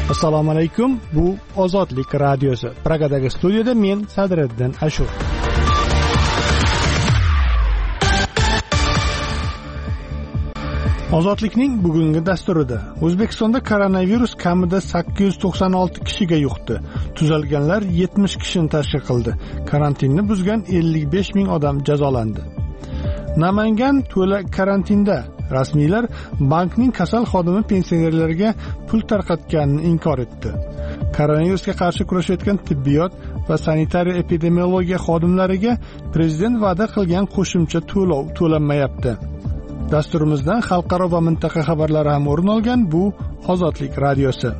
Assalomu alaykum. Bu Ozodlik radiosi. Pragadagi studiyada men Sadriddin Ashur. Ozodlikning bugungi dasturida O'zbekistonda koronavirus kamida 896 kishiga yuqdi. Tuzalganlar 70 kishini tashkil qildi. Karantinni buzgan 55 ming odam jazolandi. Namangan to'la karantinda. Rasmiylar bankning kasal xodimi pensionerlarga pul tarqatganini inkor etdi. Koronavirusga qarshi kurashayotgan tibbiyot va sanitariya epidemiologiya xodimlariga prezident va'da qilgan qo'shimcha to'lov to'lanmayapti. Dasturimizdan xalqaro va mintaqa xabarlari ham o'rin olgan bu Ozodlik radiosi.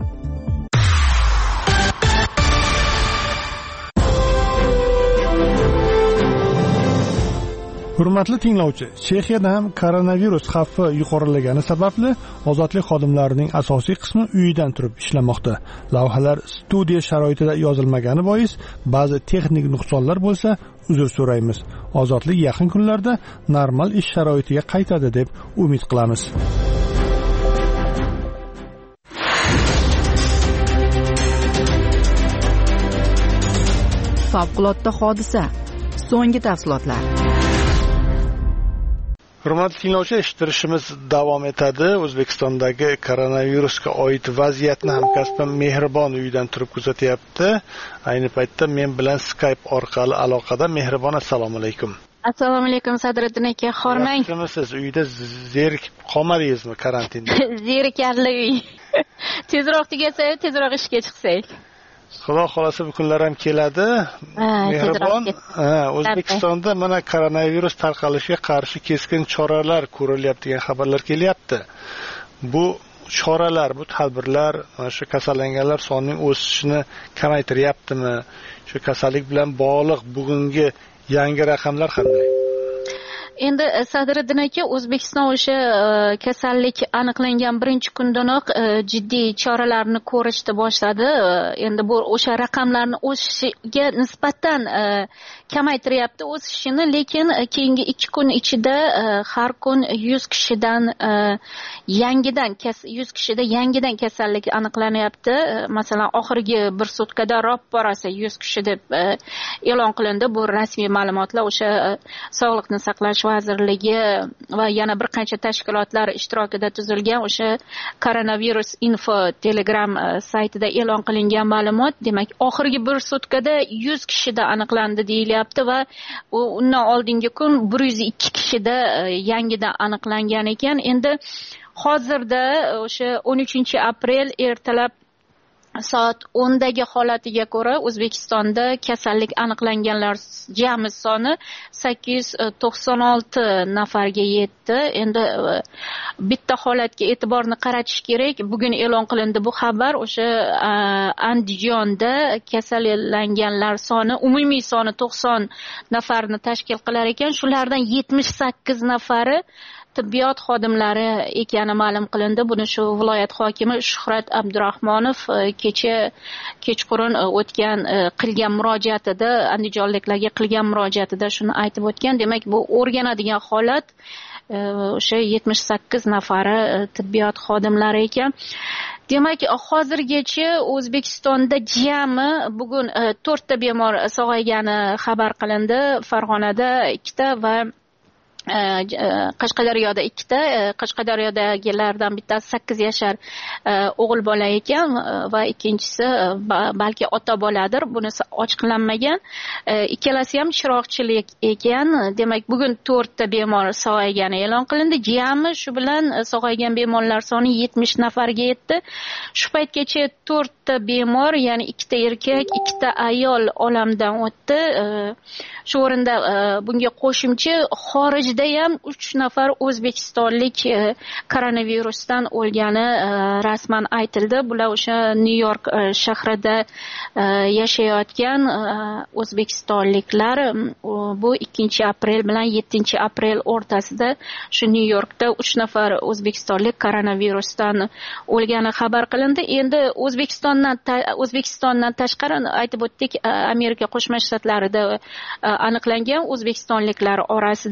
Hurmatli tinglovchi, Chexiyada ham koronavirus xavfi yuqorilagani sababli ozodlik xodimlarining asosiy qismi uyidan turib ishlamoqda. Lavhalar studiya sharoitida yozilmagani bois ba'zi texnik nuqsonlar bo'lsa, uzr so'raymiz. Ozodlik yaqin kunlarda normal ish sharoitiga qaytadi deb umid qilamiz. Favqulodda hodisa. So'nggi tafsilotlar. Hurmatli tinglovchi, eshittirishimiz davom etadi. O'zbekistondagi koronavirusga oid vaziyatni hamkasbim Mehribon uyidan turib kuzatyapti. Ayni paytda men bilan Skype orqali aloqada. Mehribon, assalomu alaykum. Assalomu alaykum Sadriddin aka, xormang. Yaxshimisiz? Uyda zerikib qolmadingizmi karantinda? Zerikarli uy. Tezroq tugasa, tezroq ishga chiqsak. Xudo xolasa bu kunlar ham keladi. Mehribon, O'zbekistonda mana koronavirus tarqalishiga qarshi keskin choralar ko'rilyapti degan xabarlar kelyapti. Bu choralar, bu tadbirlar shu kasallanganlar sonining o'sishini kamaytiryaptimi? Shu kasallik bilan bog'liq bugungi yangi raqamlar qanday? Endi Sadriddin aka, O'zbekiston o'sha kasallik aniqlangan birinchi kundanoq jiddiy choralarni ko'rishni boshladi. Endi bu o'sha raqamlarni o'sishiga nisbatan kamaytiryapti o'sishini, lekin keyingi 2 kun ichida har kun 100 kishidan yangidan kasallik aniqlanyapti. Masalan, oxirgi bir sutkada ro'pparasi 100 kishi deb e'lon qilindi. Bu rasmiy ma'lumotlar o'sha Sog'liqni saqlash vazirligi va yana bir qancha tashkilotlar ishtirokida tuzilgan o'sha koronavirus info Telegram saytida e'lon qilingan ma'lumot. Demak, oxirgi bir sutkada 100 kishida aniqlandi deyilyapti va undan oldingi kun 102 kishida yangidan aniqlangan ekan. Endi hozirda o'sha 13-aprel ertalab soat 10 dagi holatiga ko'ra O'zbekistonda kasallik aniqlanganlar jami soni 896 nafarga yetdi. Endi bitta holatga e'tiborni qaratish kerak. Bugun e'lon qilindi bu xabar. O'sha Andijonda kasallanganlar soni, umumiy soni 90 nafarni tashkil qilar ekan. Shulardan 78 nafari tibbiyot xodimlari ekani ma'lum qilindi. Buni shu viloyat hokimi Shuhrat Abdurahmonov kechqurun o'tgan qilgan murojaatida, andijonliklarga qilgan murojaatida shuni aytib o'tgan. Demak, bu o'rganadigan holat. O'sha 78 nafari tibbiyot xodimlari ekan. Demak, hozirgacha O'zbekistonda jami bugun 4 ta bemor sog'aygani xabar qilindi. Farg'onada 2 ta va Qashqadaryoda 2 ta, Qashqadaryodagilardan bittasi 8 yashar o'g'il bola ekan va ikkinchisi balki ota boladir. Bunisi ochiqlanmagan. Ikkalasi ham chiroqchilik ekan. Demak, bugun 4 ta bemor sog'aygani e'lon qilindi. Jami shu bilan sog'aygan bemorlar soni 70 nafarga yetdi. Shu paytgacha 4 ta bemor, ya'ni 2 ta erkak, 2 ta ayol olamdan o'tdi. Shu o'rinda bunga qo'shimcha xorijda ham 3 nafar o'zbekistonlik koronavirusdan o'lgani rasman aytildi. Bular o'sha New York shahrida yashayotgan o'zbekistonliklar. Bu 2-aprel bilan 7-aprel o'rtasida shu New Yorkda 3 nafar o'zbekistonlik koronavirusdan o'lgani xabar qilindi. Endi O'zbekistondan tashqari aytib o'tdik, Amerika Qo'shma Shtatlarida aniqlangan o'zbekistonliklar orasida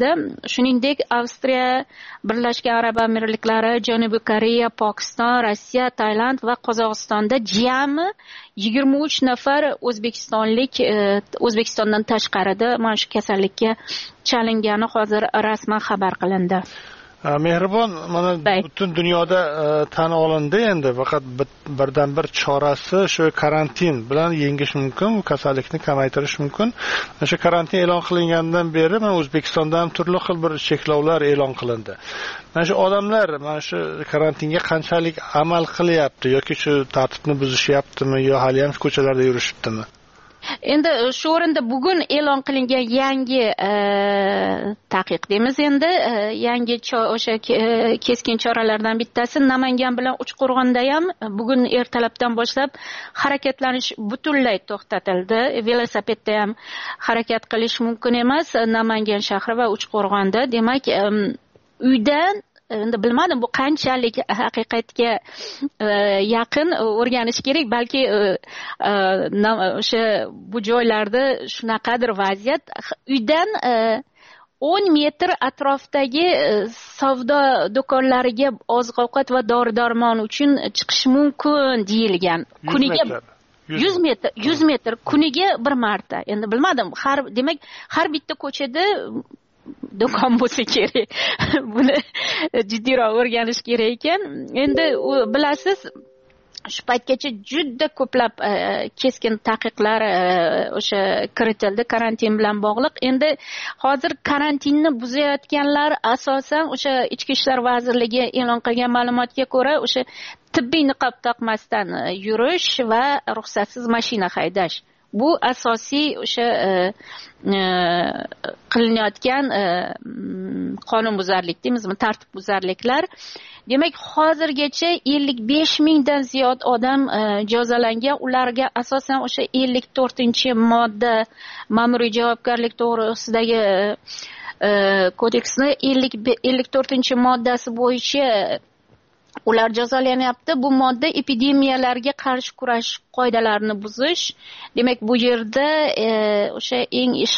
shuningdek Avstriya, Birlashgan Arab Amirliklari, Janubiy Koreya, Pokiston, Rossiya, Tailand va Qozog'istonda jami 23 nafar O'zbekistondan tashqarida mana shu kasallikka chalingani hozir rasman xabar qilindi. Mehribon, mana butun dunyoda tan olindi endi, faqat birdan bir chorasi shu karantin bilan yengish mumkin, kasallikni kamaytirish mumkin. O'sha karantin e'lon qilingandan beri mana O'zbekistonda ham turli xil bir cheklovlar e'lon qilindi. Mana shu odamlar mana shu karantinga qanchalik amal qilyapti yoki shu tartibni buzishyaptimi yo hali ham ko'chalarda yurishibdimi? Endi shu o'rinda bugun e'lon qilingan yangi taqiq deymiz, endi yangi o'sha keskin choralardan bittasi Namangan bilan Uchqo'rg'onda ham bugun ertalabdan boshlab harakatlanish butunlay to'xtatildi. Velosipedda ham harakat qilish mumkin emas Namangan shahri va Uchqo'rg'onda. Demak, uydan endi bilmadim bu qanchalik haqiqatga yaqin o'rganish kerak, balki o'sha bu joylarda shunaqadir vaziyat, uydan 10 metr atrofdagi savdo do'konlariga oziq-ovqat va dori-darmon uchun chiqish mumkin deyilgan. Kuniga 100 metr kuniga bir marta. Endi bilmadim, demak har bitta ko'chada do'kon bo'lsa kerak. Buni jiddiyroq o'rganish kerak ekan. Endi bilasiz, shu paytgacha juda ko'plab keskin taqiqlar o'sha kiritildi karantin bilan bog'liq. Endi hozir karantinni buzayotganlar asosan o'sha Ichki ishlar vazirligi e'lon qilgan ma'lumotga ko'ra o'sha tibbiy niqob taqmasdan yurish va ruxsatsiz mashina haydash. Bu asosiy o'sha qilinayotgan qonunbuzarlik deymizmi, tartibbuzarliklar. Demak, hozirgacha 55 mingdan ziyod odam jazolangan. Ularga asosan o'sha 54-modda ma'muriy javobgarlik to'g'risidagi kodeksni 54-moddasi bo'yicha ular jazolanyapti. Bu modda epidemiyalarga qarshi kurash qoidalarini buzish. Demak, bu yerda o'sha eng ish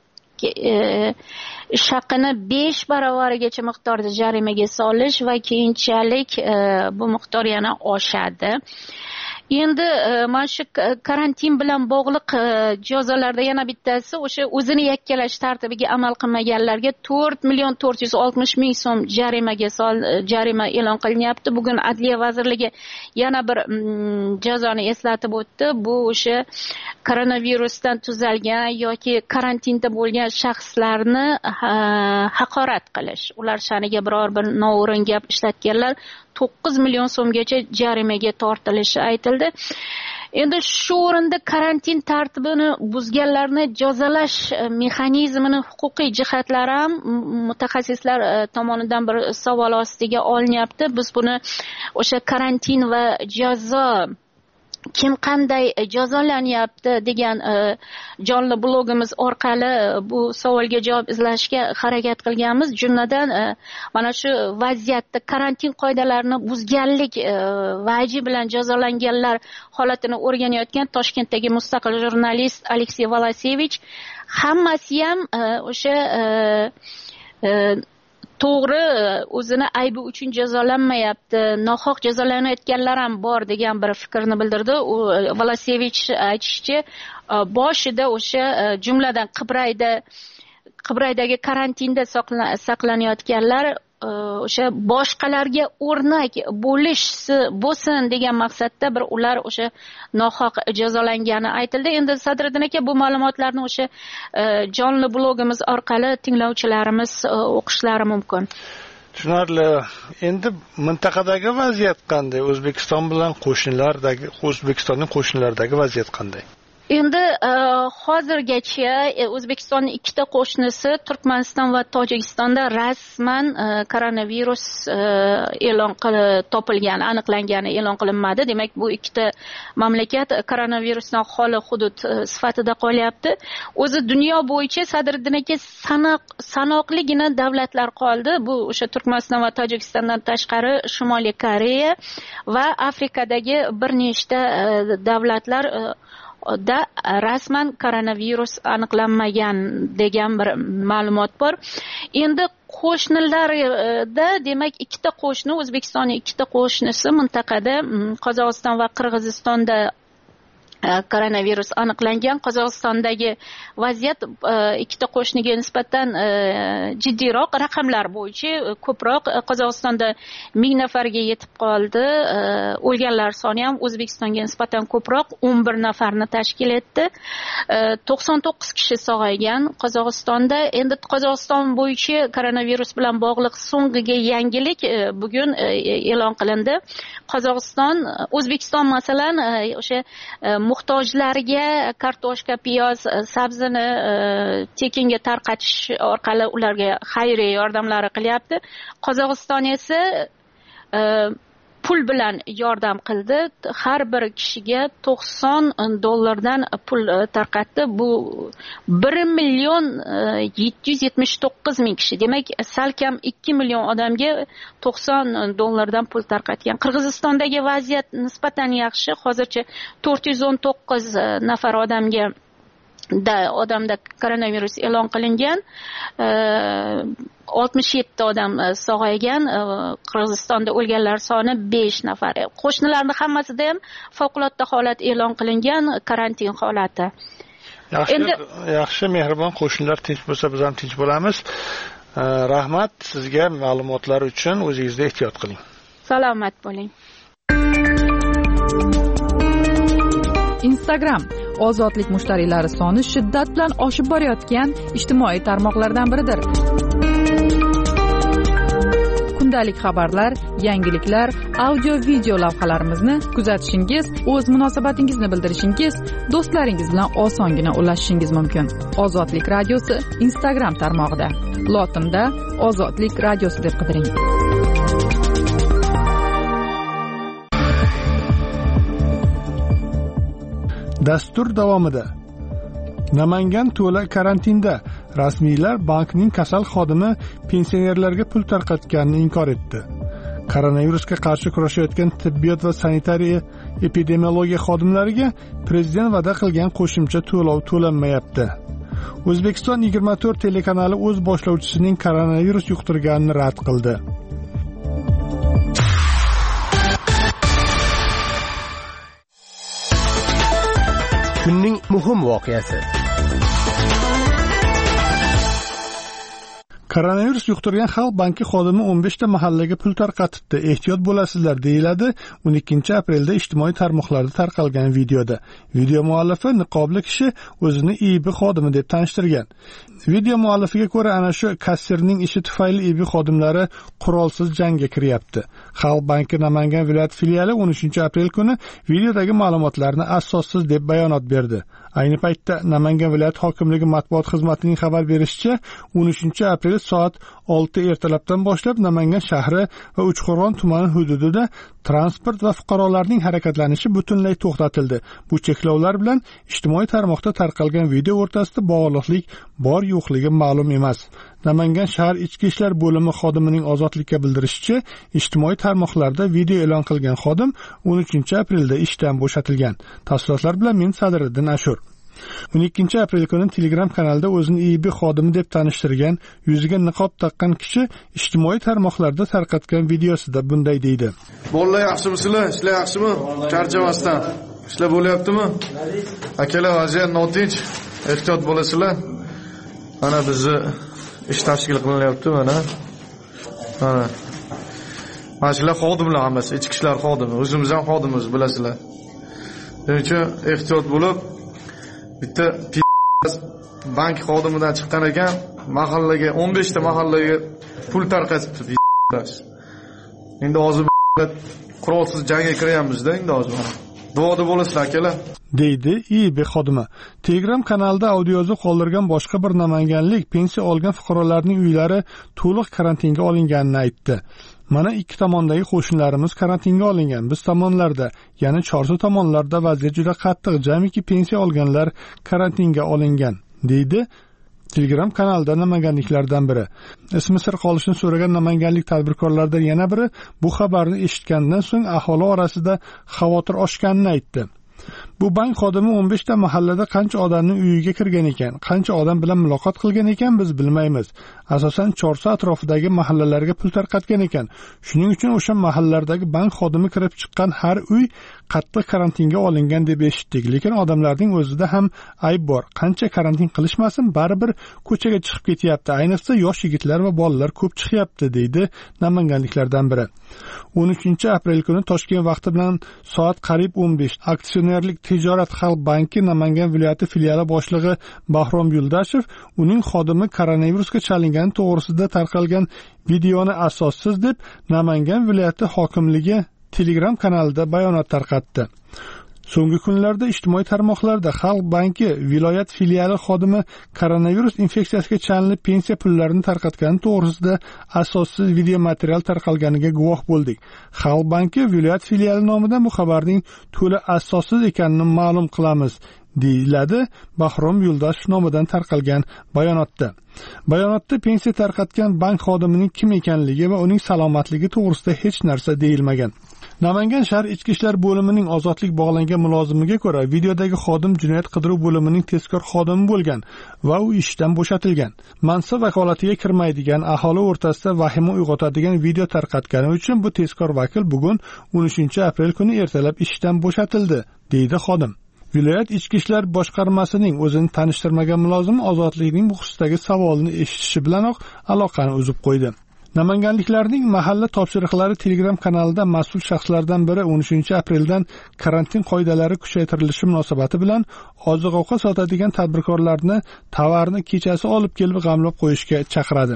haqini 5 baravarigacha miqdorda jarimaga solish va keyinchalik bu miqdor yana oshadi. Endi mana shu karantin bilan bog'liq jazolarda yana bittasi o'sha o'zini yakkalash tartibiga amal qilmaganlarga 4,460,000 so'm jarima e'lon qilinyapti. Bugun Adliya vazirligi yana bir jazoni eslatib o'tdi. Bu o'sha koronavirusdan tuzalgan yoki karantinda bo'lgan shaxslarni haqorat qilish, ular sha'niga biror bir noo'rin gap ishlatganlar 9 million so'mgacha jarimaga tortilishi aytildi. Endi shu o'rinda karantin tartibini buzganlarni jazolash mexanizmini huquqiy jihatlari ham mutaxassislar tomonidan bir savol ostiga olinyapti. Biz buni o'sha karantin va jazo, kim qanday jazolanyapti degan jonli blogimiz orqali bu savolga javob izlashga harakat qilganmiz. Jumladan mana shu vaziyatda karantin qoidalarini buzganlik vaji bilan jazolanganlar holatini o'rganayotgan Toshkentdagi mustaqil jurnalist Aleksey Volasevich hammasi ham o'sha to'g'ri o'zini aybi uchun jazolanmayapti, nohaq jazolanayotganlar ham bor degan bir fikrni bildirdi. U Volasevich aytishicha, boshida o'sha jumladan Qibraydagi karantinda saqlanayotganlar o'sha boshqalarga o'rnak bo'lsin degan maqsadda bir ular o'sha nohaq jazolangani aytildi. Endi Sadriddin aka bu ma'lumotlarni o'sha jonli blogimiz orqali tinglovchilarimiz o'qishlari mumkin. Tushunarli. Endi mintaqadagi vaziyat qanday? O'zbekistonning qo'shnilaridagi vaziyat qanday? Endi hozirgacha O'zbekistonning ikkita qo'shnisi Turkmaniston va Tojikistonda rasman koronavirus topilgani, aniqlangani e'lon qilinmadi. Demak, bu ikkita mamlakat koronavirusdan xoli hudud sifatida qolyapti. O'zi dunyo bo'yicha Sadriddin aka sanoqligina davlatlar qoldi. Bu o'sha Turkmaniston va Tojikistondan tashqari Shimoliy Koreya va Afrikadagi bir nechta davlatlar da rasman koronavirus aniqlanmagan degan bir ma'lumot bor. Endi qo'shnilarda demak ikkita qo'shni, O'zbekistonning ikkita qo'shnisi mintaqada Qozog'iston va Qirg'izistonda koronavirus aniqlangan. Qozog'istondagi vaziyat ikkita qo'shniga nisbatan jiddiyroq, raqamlar bo'yicha ko'proq. Qozog'istonda 1000 nafarga yetib qoldi. O'lganlar soni ham O'zbekistonga nisbatan ko'proq, 11 nafarni tashkil etdi. 99 kishi sog'aygan Qozog'istonda. Endi Qozog'iston bo'yicha koronavirus bilan bog'liq so'nggi yangilik bugun e'lon qilindi. Qozog'iston, O'zbekiston masalan o'sha muhtojlarga kartoshka, piyoz, sabzini tekinga tarqatish orqali ularga xayriya yordamlari qilyapti. Qozog'iston esa pul bilan yordam qildi. Har bir kishiga $90 pul tarqatdi. Bu 1,779,000 kishi. Demak, salkam 2 million odamga $90 pul tarqatgan. Qirg'izistondagi vaziyat nisbatan yaxshi. Hozircha 419 nafar odamda koronavirus e'lon qilingan. 67 odam sog'aygan. Qirg'izistonda o'lganlar soni 5 nafar. Qo'shnilarning hammasida ham favqulodda holat e'lon qilingan, karantin holati. Yaxshi, mehribon qo'shnilar tinch bo'lsa, biz ham tinch bo'lamiz. Rahmat sizga ma'lumotlar uchun. O'zingizda ehtiyot qiling. Salomat bo'ling. Instagram ozodlik mushtariylari soni shiddat bilan oshib borayotgan ijtimoiy tarmoqlardan biridir. Kundalik xabarlar, yangiliklar, audio-video lavhalarimizni kuzatishingiz, o'z munosabatingizni bildirishingiz, do'stlaringiz bilan osongina ulashishingiz mumkin. Ozodlik radiosi Instagram tarmog'ida. Lotinda Ozodlik radiosi deb qidiring. Dastur davomida Namangan to'la karantinda. Rasmiylar bankning kasal xodimi pensionerlarga pul tarqatganini inkor etdi. Koronavirusga qarshi kurashayotgan tibbiyot va sanitariya epidemiologiya xodimlariga prezident va'da qilgan qo'shimcha to'lov to'lanmayapti. O'zbekiston 24 telekanali o'z boshlovchisining koronavirus yuqtirganini rad qildi. Kunning muhim voqeasi. Koronavirus yuqtirgan Xalq banki xodimi 15 ta mahallaga pul tarqatibdi. Ehtiyot bo'lasizlar, deyiladi 12 aprelda ijtimoiy tarmoqlarda tarqalgan videoda. Video muallifi niqobli kishi o'zini IB xodimi deb tanishtirgan. Video muallifiga ko'ra, ana shu kassirning ishi tufayli IB xodimlari qurolsiz jangga kiryapti. Xalq banki Namangan viloyat filiali 13 aprel kuni videodagi ma'lumotlarni asossiz deb bayonot berdi. Ayni paytda Namangan viloyat hokimligi matbuot xizmatining xabar berishicha, 13 aprel soat 6 ertalabdan boshlab Namangan shahri va Uchqo'rg'on tumani hududida transport va fuqarolarning harakatlanishi butunlay to'xtatildi. Bu cheklovlar bilan ijtimoiy tarmoqda tarqalgan video o'rtasida bog'liqlik bor yo'qligi ma'lum emas. Namangan shahar ichki ishlar bo'limi xodimining ozodlikka bildirishicha, ijtimoiy tarmoqlarda video e'lon qilgan xodim 13 aprelda ishdan bo'shatilgan. Tafsilotlar bilan men Sadriddin Ashur. 12 aprel kuni Telegram kanalida o'zini IB xodimi deb tanishtirgan, yuziga niqob taqqan kishi ijtimoiy tarmoqlarda tarqatgan videosida bunday deydi. Bolalar yaxshimisizlar? Ishlar yaxshimi? Charchamasdan. Ishlar bo'lyaptimi? Akalar, vaziyat notinch. Ehtiyot bo'lasizlar. Mana bizni ish tashkil qilinyapti mana. Mana shular xodimlar hammasi, ichki ishlar xodimi, o'zimiz ham xodimimiz, bilasizlar. Shuning uchun ehtiyot bo'lib, bitta bank xodimidan chiqqan ekan, mahallaga 15 ta mahallaga pul tarqatibdi. Endi hozir qurolsiz jangga kiryapmiz-da, endi hozir. Duoda bo'lasizlar akalar, deydi IB xodimi. Telegram kanalida audioyozuv qoldirgan boshqa bir namanganlik pensiya olgan fuqarolarning uylari to'liq karantinga olinganini aytdi. Mana ikki tomondagi qo'shnilarimiz karantinga olingan. Biz tomonlarda, ya'ni Chorsu tomonlarda vaziyat juda qattiq. Jamiki pensiya olganlar karantinga olingan, deydi Telegram kanalida namanganliklardan biri. Ismi sir qolishini so'ragan namanganlik tadbirkorlardan yana biri bu xabarni eshitgandan so'ng aholi orasida xavotir oshganini aytdi. Bu bank xodimi 15 ta mahallada qancha odamning uyiga kirgan ekan, qancha odam bilan muloqot qilgan ekan biz bilmaymiz. Asosan Chorsu atrofidagi mahallalarga pul tarqatgan ekan. Shuning uchun o'sha mahallalardagi bank xodimi kirib chiqqan har uy qattiq karantinga olingan deb eshitdik. Lekin odamlarning o'zida ham ayb bor. Qancha karantin qilishmasin, baribir ko'chaga chiqib ketyapti. Ayniqsa yosh yigitlar va bolalar ko'p chiqyapti, deydi namanganliklardan biri. 13-aprel kuni Toshkent vaqti bilan soat qariyb 15 Aksionerlik tijorat xalq banki Namangan viloyati filiali boshlig'i Bahrom Yuldashev uning xodimi koronavirusga chalingani to'g'risida tarqalgan videoni asossiz deb Namangan viloyati hokimligi Telegram kanalida bayonot tarqatdi. So'nggi kunlarda ijtimoiy tarmoqlarda Xalq banki viloyat filiali xodimi koronavirus infeksiyasiga chalinib pensiya pullarini tarqatgani to'g'risida asossiz video material tarqalganiga guvoh bo'ldik. Xalq banki viloyat filiali nomidan bu xabarning to'la asossiz ekanini ma'lum qilamiz, deyiladi Bahrom Yuldashev nomidan tarqalgan bayonotda. Bayonotda pensiya tarqatgan bank xodimining kim ekanligi va uning salomatligi to'g'risida hech narsa deyilmagan. Namangan shahar ichki ishlar bo'limining ozodlik bog'langan mulozimiga ko'ra, videodagi xodim jinoyat qidiruv bo'limining tezkor xodimi bo'lgan va u ishdan bo'shatilgan. Mansab vakolatiga kirmaydigan, aholi o'rtasida vahima uyg'otadigan video tarqatgani uchun bu tezkor vakil bugun 13-aprel kuni ertalab ishdan bo'shatildi, deydi xodim. Viloyat ichki ishlar boshqarmasining o'zini tanishtirmagan mulozim ozodlikning bu xususdagi savolini eshitishi bilanoq aloqani uzib qo'ydi. Namanganliklarning mahalla topshiriqlari Telegram kanalida mas'ul shaxslardan biri 13-apreldan karantin qoidalari kuchaytirilishi munosabati bilan oziq-ovqat sotadigan tadbirkorlarni tovarni kechasi olib kelib g'amlab qo'yishga chaqiradi.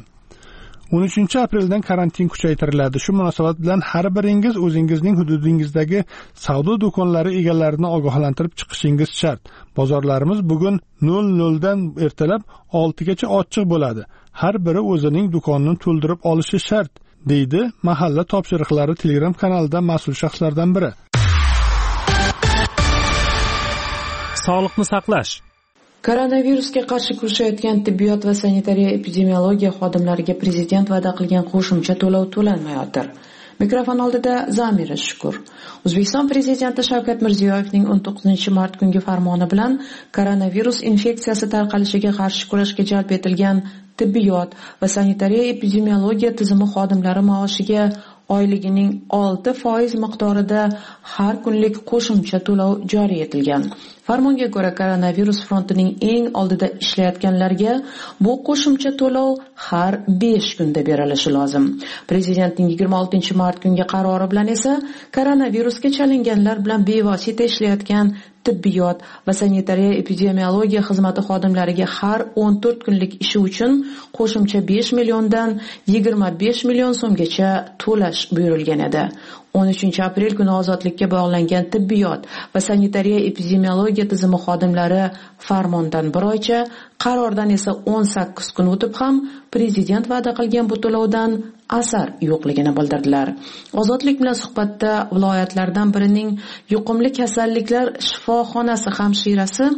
13-apreldan karantin kuchaytiriladi. Shu munosabat bilan har biringiz o'zingizning hududingizdagi savdo do'konlari egalarini ogohlantirib chiqishingiz shart. Bozorlarimiz bugun 00 dan ertalab 6 gacha ochiq bo'ladi. Har biri o'zining do'konini to'ldirib olishi shart, deydi mahalla topshiriqlari Telegram kanalida mas'ul shaxslardan biri. Sog'liqni saqlash. Koronavirusga qarshi kurashayotgan tibbiyot va sanitariya epidemiologiya xodimlariga prezident va'da qilgan qo'shimcha to'lov to'lanmayotir. Mikrofon oldida Zamira Shukur. O'zbekiston prezidenti Shavkat Mirziyoyevning 19-mart kungi farmoni bilan koronavirus infeksiyasi tarqalishiga qarshi kurashga jalb etilgan tibbiyot va sanitariya epidemiologiya tizimi xodimlari maoshiga oyligining 6% miqdorida har kunlik qo'shimcha to'lov joriy etilgan. Farmonga ko'ra, koronavirus frontining eng oldida ishlayotganlarga bu qo'shimcha to'lov har 5 kunda berilishi lozim. Prezidentning 26-mart kungi qarori bilan esa koronavirusga chalinganlar bilan bevosita ishlayotgan tibbiyot va sanitariya epidemiologiya xizmati xodimlariga har 14 kunlik ishi uchun qo'shimcha 5 milliondan 25 million so'mgacha to'lash buyurilgan edi. 13-aprel kuni ozodlikka bog'langan tibbiyot va sanitariya epidemiologiya tizimi xodimlari farmondan bir oycha, qarordan esa 18 kun o'tib ham prezident va'da qilgan bu to'lovdan asar yo'qligini bildirdilar. Ozodlik bilan suhbatda viloyatlardan birining yuqumli kasalliklar shifoxonasi hamshirasi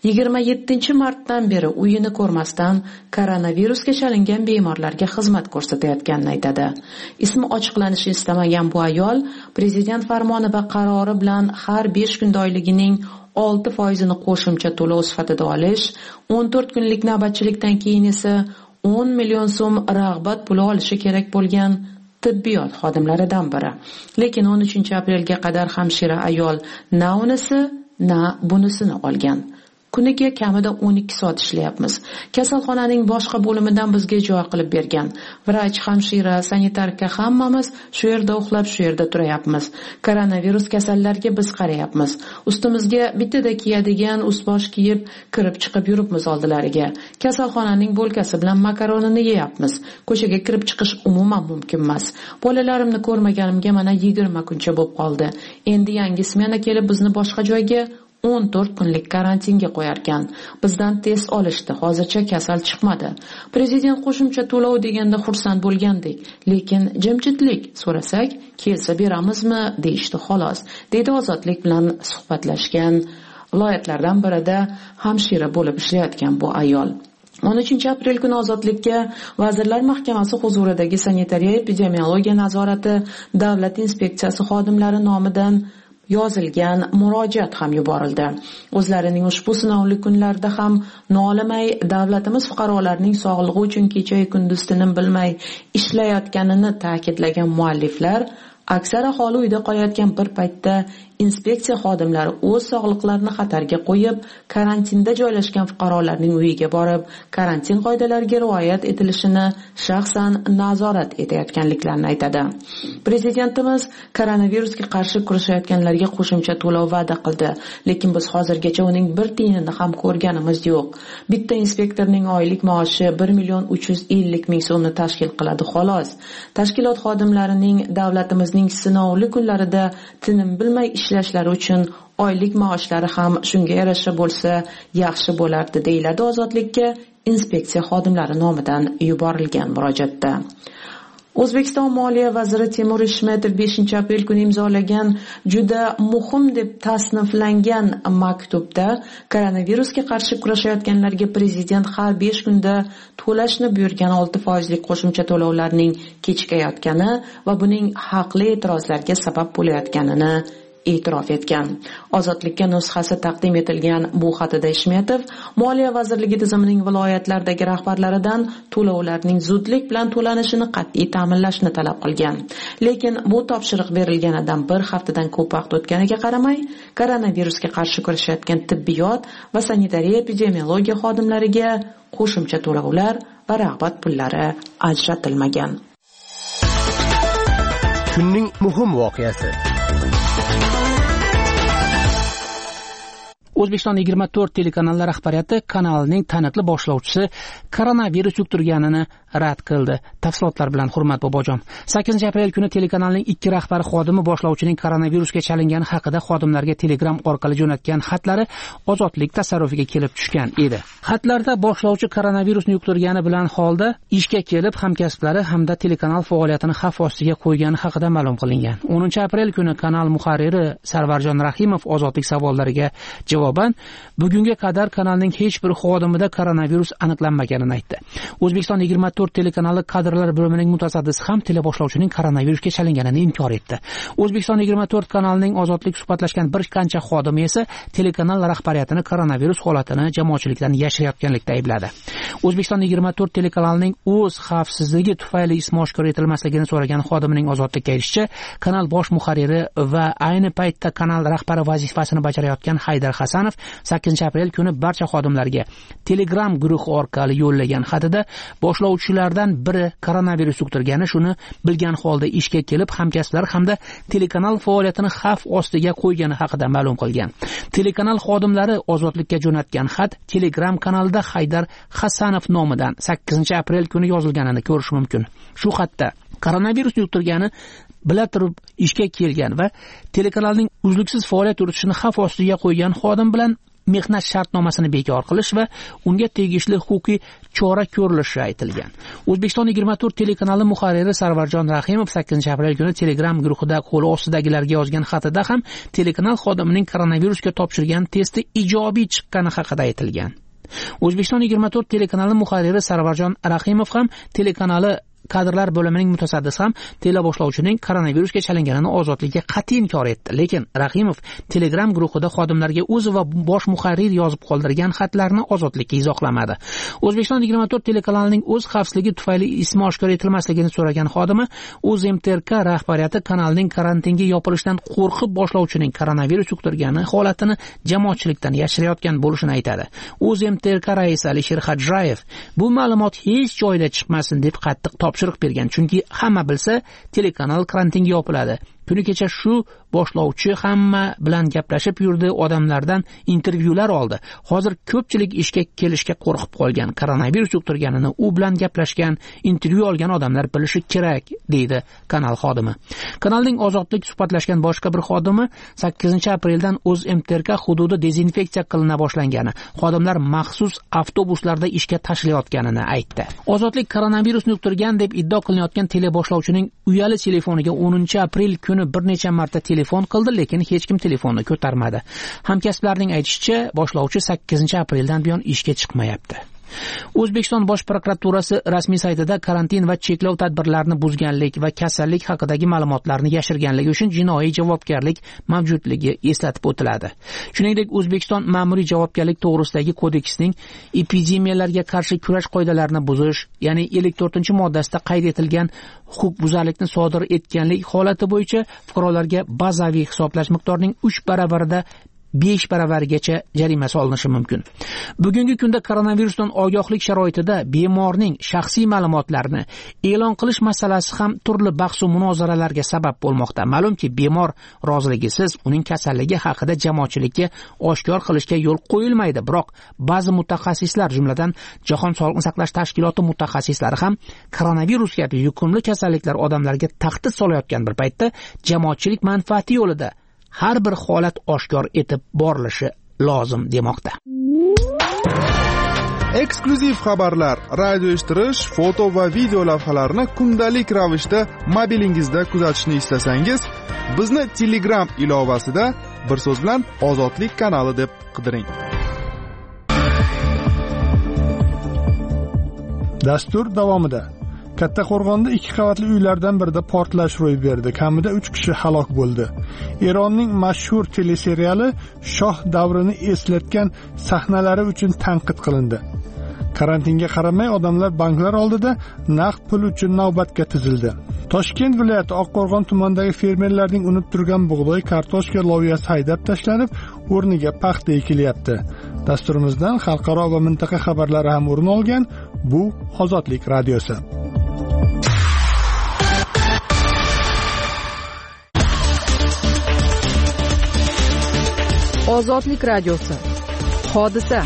27-martdan beri uyini ko'rmasdan koronavirusga chalingan bemorlarga xizmat ko'rsatayotganini aytadi. Ismi ochiqlanishini istamagan bu ayol prezident farmoni va qarori bilan har 5 kunda oyligining 6%ni qo'shimcha to'lov sifatida olish, 14 kunlik navbatchilikdan keyin esa 10 million so'm rag'bat puli olishi kerak bo'lgan tibbiyot xodimlaridan biri. Lekin 13-aprelga qadar hamshira ayol na unisi, na bunisini olgan. Kuniga kamida 12 soat ishlayapmiz. Kasalxonaning boshqa bo'limidan bizga joy qilib bergan. Vrach, hamshira, sanitarka hammamiz shu yerda uxlab, shu yerda turayapmiz. Koronavirus kasallarga biz qarayapmiz. Ustimizga bittada kiyadigan ust-bosh kiyib, kirib chiqib yuribmiz oldilariga. Kasalxonaning bo'lkasi bilan makaronini yeyapmiz. Ko'chaga kirib chiqish umuman mumkin emas. Bolalarimni ko'rmaganimga mana 20 kuncha bo'lib qoldi. Endi yangi smena kelib bizni boshqa joyga 14 kunlik karantinga qo'yarkan. Bizdan test olishdi. Hozircha kasal chiqmadi. Prezident qo'shimcha to'lov deganda xursand bo'lgandik, lekin jimjitlik so'rasak, kelsa beramizmi deyishdi xolos. Deydi ozodlik bilan suhbatlashgan viloyatlardan birida hamshira bo'lib ishlayotgan bu ayol. 13-aprel kuni ozodlikka Vazirlar Mahkamasi huzuridagi sanitariya epidemiologiya nazorati davlat inspeksiyasi xodimlari nomidan yozilgan murojaat ham yuborildi. O'zlarining ushbu sinovli kunlarda ham nolimay davlatimiz fuqarolarining sog'lig'i uchun kecha-yu kunduz tinim bilmay ishlayotganini ta'kidlagan mualliflar aksar aholi uyda qolayotgan bir paytda inspeksiya xodimlari o'z sog'liqlarini xatarga qo'yib, karantinda joylashgan fuqarolarning uyiga borib, karantin qoidalariga rioya etilishini shaxsan nazorat etayotganliklarini aytadi. Prezidentimiz koronavirusga qarshi kurashayotganlarga qo'shimcha to'lov va'da qildi, lekin biz hozirgacha uning bir tiyinini ham ko'rganimiz yo'q. Bitta inspektorning oylik maoshi 1,350,000 so'mni tashkil qiladi xolos. Tashkilot xodimlarining davlatimizning sinovli kunlarida tinim bilmay ishlashlari uchun oylik maoshlari ham shunga yarasha bo'lsa yaxshi bo'lardi, deyiladi Ozodlikka inspeksiya xodimlari nomidan yuborilgan murojaatda. O'zbekiston Moliya vaziri Temur Ishmetov 5-aprel kuni imzolagan juda muhim deb tasniflangan maktubda koronavirusga qarshi kurashayotganlarga prezident har 5 kunda to'lashni buyurgan 6% qo'shimcha to'lovlarning kechikayotgani va buning haqli e'tirozlarga sabab bo'layotganini e'tirof etgan. Ozodlikka nusxasi taqdim etilgan bu xatida Ishmetov Moliya vazirligi tizimining viloyatlardagi rahbarlaridan to'lovlarning zudlik bilan to'lanishini qat'iy ta'minlashni talab qilgan. Lekin bu topshiriq berilganidan bir haftadan ko'p vaqt o'tganiga qaramay, koronavirusga qarshi kurashayotgan tibbiyot va sanitariya epidemiologiya xodimlariga qo'shimcha to'lovlar va rag'bat pullari ajratilmagan. Kunning muhim voqeasi. O'zbekiston 24 telekanali rahbariyati kanalning taniqli boshlovchisi koronavirus yuqtirganini rad qildi. Tafsilotlar bilan Hurmat Bobojon. 8-aprel kuni telekanalning 2 rahbari xodimi boshlovchining koronavirusga chalingani haqida xodimlarga Telegram orqali jo'natgan xatlari Ozodlik tasarrufiga kelib tushgan edi. Xatlarda boshlovchi koronavirusni yuqtirgani bilan holda ishga kelib hamkasblari hamda telekanal faoliyatini xavf ostiga qo'ygani haqida ma'lum qilingan. 10-aprel kuni kanal muharriri Sarvarjon Rahimov Ozodlik savollariga javoban bugunga qadar kanalning hech bir xodimida koronavirus aniqlanmaganini aytdi. O'zbekiston 24 telekanali kadrlar bo'limining mutasaddisi ham teleboshlovchining koronavirusga chalinganini inkor etdi. O'zbekiston 24 kanalining Ozodlik suhbatlashgan bir qancha xodimi esa telekanal rahbariyatini koronavirus holatini jamoatchilikdan yashirayotganlikda aybladi. O'zbekiston 24 telekanalining o'z xavfsizligi tufayli ismi oshkor etilmasligini so'ragan xodimining Ozodlikka aytishicha, kanal bosh muharriri va ayni paytda kanal rahbari vazifasini bajarayotgan Haydar Hasanov 8-aprel kuni barcha xodimlarga Telegram guruhi orqali yo'llagan xatida boshlovchilardan biri koronavirus yuqtirgani, shuni bilgan holda ishga kelib hamkasblar hamda telekanal faoliyatini xavf ostiga qo'ygani haqida ma'lum qilgan. Telekanal xodimlari Ozodlikka jo'natgan xat Telegram kanalida Haydar Hasanov nomidan 8-aprel kuni yozilganini ko'rish mumkin. Shu xatda koronavirus yuqtirgani bila turib ishga kelgan va telekanalning uzluksiz faoliyat yuritishini xavf ostiga qo'ygan xodim bilan mehnat shartnomasini bekor qilish va unga tegishli huquqiy chora ko'rilishi aytilgan. O'zbekiston 24 telekanali muharriri Sarvarjon Rahimov 8-aprel kuni Telegram guruhida qo'l ostidagilarga yozgan xatida ham telekanal xodimining koronavirusga topshirgan testi ijobiy chiqqani haqida aytilgan. O'zbekiston 24 telekanali muharriri Sarvarjon Rahimov ham telekanali kadrlar bo'limining mutasaddisi ham teleboshlovchining koronavirusga chalinganini Ozodlikka qat'iy inkor etdi. Lekin Rahimov Telegram guruhida xodimlarga o'zi va bosh muharrir yozib qoldirgan xatlarni Ozodlikka izohlamadi. O'zbekiston 24 telekanalining o'z xavfsizligi tufayli ismi oshkor etilmasligini so'ragan xodimi O'zMTRK rahbariyati kanalning karantinga yopilishidan qo'rqib boshlovchining koronavirus yuqtirgani holatini jamoatchilikdan yashirayotgan bo'lishini aytadi. O'zMTRK raisi Alisher Hajrayev bu ma'lumot hech joyda chiqmasin deb qattiq topshiriq bergan, chunki hamma bilsa telekanal karantinga yopiladi. Kuni kecha shu boshlovchi hamma bilan gaplashib yurdi, odamlardan intervyular oldi. Hozir ko'pchilik ishga kelishga qo'rqib qolgan. Koronavirus yuqtirganini u bilan gaplashgan, intervyu olgan odamlar bilishi kerak, deydi kanal xodimi. Kanalning Ozodlik suhbatlashgan boshqa bir xodimi 8-apreldan O'zMTRK hududi dezinfeksiya qilina boshlangani, xodimlar maxsus avtobuslarda ishga tashilayotganini aytdi. Ozodlik koronavirusni yuqtirgan deb iddio qilinayotgan teleboshlovchining uyali telefoniga 10-aprel kuni bir necha marta telefon qildi, lekin hech kim telefonni ko'tarmadi. Hamkasblarning aytishicha, boshlovchi 8-apreldan buyon ishga chiqmayapti. O'zbekiston Bosh prokuraturasi rasmiy saytida karantin va cheklov tadbirlarini buzganlik va kasallik haqidagi ma'lumotlarni yashirganligi uchun jinoiy javobgarlik mavjudligi eslatib o'tiladi. Shuningdek, O'zbekiston ma'muriy javobgarlik to'g'risidagi kodeksning epidemiyalarga qarshi kurash qoidalarini buzish, ya'ni 54-moddasida qayd etilgan huquqbuzarlikni sodir etganlik holati bo'yicha fuqarolarga bazaviy hisoblash miqdorining 3 baravarida 5 baravarigacha jarima solinishi mumkin. Bugungi kunda koronavirusdan ogohlik sharoitida bemorning shaxsiy ma'lumotlarini e'lon qilish masalasi ham turli bahs va munozaralarga sabab bo'lmoqda. Ma'lumki, bemor roziligisiz uning kasalligi haqida jamoatchilikka oshkor qilishga yo'l qo'yilmaydi. Biroq ba'zi mutaxassislar, jumladan Jahon Sog'liqni saqlash tashkiloti mutaxassislari ham koronavirus kabi yuqumli kasalliklar odamlarga tahdid solayotgan bir paytda jamoatchilik manfaati yo'lida har bir holat oshkor etib borilishi lozim demoqda. Eksklyuziv xabarlar, radio eshittirish, foto va video lavhalarni kundalik ravishda mobilingizda kuzatishni istasangiz, bizni Telegram ilovasida bir so'z bilan Ozodlik kanali deb qidiring. Dastur davomida Kattaqo'rg'onda 2 qavatli uylardan birida portlash ro'y berdi. Kamida 3 kishi halok bo'ldi. Eronning mashhur teleseriali Shoh davrini eslatgan sahnalari uchun tanqid qilindi. Karantinga qaramay odamlar banklar oldida naqd pul uchun navbatga tizildi. Toshkent viloyati Oqqo'rg'on tumanidagi fermerlarning unib turgan bug'doy, kartoshka loviyasi haydab tashlanib, o'rniga paxta ekilyapti. Dasturimizdan xalqaro va mintaqa xabarlari ham o'rin olgan. Bu Ozodlik radiosi. Ozodlik radiosi. Hodisa.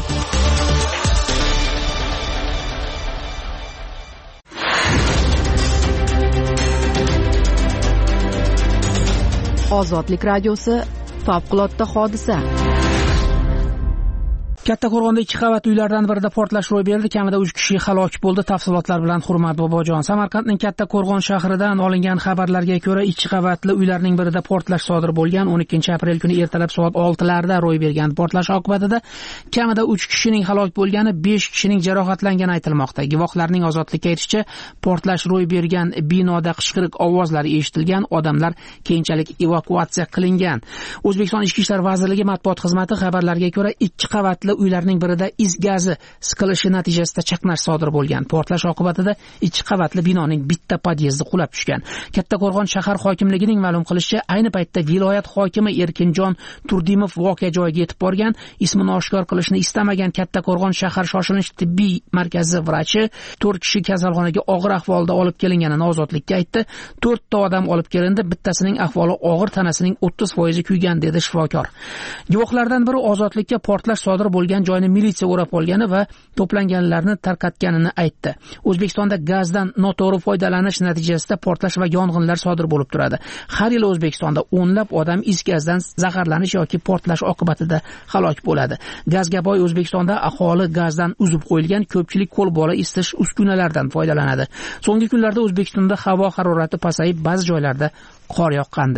Ozodlik radiosi. Favqulodda hodisa. Kattaqo'rg'onda 2 qavat uylardan birida portlash ro'y berdi. Kamida 3 kishi halok bo'ldi. Tafsilotlar bilan Hurmat Bobojon. Samarqandning Kattaqo'rg'on shahridan olingan xabarlarga ko'ra, 2 qavatli uylarning birida portlash sodir bo'lgan. 12-aprel kuni ertalab soat 6larda ro'y bergan portlash oqibatida kamida 3 kishining halok bo'lgani, 5 kishining jarohatlangani aytilmoqda. Guvohlarning Ozodlikka aytishicha, portlash ro'y bergan binoda qichqiriq ovozlari eshitilgan, odamlar keyinchalik evakuatsiya qilingan. O'zbekiston Ichki ishlar vazirligi matbuot xizmati xabarlarga ko'ra, 2 qavatli uylarning birida is gazi siqilishi natijasida chaqnash sodir bo'lgan. Portlash oqibatida 2 qavatli binoning bitta podyezdi qulab tushgan. Kattaqo'rg'on shahar hokimligining ma'lum qilishicha, ayni paytda viloyat hokimi Erkinjon Turdimov voqea joyiga yetib borgan. Ismini oshkor qilishni istamagan Kattaqo'rg'on shahar shoshilinch tibbiy markazi vrachi 4 kishi kasalxonaga og'ir ahvolda olib kelinganini Ozodlikka aytdi. 4 ta odam olib kelindi, bittasining ahvoli og'ir, tanasining 30% kuygan dedi shifokor. Guvohlardan biri Ozodlikka portlash sodir bo'lgan joyni militsiya o'rab olgani va to'planganlarni tarqatganini aytdi. O'zbekistonda gazdan noto'g'ri foydalanish natijasida portlash va yong'inlar sodir bo'lib turadi. Har yili O'zbekistonda o'nlab odam is gazdan zaharlanish yoki portlash oqibatida halok bo'ladi. Gazga boy O'zbekistonda aholi gazdan uzib qo'yilgan ko'pchilik qo'l bola isitish uskunalaridan foydalanadi. So'nggi kunlarda O'zbekistonda havo harorati pasayib, ba'zi joylarda qor yoqqandi.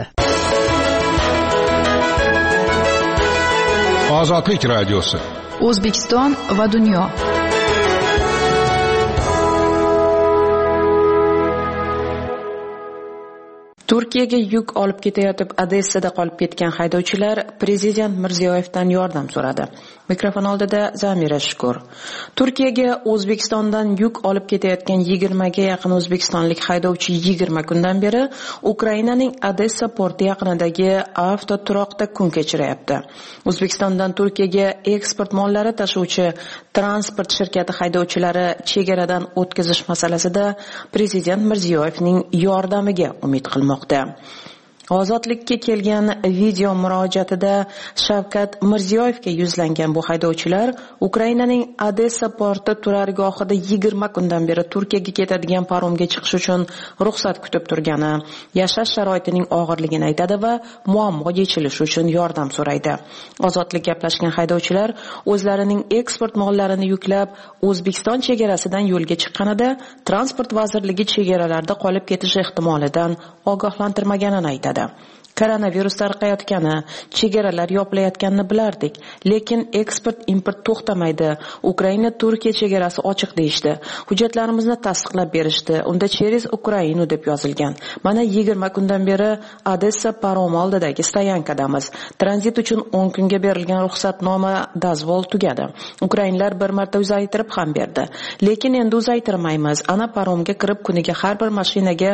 Ozodlik radiosi. O'zbekiston va dunyo. Turkiyaga yuk olib ketayotib Odessada qolib ketgan haydovchilar prezident Mirziyoyevdan yordam so'radi. Mikrofon oldida Zamira Shukur. Turkiyaga O'zbekistondan yuk olib ketayotgan 20 ga yaqin o'zbekistonlik haydovchi 20 kundan beri Ukrainaning Odessa porti yaqinidagi avtoturoqda kun kechirayapti. O'zbekistondan Turkiyaga eksport mollari tashuvchi transport shirkati haydovchilari chegaradan o'tkazish masalasida prezident Mirziyoyevning yordamiga umid qilmoqda. Ozodlikka kelgan video murojaatida Shavkat Mirziyoyevga yuzlangan bu haydovchilar Ukrainaning Odessa porti turargohida 20 kundan beri Turkiyaga ketadigan paromga chiqish uchun ruxsat kutib turgani, yashash sharoitining og'irligini aytadi va muammo yechilishi uchun yordam so'raydi. Ozodlik gaplashgan haydovchilar o'zlarining eksport mollarini yuklab O'zbekiston chegarasidan yo'lga chiqqanida transport vazirligi chegaralarda qolib ketish ehtimolidan ogohlantirmaganini aytadi. Koronavirus tarqayotgani, chegaralar yopilayotganini bilardik, lekin eksport import to'xtamaydi. Ukraina Turkiya chegarasi ochiq deyishdi. Hujjatlarimizni tasdiqlab berishdi. Unda через Ukraina deb yozilgan. Mana 20 kundan beri Odessa parom oldidagi stoyankadamiz. Tranzit uchun 10 kunga berilgan ruxsatnoma dazvol tugadi. Ukrainlar bir marta uzaytirib ham berdi. Lekin endi uzaytirmaymiz. Ana paromga kirib kuniga har bir mashinaga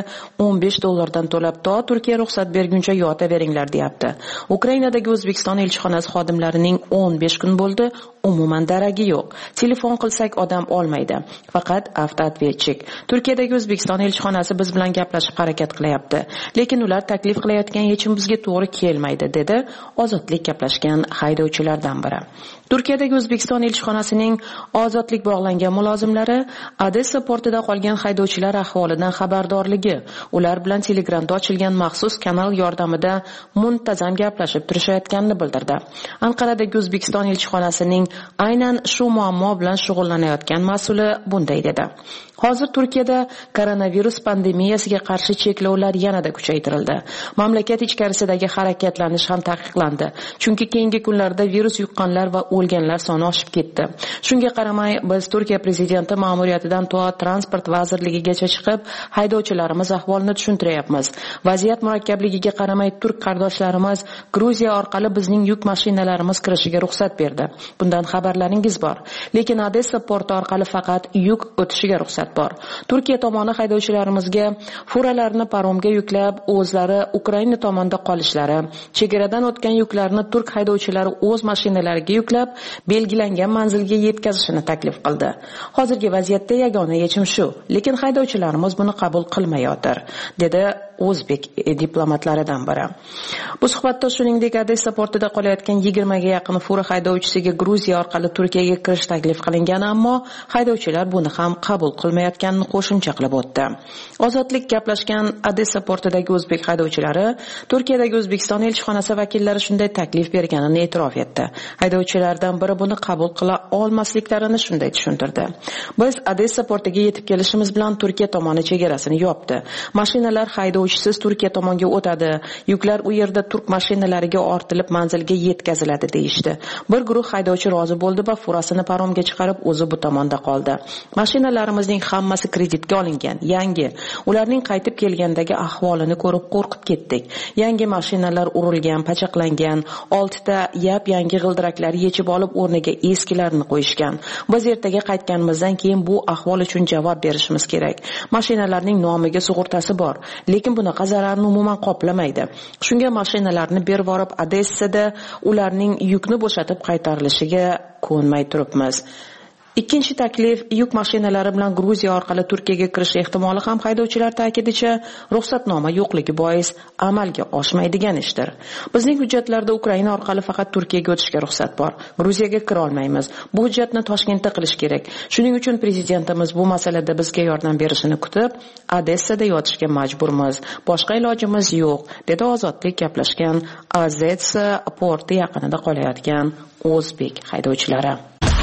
$15 to'lab to Turkiya ruxsat berguncha yotaveringlar deyapti. Ukrainadagi O'zbekiston elchixonasi xodimlarining 15 kun bo'ldi, umuman daragi yo'q. Telefon qilsak odam olmaydi. Faqat avtoatvetchik. Turkiyadagi O'zbekiston elchixonasi biz bilan gaplashib harakat qilyapti. Lekin ular taklif qilayotgan yechim bizga to'g'ri kelmaydi, dedi Ozodlik gaplashgan haydovchilardan biri. Turkiyadagi O'zbekiston elchixonasining ozodlik bog'langan mulozimlari Odessa portida qolgan haydovchilar ahvolidan xabardorligi, ular bilan Telegramda ochilgan maxsus kanal yordamida muntazam gaplashib turishayotganini bildirdi. Anqaradagi O'zbekiston elchixonasining aynan shu muammo bilan shug'ullanayotgan mas'uli bunday dedi. Hozir Turkiyada koronavirus pandemiyasiga qarshi cheklovlar yanada kuchaytirildi. Mamlakat ichkarisidagi harakatlanish ham taqiqlandi. Chunki keyingi kunlarda virus yuqqanlar va o'lganlar soni oshib ketdi. Shunga qaramay, biz Turkiya prezidenti ma'muriyatidan to transport vazirligigacha chiqib, haydovchilarimiz ahvolini tushuntiryapmiz. Vaziyat murakkabligiga qaramay, turk qardoshlarimiz Gruziya orqali bizning yuk mashinalarimiz kirishiga ruxsat berdi. Bundan xabarlaringiz bor. Lekin Odessa porti orqali faqat yuk o'tishiga ruxsat bor. Turkiya tomoni haydovchilarimizga furalarni paromga yuklab, o'zlari Ukraina tomonda qolishlari, chegaradan o'tgan yuklarni turk haydovchilari o'z mashinalariga yuklab, belgilangan manzilga yetkazishini taklif qildi. Hozirgi vaziyatda yagona yechim shu, lekin haydovchilarimiz buni qabul qilmayotir, dedi o'zbek diplomatlaridan biri. Bu suhbatda shuningdek Odessa portida qolayotgan 20 ga yaqin fura haydovchisiga Gruziya orqali Turkiyaga kirish taklif qilingan, ammo haydovchilar buni ham qabul qilmayotganini qo'shimcha qilib o'tdi. Ozodlik gaplashgan Odessa portidagi o'zbek haydovchilari Turkiyadagi O'zbekiston elchixonasi vakillari shunday taklif berganini e'tirof etdi. Haydovchilardan biri buni qabul qila olmasliklarini shunday tushuntirdi. Biz Odessa portiga yetib kelishimiz bilan Turkiya tomoni chegarasini yopdi. Mashinalar haydovchisiz Turkiya tomonga o'tadi. Yuklar u yerda turk mashinalariga ortilib manzilga yetkaziladi deyishdi. Bir guruh haydovchi rozi bo'ldi va furasini paromga chiqarib o'zi bu tomonda qoldi. Mashinalarimizning hammasi kreditga olingan, yangi. Ularning qaytib kelgandagi ahvolini ko'rib qo'rqib ketdik. Yangi mashinalar urilgan, pachaqlangan, 6 ta yap-yangi g'ildiraklar yechib olib o'rniga eskilarini qo'yishgan. Biz ertaga qaytganimizdan keyin bu ahvol uchun javob berishimiz kerak. Mashinalarning nomiga sug'urtasi bor, lekin bunaqa zararni umuman qoplamaydi. Shunga mashinalarni berib borib Odessada ularning yukni bo'shatib qaytarilishiga ko'nmay turibmiz. Ikkinchi taklif yuk mashinalari bilan Gruziya orqali Turkiyaga kirish ehtimoli ham haydovchilar ta'kidicha ruxsatnoma yo'qligi bois amalga oshmaydigan ishdir. Bizning hujjatlarda Ukraina orqali faqat Turkiyaga o'tishga ruxsat bor. Gruziyaga kira olmaymiz. Bu hujjatni Toshkentda qilish kerak. Shuning uchun prezidentimiz bu masalada bizga yordam berishini kutib, Odessada yotishga majburmiz. Boshqa ilojimiz yo'q, dedi Ozodlik gaplashgan Odessa porti yaqinida qolayotgan o'zbek haydovchilari.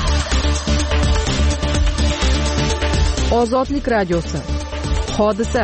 Ozodlik radiosi. Hodisa.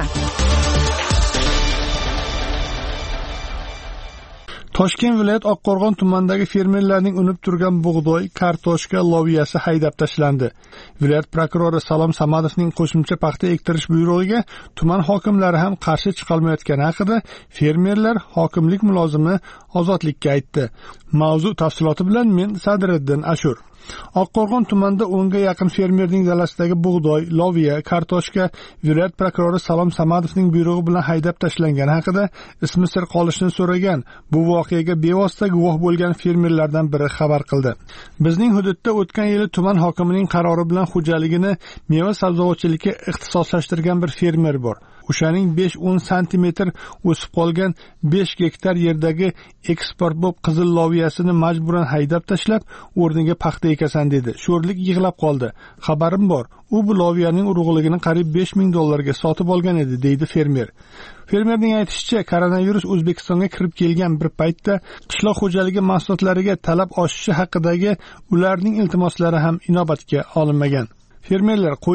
Toshkent viloyat Oqqo'rg'on tumanidagi fermerlarning unib turgan bug'doy, kartoshka loviyasi haydab tashlandi. Viloyat prokurori Salom Samadovning qo'shimcha paxta ektirish buyrug'iga tuman hokimlari ham qarshi chiqolmayotgani haqida fermerlar hokimlik mulozimi Ozodlikka aytdi. Mavzu tafsiloti bilan men Sadriddin Ashur. Oqqo'rg'on tumanida 10 ga yaqin fermerning dalasidagi bug'doy, loviya, kartoshka viloyat prokurori Salom Samadovning buyrug'i bilan haydab tashlangani haqida ismi sir qolishini so'ragan. Bu voqeaga bevosita guvoh bo'lgan fermerlardan biri xabar qildi. Bizning hududda o'tgan yili tuman hokimining qarori bilan xo'jaligini meva sabzavotchilikka ixtisoslashtirgan bir fermer bor. O'shaning 5-10 santimetr o'sib qolgan 5 gektar yerdagi eksport bo'p qizil loviyasini majburan haydab tashlab, o'rniga paxta ekasan dedi. Sho'rlik yig'lab qoldi. Xabarim bor. U bu loviyaning urug'ligini qariyb $5,000 sotib olgan edi, deydi fermer. Fermerning aytishicha, koronavirus O'zbekistonga kirib kelgan bir paytda qishloq xo'jaligi mahsulotlariga talab oshishi haqidagi ularning iltimoslari ham inobatga olinmagan. Fermerlar qo'ying,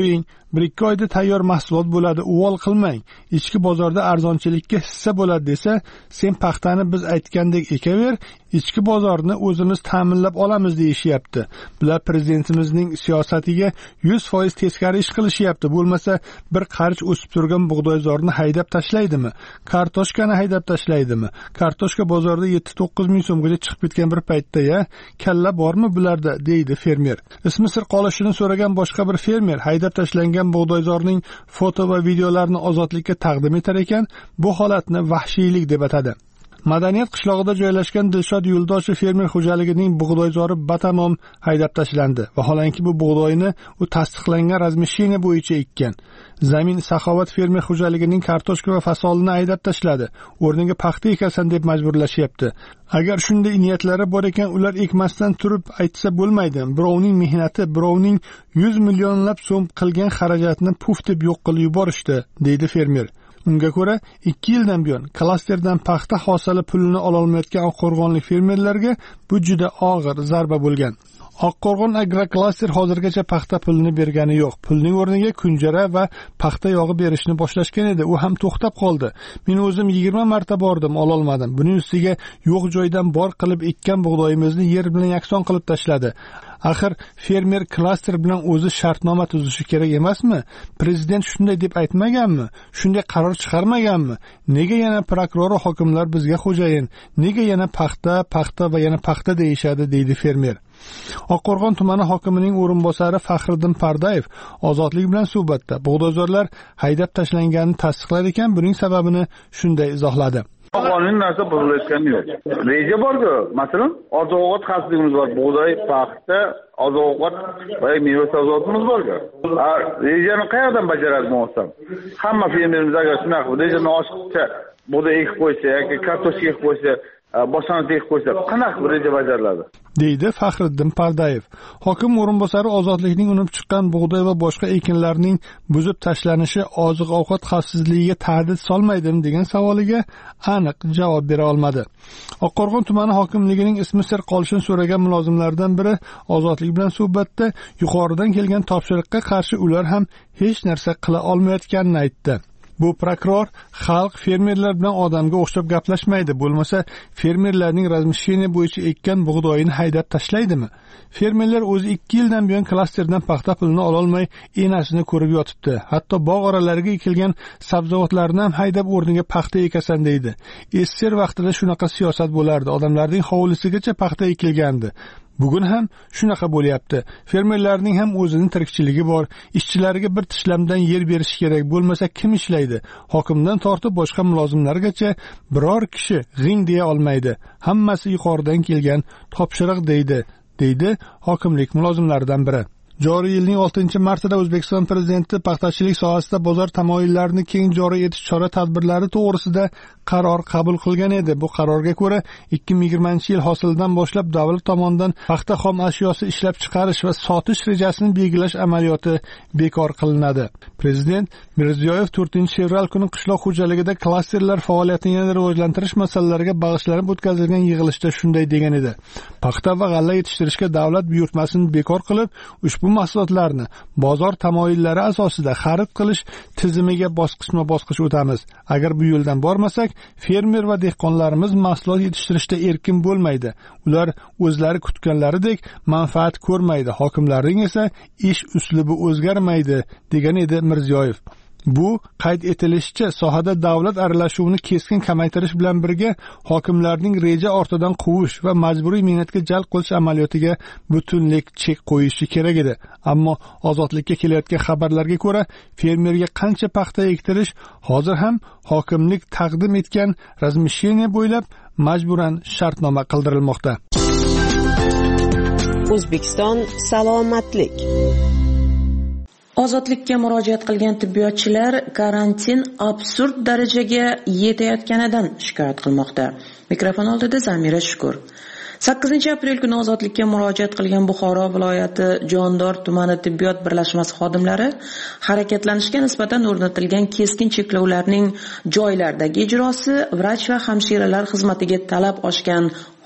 1-2 oyda tayyor mahsulot bo'ladi, uvol qilmang. Ichki bozorda arzonchilikka hissa bo'ladi desa, sen paxtani biz aytgandek ekaver, ichki bozorni o'zimiz ta'minlab olamiz deyishyapti. Bular prezidentimizning siyosatiga 100% teskari ish qilishyapti. Bo'lmasa bir qarich o'sib turgan bug'doyzorni haydab tashlaydimi? Kartoshkani haydab tashlaydimi? Kartoshka bozorda 7-9 ming so'mgacha chiqib ketgan bir paytda ya, kalla bormi bularda, deydi fermer. Ismi sir qolishini so'ragan boshqa bir fermer haydab tashlangan bug'doyzorning foto va videolarini ozodlikka taqdim etar ekan, bu holatni vahshiylik deb atadi. Madaniyat qishlog'ida joylashgan Dilshod Yo'ldoshev fermer xo'jaligining bug'doyzori batamom haydab tashlandi. Vaholanki bu bug'doyni u tasdiqlangan razmishina bo'yicha ekkan. Zamin Saxovat fermer xo'jaligining kartoshka va fasolini haydab tashladi. O'rniga paxta ekasan deb majburlashyapti. Agar shunday niyatlari bor ekan, ular ekmasdan turib aytsa bo'lmaydi. Birovning mehnati, birovning 100 millionlab so'm qilgan xarajatni puf deb yo'q qilib yuborishdi, deydi fermer. Unga ko'ra 2 yildan buyon klasterdan paxta hosili pulini ola olmayotgan Oqqo'rg'onlik fermerlarga bu juda og'ir zarba bo'lgan. Oqqo'rg'on agroklaster hozirgacha paxta pulini bergani yo'q. Pulning o'rniga kunjara va paxta yog'i berishni boshlashgan edi. U ham to'xtab qoldi. Men o'zim 20 marta bordim, ola olmadim. Buning ustiga yo'q joydan bor qilib ekkan bug'doyimizni yer bilan yakson qilib tashladi. Axir fermer klaster bilan o'zi shartnoma tuzishi kerak emasmi? Prezident shunday deb aytmaganmi? Shunday qaror chiqarmaganmi? Nega yana prokuror va hokimlar bizga xo'jayin? Nega yana paxta va yana paxta deyishadi, deydi fermer. Oqqo'rg'on tumani hokimining o'rinbosari Faxriddin Pardayev Ozodlik bilan suhbatda bug'doyzorlar haydab tashlanganini tasdiqlar ekan, buning sababini shunday izohladi. Qonun narsa buzilayotgani yo'q. Reja bor-ku, masalan, oziq-ovqat xavfsizligimiz bor, bug'doy, paxta, oziq-ovqat va meva sabzavotimiz bor-ku. Rejani qayerdan bajaradi bo'lsam? Hamma fermerimiz agar shunaqa rejani oshiqcha bug'doy ekib qo'ysa yoki kartoshka ekib qo'ysa, boshqani ekib qo'ysa, qanaqa reja bajariladi? deydi Faxriddin Pardayev. Hokim o'rinbosari ozodlikning unib chiqqan bug'doy va boshqa ekinlarning buzib tashlanishi oziq-ovqat xavfsizligiga tahdid solmaydimi degan savoliga aniq javob bera olmadi. Oqqo'rg'on tumani hokimligining ismi sir qolishini so'ragan mulozimlardan biri ozodlik bilan suhbatda yuqoridan kelgan topshiriqqa qarshi ular ham hech narsa qila olmayotganini aytdi. Bu prokuror xalq fermerlar bilan odamga o'xshab gaplashmaydi. Bo'lmasa fermerlarning razmishina bo'yicha ekkan bug'doyini haydab tashlaydimi? Fermerlar o'zi 2 yildan buyon klasterdan paxta pulini ola olmay enasini ko'rib yotibdi. Hatto bog' oralariga ekilgan sabzavotlarni ham haydab o'rniga paxta ekasan deydi. SSR vaqtida shunaqa siyosat bo'lardi. Odamlarning hovlisigacha paxta ekilgandi. Bugun ham shunaqa bo'lyapti. Fermerlarning ham o'zining tirikchiligi bor. Ishchilariga bir tishlamdan yer berish kerak, bo'lmasa kim ishlaydi? Hokimdan tortib boshqa mulozimlargacha biror kishi g'ing deya olmaydi. Hammasi yuqoridan kelgan topshiriq deydi hokimlik mulozimlaridan biri. Joriy yilning 6-martida O'zbekiston prezidenti paxtachilik sohasida bozor tamoyillarini keng joriy etish chora-tadbirlari to'g'risida qaror qabul qilgan edi. Bu qarorga ko'ra 2020-yil hosilidan boshlab davlat tomonidan paxta xom ashyosi ishlab chiqarish va sotish rejasini belgilash amaliyoti bekor qilinadi. Prezident Mirziyoyev 4-fevral kuni qishloq xo'jaligida klasterlar faoliyatini yanada rivojlantirish masalalariga bag'ishlanib o'tkazilgan yig'ilishda shunday degan edi. Paxta va g'alla yetishtirishga davlat buyurtmasini bekor qilib, ushbu mahsulotlarni bozor tamoyillari asosida xarid qilish tizimiga bosqichma-bosqich o'tamiz. Agar bu yo'ldan bormasak, fermer va dehqonlarimiz mahsulot yetishtirishda erkin bo'lmaydi. Ular o'zlari kutganlaridek manfaat ko'rmaydi. Hokimlarning esa ish uslubi o'zgarmaydi, degan edi Mirziyoyev. Bu qayd etilishicha, sohada davlat aralashuvini keskin kamaytirish bilan birga hokimlarning reja ortidan quvish va majburiy mehnatga jalb qilish amaliyotiga butunlik chek qo'yishi kerak edi. Ammo ozodlikka kelayotgan xabarlarga ko'ra, fermerga qancha paxta ektirish hozir ham hokimlik taqdim etgan razmisheniya bo'ylab majburan shartnoma qildirilmoqda. O'zbekiston salomatlik. Ozodlikka murojaat qilgan tibbiyotchilar karantin absurd darajaga yetayotganidan shikoyat qilmoqda. Mikrofon oldida Zamira Shukur. 8-aprel kuni ozodlikka murojaat qilgan Buxoro viloyati Jondor tumani tibbiyot birlashmasi xodimlari harakatlanishga nisbatan o'rnatilgan keskin cheklovlarning joylardagi ijrosi vrach va hamshiralar xizmatiga talab oshgan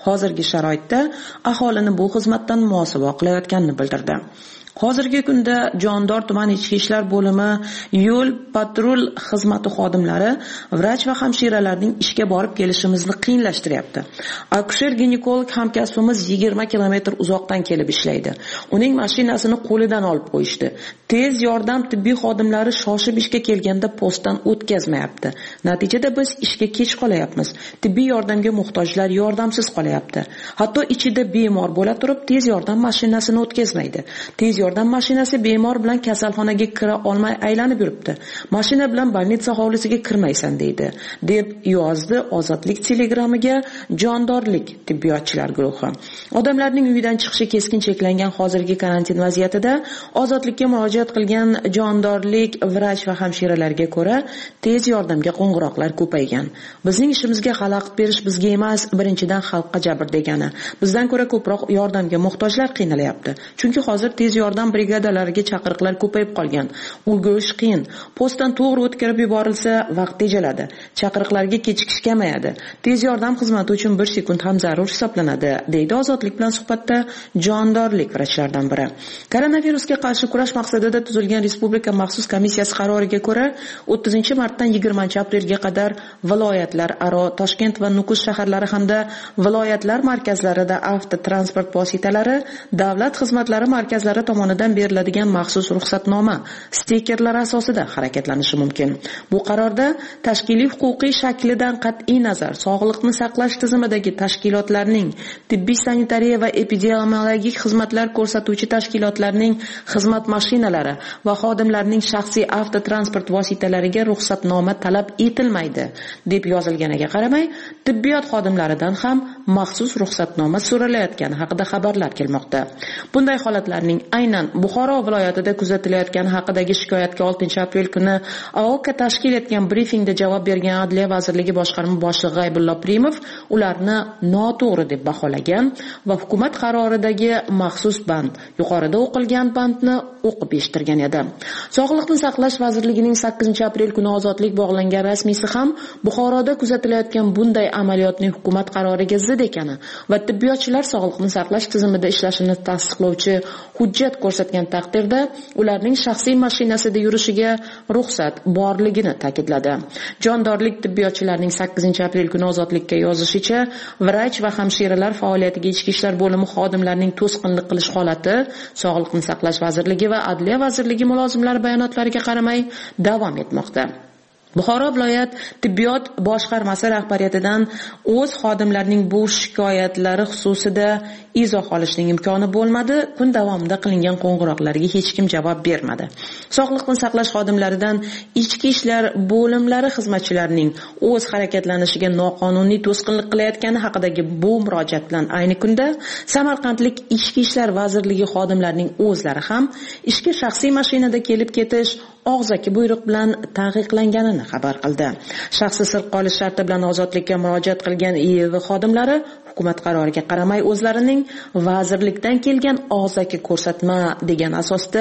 hozirgi sharoitda aholini bu xizmatdan muhosaba qilayotganini bildirdi. Hozirgi kunda Jondor tuman ichki ishlar bo'limi yo'l patrul xizmati xodimlari vrach va hamshiralarning ishga borib kelishimizni qiyinlashtiryapti. Akusher-ginekolog hamkasbimiz 20 kilometr uzoqdan kelib ishlaydi. Uning mashinasini qo'lidan olib qo'yishdi. Tez yordam tibbiy xodimlari shoshib ishga kelganda postdan o'tkazmayapti. Natijada biz ishga kech qolyapmiz. Tibbiy yordamga muhtojlar yordamsiz qolyapti. Hatto ichida bemor bo'la turib tez yordam mashinasini o'tkazmaydi. Tez yordam mashinasi bemor bilan kasalxonaga kira olmay aylanib yuribdi. Mashina bilan больница hovlisiga kirmaysan deydi, deb yozdi Ozodlik telegramiga Jondorlik tibbiyotchilar guruhi. Odamlarning uydan chiqishi keskin cheklangan hozirgi karantin vaziyatida Ozodlikka murojaat qilgan Jondorlik vrach va hamshiralarga ko'ra tez yordamga qo'ng'iroqlar ko'paygan. Bizning ishimizga xalaqit berish bizga emas, birinchidan xalqqa jabr degani. Bizdan ko'ra ko'proq yordamga muhtojlar qiynalyapti. Chunki hozir tez yordam brigadalariga chaqiriqlar ko'payib qolgan. Ulgurish qiyin. Postdan to'g'ri o'tkazib yuborilsa vaqt tejaladi. Chaqiriqlarga kechikish kamayadi. Tez yordam xizmati uchun 1 sekund ham zarur hisoblanadi, deydi Ozodlik bilan suhbatda Jondorlik vrachlardan biri. Koronavirusga qarshi kurash maqsadida tuzilgan Respublika maxsus komissiyasi qaroriga ko'ra 30-martdan 20-aprelga qadar viloyatlar aro Toshkent va Nukus shaharlari hamda viloyatlar markazlarida avtotransport vositalari davlat xizmatlari markazlari tomonidan beriladigan maxsus ruxsatnoma stikerlar asosida harakatlanishi mumkin. Bu qarorda tashkiliy huquqiy shaklidan qat'iy nazar sog'liqni saqlash tizimidagi tashkilotlarning, tibbiy sanitariya va epidemiologik xizmatlar ko'rsatuvchi tashkilotlarning xizmat mashinalari va xodimlarning shaxsiy avtotransport vositalariga ruxsatnoma talab etilmaydi, deb yozilganiga qaramay, tibbiyot xodimlaridan ham maxsus ruxsatnoma so'ralayotgani haqida xabarlar kelmoqda. Bunday holatlarning aynan Buxoro viloyatida kuzatilayotgani haqidagi shikoyatga 6-aprel kuni AOK tashkil etgan brifingda javob bergan Adliya vazirligi boshqarma boshlig'i G'aybulla Primov ularni noto'g'ri deb baholagan va hukumat qaroridagi maxsus band, yuqorida o'qilgan bandni o'qib eshittirgan edi. Sog'liqni saqlash vazirligining 8-aprel kuni Ozodlik bog'langan rasmiysi ham Buxoroda kuzatilayotgan bunday amaliyotning hukumat qaroriga zid ekani va tibbiyotchilar sog'liqni saqlash tizimida ishlashini tasdiqlovchi hujjat ko'rsatgan taqdirda ularning shaxsiy mashinasida yurishiga ruxsat borligini ta'kidladi. Jondorlik tibbiyotchilarining 8-aprel kuni Ozodlikka yozishicha, vrach va hamshiralar faoliyatiga ichki ishlar bo'limi xodimlarining to'sqinlik qilish holati Sog'liqni saqlash vazirligi va Adliya vazirligi mulozimlari bayonotlariga qaramay davom etmoqda. Buxoro viloyat tibbiyot boshqarmasi rahbariyatidan o'z xodimlarining bu shikoyatlari xususida izoh olishning imkoni bo'lmadi. Kun davomida qilingan qo'ng'iroqlarga hech kim javob bermadi. Sog'liqni saqlash xodimlaridan ichki ishlar bo'limlari xizmatchilarining o'z harakatlanishiga noqonuniy to'sqinlik qilayotgani haqidagi bu murojaat bilan ayni kunda Samarqandlik ichki ishlar vazirligi xodimlarining o'zlari ham ishga shaxsiy mashinada kelib ketish og'zaki buyruq bilan taqiqlanganini xabar qildi. Shaxsiy sir qolish sharti bilan ozodlikka murojaat qilgan IIV xodimlari hukumat qaroriga qaramay o'zlarining vazirlikdan kelgan og'zaki ko'rsatma degan asosda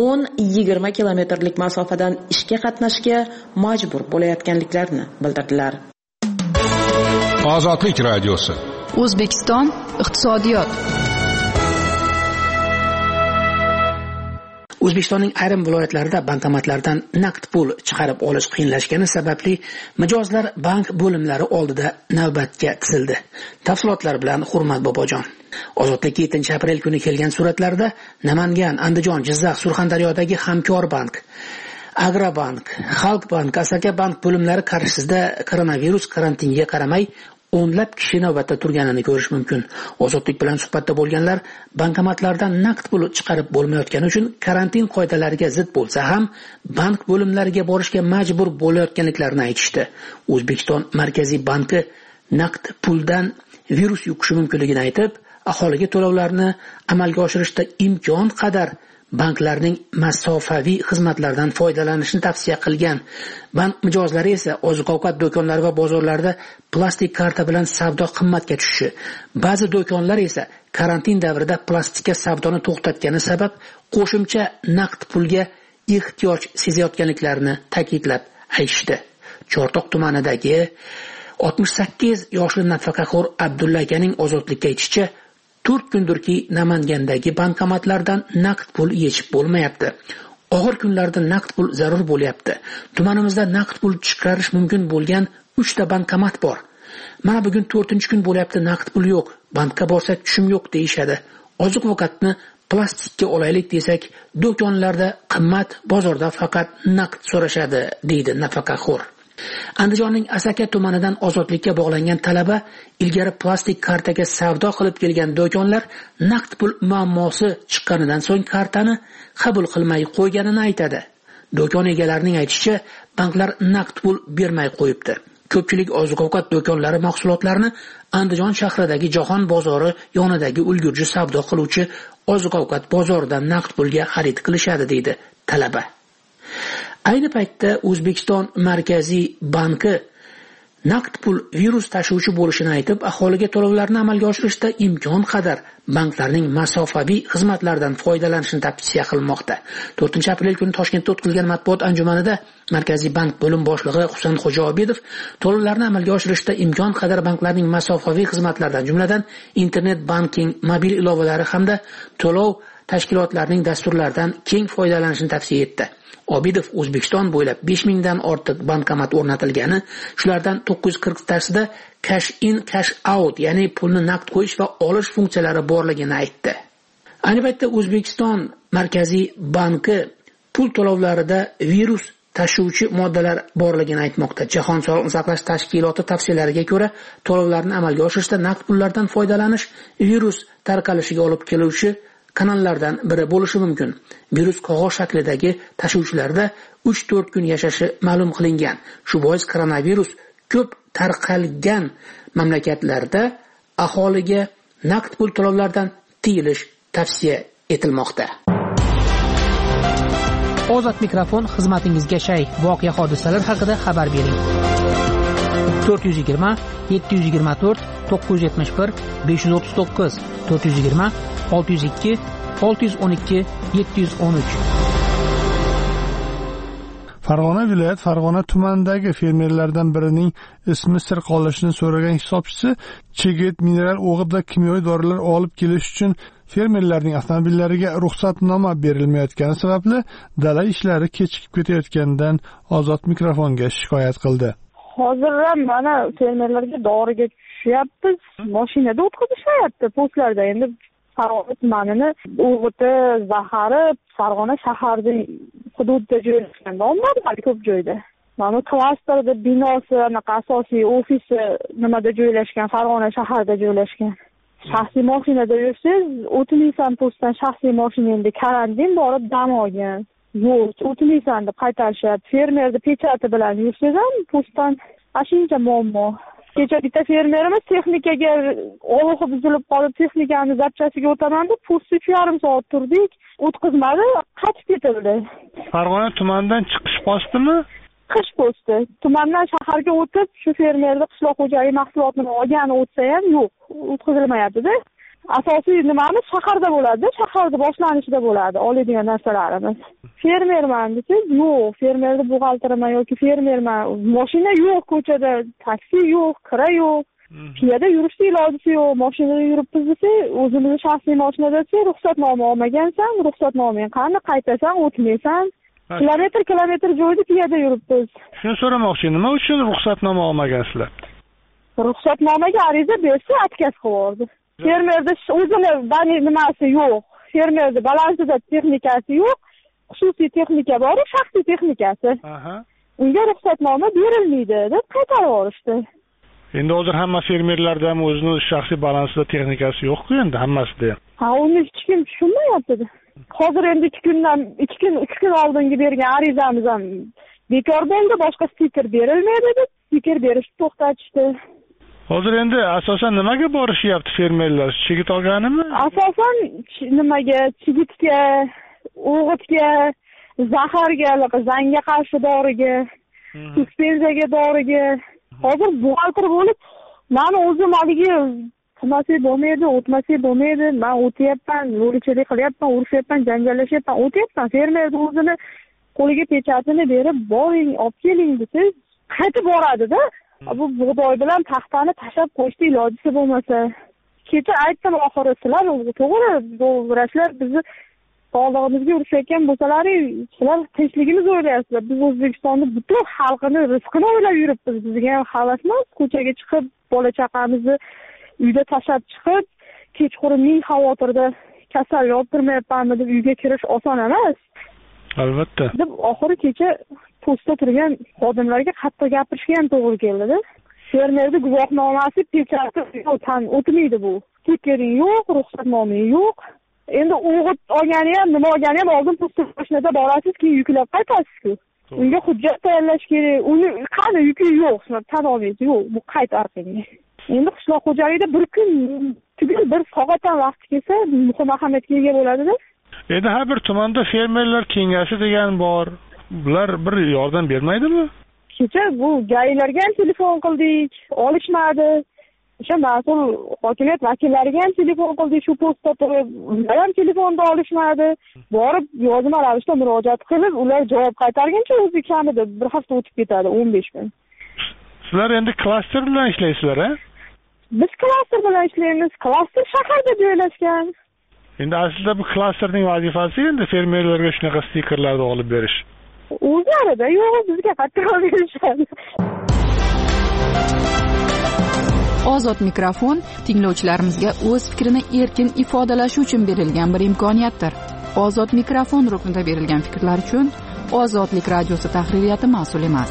10-20 kilometrlik masofadan ishga qatnashga majbur bo'layotganliklarini bildirdilar. Ozodlik radiosi. O'zbekiston iqtisodiyot. O'zbekistonning ayrim viloyatlarida bankomatlardan naqd pul chiqarib olish qiyinlashgani sababli mijozlar bank bo'limlari oldida navbatga tizildi. Tafsilotlar bilan Hurmat Bobojon. Ozodlik 7-aprel kuni kelgan suratlarda Namangan, Andijon, Jizzax, Surxondaryodagi Hamkor bank, Agrobank, Xalq bank, Asaka bank bo'limlari qarshisida koronavirus karantiniga qaramay o'nlab kishi navbatda turganini ko'rish mumkin. Ozodlik bilan suhbatda bo'lganlar bankomatlardan naqd pul chiqarib bo'lmayotgani uchun karantin qoidalariga zid bo'lsa ham bank bo'limlariga borishga majbur bo'layotganliklarini aytishdi. O'zbekiston Markaziy banki naqd puldan virus yuqishi mumkinligini aytib, aholiga to'lovlarni amalga oshirishda imkon qadar banklarning masofaviy xizmatlaridan foydalanishni tavsiya qilgan. Bank mijozlari esa oziq-ovqat do'konlari va bozorlarda plastik karta bilan savdo qimmatga tushishi, ba'zi do'konlar esa karantin davrida plastikka savdoni to'xtatgani sabab qo'shimcha naqd pulga ehtiyoj sezayotganliklarini ta'kidlab aytishdi. Chortoq tumanidagi 68 yoshli nafaqaxo'r Abdulla akaning ozodlikka aytishicha, 4 kundurki Namangandagi bankomatlardan naqd pul yechib bo'lmayapti. Og'ir kunlarda naqd pul zarur bo'lyapti. Tumanimizda naqd pul chiqarish mumkin bo'lgan 3 ta bankomat bor. Mana bugun 4-kun bo'lyapti, naqd pul yo'q. Bankka borsak tushum yo'q deyishadi. Oziq-ovqatni plastikka olaylik desak, do'konlarda qimmat, bozorda faqat naqd so'rashadi, deydi nafaqaxo'r. Andijonning Asaka tumanidan ozodlikka bog'langan talaba ilgari plastik kartaga savdo qilib kelgan do'konlar naqd pul muammosi chiqqanidan so'ng kartani qabul qilmay qo'yganini aytadi. Do'kon egalarining aytishicha, banklar naqd pul bermay qo'yibdi. Ko'pchilik oziq-ovqat do'konlari mahsulotlarini Andijon shahridagi Jahon bozori yonidagi ulgurji savdo qiluvchi oziq-ovqat bozoridan naqd pulga xarid qilishadi, deydi talaba. Ayni paytda O'zbekiston Markaziy banki naqd pul virus tashuvchi bo'lishini aytib, aholiga to'lovlarni amalga oshirishda imkon qadar banklarning masofaviy xizmatlaridan foydalanishni tavsiya qilmoqda. 4-aprel kuni Toshkentda o'tkazilgan matbuot anjumanida Markaziy bank bo'lim boshlig'i Husanxo'ja Obidov to'lovlarni amalga oshirishda imkon qadar banklarning masofaviy xizmatlaridan, jumladan internet banking, mobil ilovalari hamda to'lov tashkilotlarining dasturlaridan keng foydalanishni tavsiya etdi. Obidov O'zbekiston bo'ylab 5000 dan ortiq bankomat o'rnatilgani, shulardan 940 tasida cash in cash out, ya'ni pulni naqd qo'yish va olish funksiyalari borligini aytdi. Ayni paytda O'zbekiston Markaziy banki pul to'lovlarida virus tashuvchi moddalar borligini aytmoqda. Jahon sog'liqni saqlash tashkiloti tavsiyalariga ko'ra, to'lovlarni amalga oshirishda naqd pullardan foydalanish virus tarqalishiga olib keluvchi kanallardan biri bo'lishi mumkin. Virus qog'oz shaklidagi tashuvchilarda 3-4 kun yashashi ma'lum qilingan. Shu bois koronavirus ko'p tarqalgan mamlakatlarda aholiga naqd pul to'lovlardan tiyilish tavsiya etilmoqda. Ozod mikrofon xizmatingizga shay. Voqea hodisalar haqida xabar bering. 420 724 971 539 420 602 612 713. Farg'ona viloyat Farg'ona tumanidagi fermerlardan birining ismi sir qolishini so'ragan hisobchisi chigit, mineral o'g'it va kimyoviy dorilar olib kelish uchun fermerlarning avtomobillariga ruxsatnoma berilmayotgani sababli dala ishlari kechikib ketayotganidan Ozod mikrofonga shikoyat qildi. Hozir ham mana fermerlarga doriga tushyapmiz, mashinada o'tkazishyapti postlarda. Endi Farg'ona tumanini o'g'iti, zahari Farg'ona shaharida hududida joylashgan. Ommalar ko'p joyda. Mana klasterda binosi, anaqa asosiy ofisi nimada joylashgan, Farg'ona shaharida joylashgan. Shaxsiy mashinada yursangiz, o'tmaysan postdan shaxsiy mashinangda karantin borib dam olgan. Yo'q, o'tmaysan deb qaytarishyapti. Fermerni pechati bilan yursangiz ham postdan ashuncha muammo. Kecha bitta fermerimiz texnikaga olg'i buzilib qolib, texnikani zapchasiga o'taman deb postda 3,5 soat turdik, o'tkazmadi, qaytib ketildi. Farg'ona tumanidan chiqish postimi? Qish posti. Tumandan shaharga o'tib, shu fermerni qishloq xo'jaligi mahsulotini olgani o'tsa ham yo'q, o'tkazilmayapti-da. Asosiy nimamiz shaharda bo'ladi, shaharda boshlanishida bo'ladi oladigan narsalarimiz. Fermerman desiz, yo'q, fermerni buxgalterman yoki fermerman, mashina yo'q ko'chada, taksi yo'q, kira yo'q. Piyoda yurishni ilojisi yo'q, mashinada yuribmiz desa, o'zimizni shaxsiy mashinada desa, ruxsatnoma olmagansan, ruxsatnomang qani, qaytasan, o'tmaysan. Kilometr joyda piyoda yuribmiz. Shuni so'ramoqchi, nima uchun ruxsatnoma olmagansizlar? Ruxsatnomaga ariza bersa, отказ qilyapti. Fermerda o'zini nimasi yo'q. Fermerda balansida texnikasi yo'q. Xususiy texnika bor, shaxsiy texnikasi. Unga ruxsatnoma berilmaydi deb qaytarib yuborishdi. Endi hozir hamma fermerlarda ham o'zining shaxsiy balansida texnikasi yo'q-ku endi hammasida ham. Ha, uni hech kim tushunmayapti. Hozir endi 2 kun oldingi bergan arizamiz ham bekor bo'ldi, boshqa stiker berilmaydi deb stiker berishni to'xtatishdi. Hozir endi asosan nimaga borishyapti fermerlar? Chigit olganimi? Asosan nimaga? Chigitga, o'g'itga, zaharga, zangga qarshi doriga, suspenziyaga doriga. Hozir buxgalter bo'lib, men o'zim haligi qilmasak bo'lmaydi, o'tmasak bo'lmaydi. Men o'tyapman, yo'lchilik qilyapman, urushyapman, janjallashyapman, o'tyapman. Fermerni o'zini qo'liga pechatini berib, boring, olib keling desiz, qaytib boradi-da. Bu bug'doy bilan paxtani tashlab qo'yishdi ilojisi bo'lmasa. Kecha aytdim oxiri sizlar to'g'ri vrachlar bizni sog'lig'imizga urushayotgan bo'lsalaring, sizlar tinchligimizni o'ylayapsizlar. Biz O'zbekistonni butun xalqini rizqini o'ylab yuribmiz. Bizga ham havas emas ko'chaga chiqib, bola chaqamizni uyda tashlab chiqib, kechqurun ming xavotirda kasal yottirmayapmanmi deb uyga kirish oson emas. Albatta. Deb oxiri kecha postda turgan xodimlarga qattiq gapirishga ham to'g'ri keldi-da. Fermerning guvohnomasi pechati tan o'tmaydi bu. Tekering yo'q, ruxsatnoma yo'q. Endi o'g'it olgani ham, nima olgani ham oldin posta mashinada borasiz, keyin yuklab qaytasiz-ku. Unga hujjat tayyorlash kerak. Uni qani yuki yo'q, tan olmaysiz. Yo'q, bu qayt orqaga. Endi qishloq xo'jaligida bir kun tugul bir soatdan vaqt kelsa, muhim ahamiyatga ega bo'ladi-da. Endi har bir tumanda fermerlar kengashi degan bor. Bular bir yordam bermaydimi? Kecha bu gaylarga ham telefon qildik, olishmadi. O'sha mas'ul hokimiyat vakillariga ham telefon qildik, shu postda turib, ular ham telefonda olishmadi. Borib yozma ravishda murojaat qilib, ular javob qaytarguncha o'zi kamida bir hafta o'tib ketadi, 15 kun. Sizlar endi klaster bilan ishlaysizlar, a? Biz klaster bilan ishlaymiz. Klaster shaharda joylashgan. Endi aslida bu klasterning vazifasi endi fermerlarga shunaqa stikerlarni olib berish. O'zlarida yo'q, bizga qattiq berishadi. Ozod mikrofon tinglovchilarimizga o'z fikrini erkin ifodalashi uchun berilgan bir imkoniyatdir. Ozod mikrofon ruknida berilgan fikrlar uchun Ozodlik radiosi tahririyati mas'ul emas.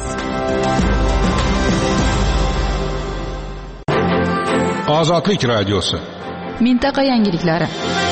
Ozodlik radiosi. Mintaqa yangiliklari.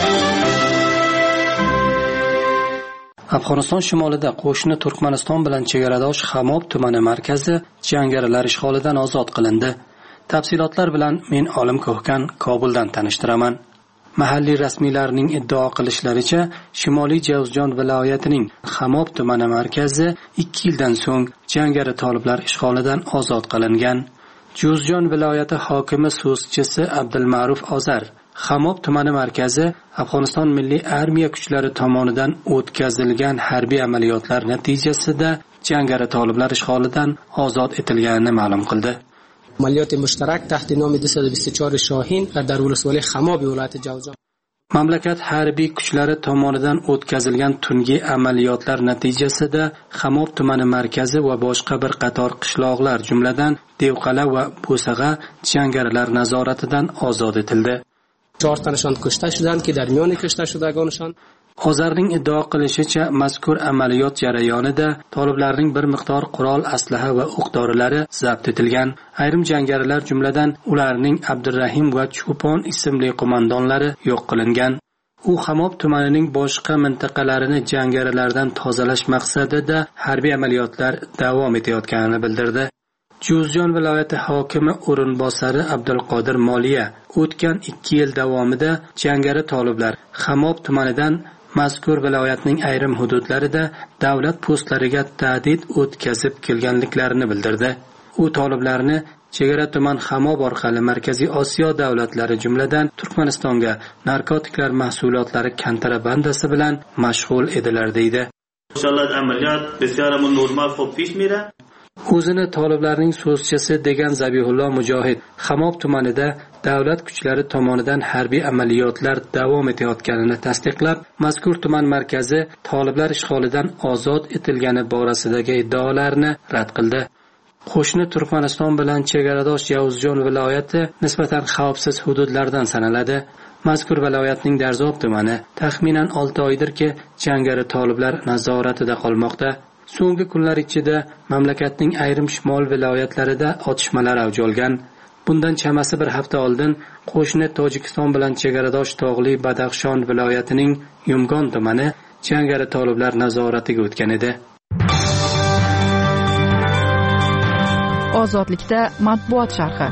Afg'oniston shimolida qo'shni Turkmaniston bilan chegaradosh Xamob tumani markazi jangarilar ishg'olidan ozod qilindi. Tafsilotlar bilan men Olim Ko'hkan Kobuldan tanishtiraman. Mahalliy rasmiylarning iddao qilishlaricha, Shimoliy Jovzjon viloyatining Xamob tumani markazi 2 yildan so'ng jangari toliblar ishg'olidan ozod qilingan. Jovzjon viloyati hokimi so'zchisi Abdulma'ruf Ozar Xamob tumani markazi Afg'oniston milliy armiya kuchlari tomonidan o'tkazilgan harbiy amaliyotlar natijasida jangari toliblar ishg'olidan ozod etilganini ma'lum qildi. عملیات مشترک تحت نام 224 شاهین در ولسوالی خماب ولایت جوزجان. Mamlakat harbiy kuchlari tomonidan o'tkazilgan tungi amaliyotlar natijasida Xamob tumani markazi va boshqa bir qator qishloqlar, jumladan Devqala va Bo'sag'a jangarilar nazoratidan ozod etildi. 4 تنشان کشته شدند که در میان کشته شدگانشان Ozarning iddao qilishicha, mazkur amaliyot jarayonida toliblarning bir miqdor qurol, aslaha va o'q-dorilari zabt etilgan. Ayrim jangarilar, jumladan ularning Abdurrahim va Cho'pon ismli qo'mondonlari yo'q qilingan. U Xamob tumanining boshqa mintaqalarini jangarilardan tozalash maqsadida harbiy amaliyotlar davom etayotganini bildirdi. Jovzjon viloyati hokimi o'rinbosari Abdulqodir Moliya o'tgan 2 yil davomida jangari toliblar Xamob tumanidan mazkur viloyatning ayrim hududlarida davlat postlariga tahdid o'tkazib kelganliklarini bildirdi. U toliblarni chegara tuman Xamob orqali Markaziy Osiyo davlatlari, jumladan Turkmanistonga narkotiklar mahsulotlari kontrabandasi bilan mashg'ul edilar deydi. Inshaalloh amaliyot بسیار normal xo'p پیش میره. O'zini toliblarning so'zchisi degan Zabihullo Mujohid Xamob tumanida davlat kuchlari tomonidan harbiy amaliyotlar davom etayotganini tasdiqlab, mazkur tuman markazi toliblar ishg'olidan ozod etilgani borasidagi iddaolarni rad qildi. Qo'shni Turkmaniston bilan chegaradosh Jovzjon viloyati nisbatan xavfsiz hududlardan sanaladi. Mazkur viloyatning Darzob tumani taxminan 6 oydirki jangari toliblar nazoratida qolmoqda. So'nggi kunlar ichida mamlakatning ayrim shimol viloyatlarida otishmalar avj olgan. Bundan chamasi bir hafta oldin qo'shni Tojikiston bilan chegaradosh tog'li Badaxshon viloyatining Yumgon tumani jangari toliblar nazoratiga o'tgan edi. Ozodlikda matbuot sharhi.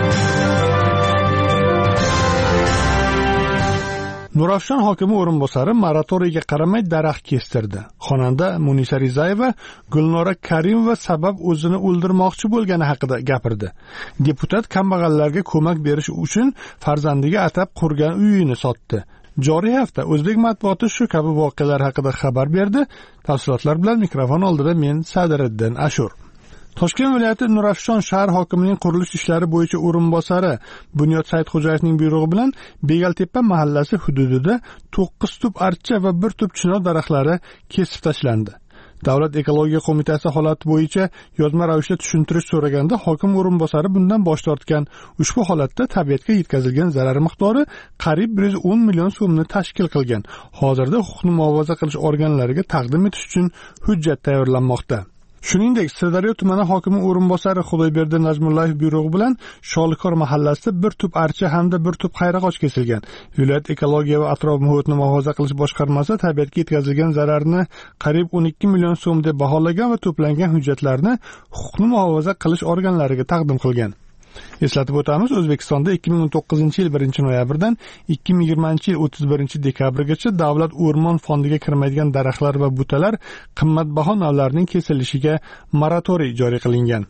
Nurafshon hokimi o'rinbosari moratoriyga qaramay daraxt kestirdi. Xonanda Munisa Rizayeva Gulnora Karimova sabab o'zini o'ldirmoqchi bo'lgani haqida gapirdi. Deputat kambag'allarga ko'mak berish uchun farzandiga atab qurgan uyini sotdi. Joriy hafta o'zbek matbuoti shu kabi voqealar haqida xabar berdi. Tafsilotlar bilan mikrofon oldida men Sadiriddin Ashur. Toshkent viloyati Nurafshon shahar hokimining qurilish ishlari bo'yicha o'rinbosari Bunyod Saidxo'jayevning buyrug'i bilan Begaltepa mahallasi hududida 9 tup archa va 1 tup chinor daraxtlari kesib tashlandi. Davlat ekologiya qo'mitasi holati bo'yicha yozma ravishda tushuntirish so'raganda hokim o'rinbosari bundan bosh tortgan. Ushbu holatda tabiatga yetkazilgan zarar miqdori qariyb 110 million so'mni tashkil qilgan. Hozirda huquqni muhofaza qilish organlariga taqdim etish uchun hujjat tayyorlanmoqda. Shuningdek, Sirdaryo tumani hokimi o'rinbosari Xudoyberdi Najmullayev buyrug'i bilan Sholikor mahallasida 1 tup archa hamda 1 tup qayrag'och kesilgan. Viloyat ekologiya va atrof muhitni muhofaza qilish boshqarmasi tabiatga yetkazilgan zararni qariyb 12 million so'm deb baholagan va to'plangan hujjatlarni huquqni muhofaza qilish organlariga taqdim qilgan. Eslatib o'tamiz, O'zbekistonda 2019-yil 1-noyabrdan 2020-yil 31-dekabrgacha davlat o'rmon fondiga kirmaydigan daraxtlar va butalar qimmatbaho navlarining kesilishiga moratoriy joriy qilingan.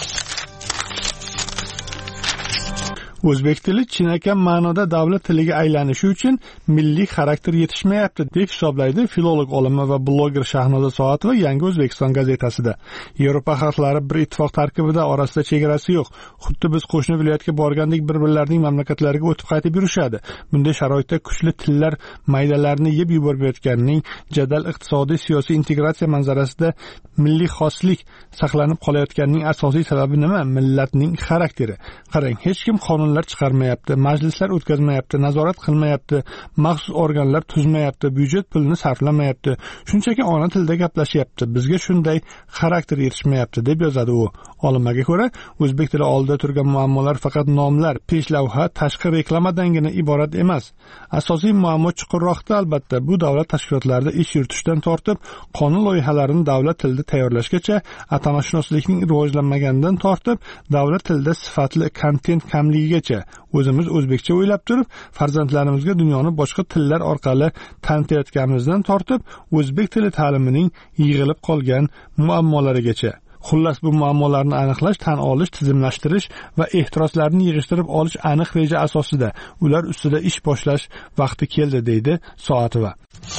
O'zbek tili chinakam ma'noda davlat tiliga aylanishi uchun milliy xarakter yetishmayapti deb hisoblaydi filolog olimi va bloger Shahnoza Soatova Yangi O'zbekiston gazetasida. Yevropa xalqlari bir ittifoq tarkibida, orasida chegarasi yo'q. Xuddi biz qo'shni viloyatga borgandek bir-birlarining mamlakatlariga o'tib qaytib yurishadi. Bunday sharoitda kuchli tillar maydalarni yeb yuborayotganining jadal iqtisodiy siyosiy integratsiya manzarasida milliy xoslik saqlanib qolayotganining asosiy sababi nima? Millatning xarakteri. Qarang, hech kim qonun chiqarmayapti, majlislar o'tkazmayapti, nazorat qilmayapti, maxsus organlar tuzmayapti, byudjet pulini sarflamayapti. Shunchaki ona tilida gaplashyapti. Bizga shunday xarakter yetishmayapti deb yozadi u. Olimlarga ko'ra, o'zbek tili oldida turgan muammolar faqat nomlar, peshlavha, tashqi reklamadangina iborat emas. Asosiy muammo chuqurroqda albatta. Bu davlat tashkilotlarida ish yuritishdan tortib, qonun loyihalarini davlat tilida tayyorlashgacha, atamashunoslikning rivojlanmaganidan tortib, davlat tilida sifatli kontent kamligiga o'zimiz o'zbekcha o'ylab turib, farzandlarimizga dunyoni boshqa tillar orqali tanitayotganimizdan tortib, o'zbek tili ta'limining yig'ilib qolgan muammolarigacha. Xullas, bu muammolarni aniqlash, tan olish, tizimlashtirish va ehtiroslarni yig'ishtirib olish aniq reja asosida ular ustida ish boshlash vaqti keldi, deydi Soatova.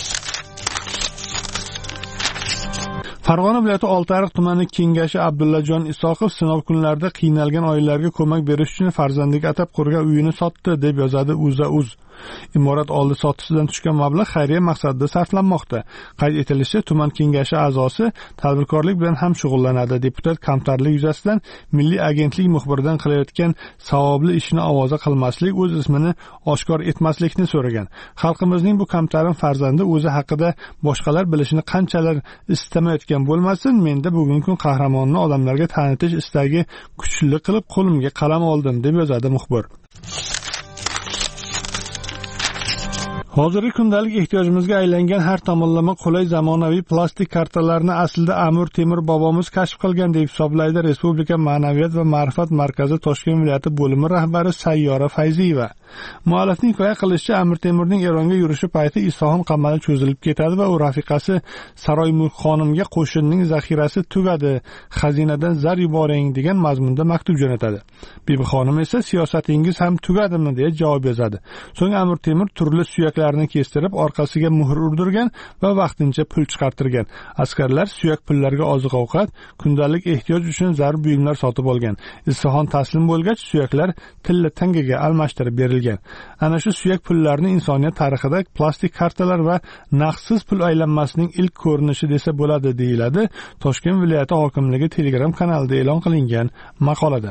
Farg'ona viloyati Oltiariq tumani kengashi Abdullajon Isoqov sinov kunlarida qiynalgan oilalarga ko'mak berish uchun farzandiga atab qurgan uyini sotdi deb yozadi UzAuz. Imorat oldi sotisidan tushgan mablag' xayriya maqsadida sarflanmoqda. Qayd etilishicha, tuman kengashi a'zosi tadbirkorlik bilan ham shug'ullanadi. Deputat kamtarlik yuzasidan Milliy agentlik muxbiridan qilayotgan savobli ishni ovoza qilmaslik, o'z ismini oshkor etmaslikni so'ragan. Xalqimizning bu kamtarin farzandi o'zi haqida boshqalar bilishini qanchalar istamayotgan bo'lmasin, menda bugungi kun qahramonni odamlarga tanitish istagi kuchli qilib qo'limga qalam oldim deb yozadi muxbir. Hozirgi kundalik ehtiyojimizga aylangan har tomonlama qulay zamonaviy plastik kartalarni aslida Amir Temur bobomiz kashf qilgan deb hisoblaydi Respublika Ma'naviyat va ma'rifat markazi Toshkent viloyati bo'limi rahbari Sayyora Fayziyeva. Muallifning hikoya qilishicha, Amir Temurning Eronga yurishi payti Isfaxon qamali cho'zilib ketadi va u rafiqasi Saroymulk xonimga qo'shinning zaxirasi tugadi, xazinadan zar yuboring degan mazmunda maktub jo'natadi. Bibi xonim esa siyosatingiz ham tugadimi deya javob yozadi. So'ng Amir Temur turli suyaklarni kestirib, orqasiga muhr urdirgan va vaqtincha pul chiqartirgan. Askarlar suyak pullarga oziq-ovqat, kundalik ehtiyoj uchun zarur buyumlar sotib olgan. Isfaxon taslim bo'lgach, suyaklar tilla tangaga almashtirib berilgan. Ana shu suyak pullarni insoniyat tarixida plastik kartalar va naqdsiz pul aylanmasining ilk ko'rinishi desa bo'ladi, deyiladi Toshkent viloyati hokimligi Telegram kanalida e'lon qilingan maqolada.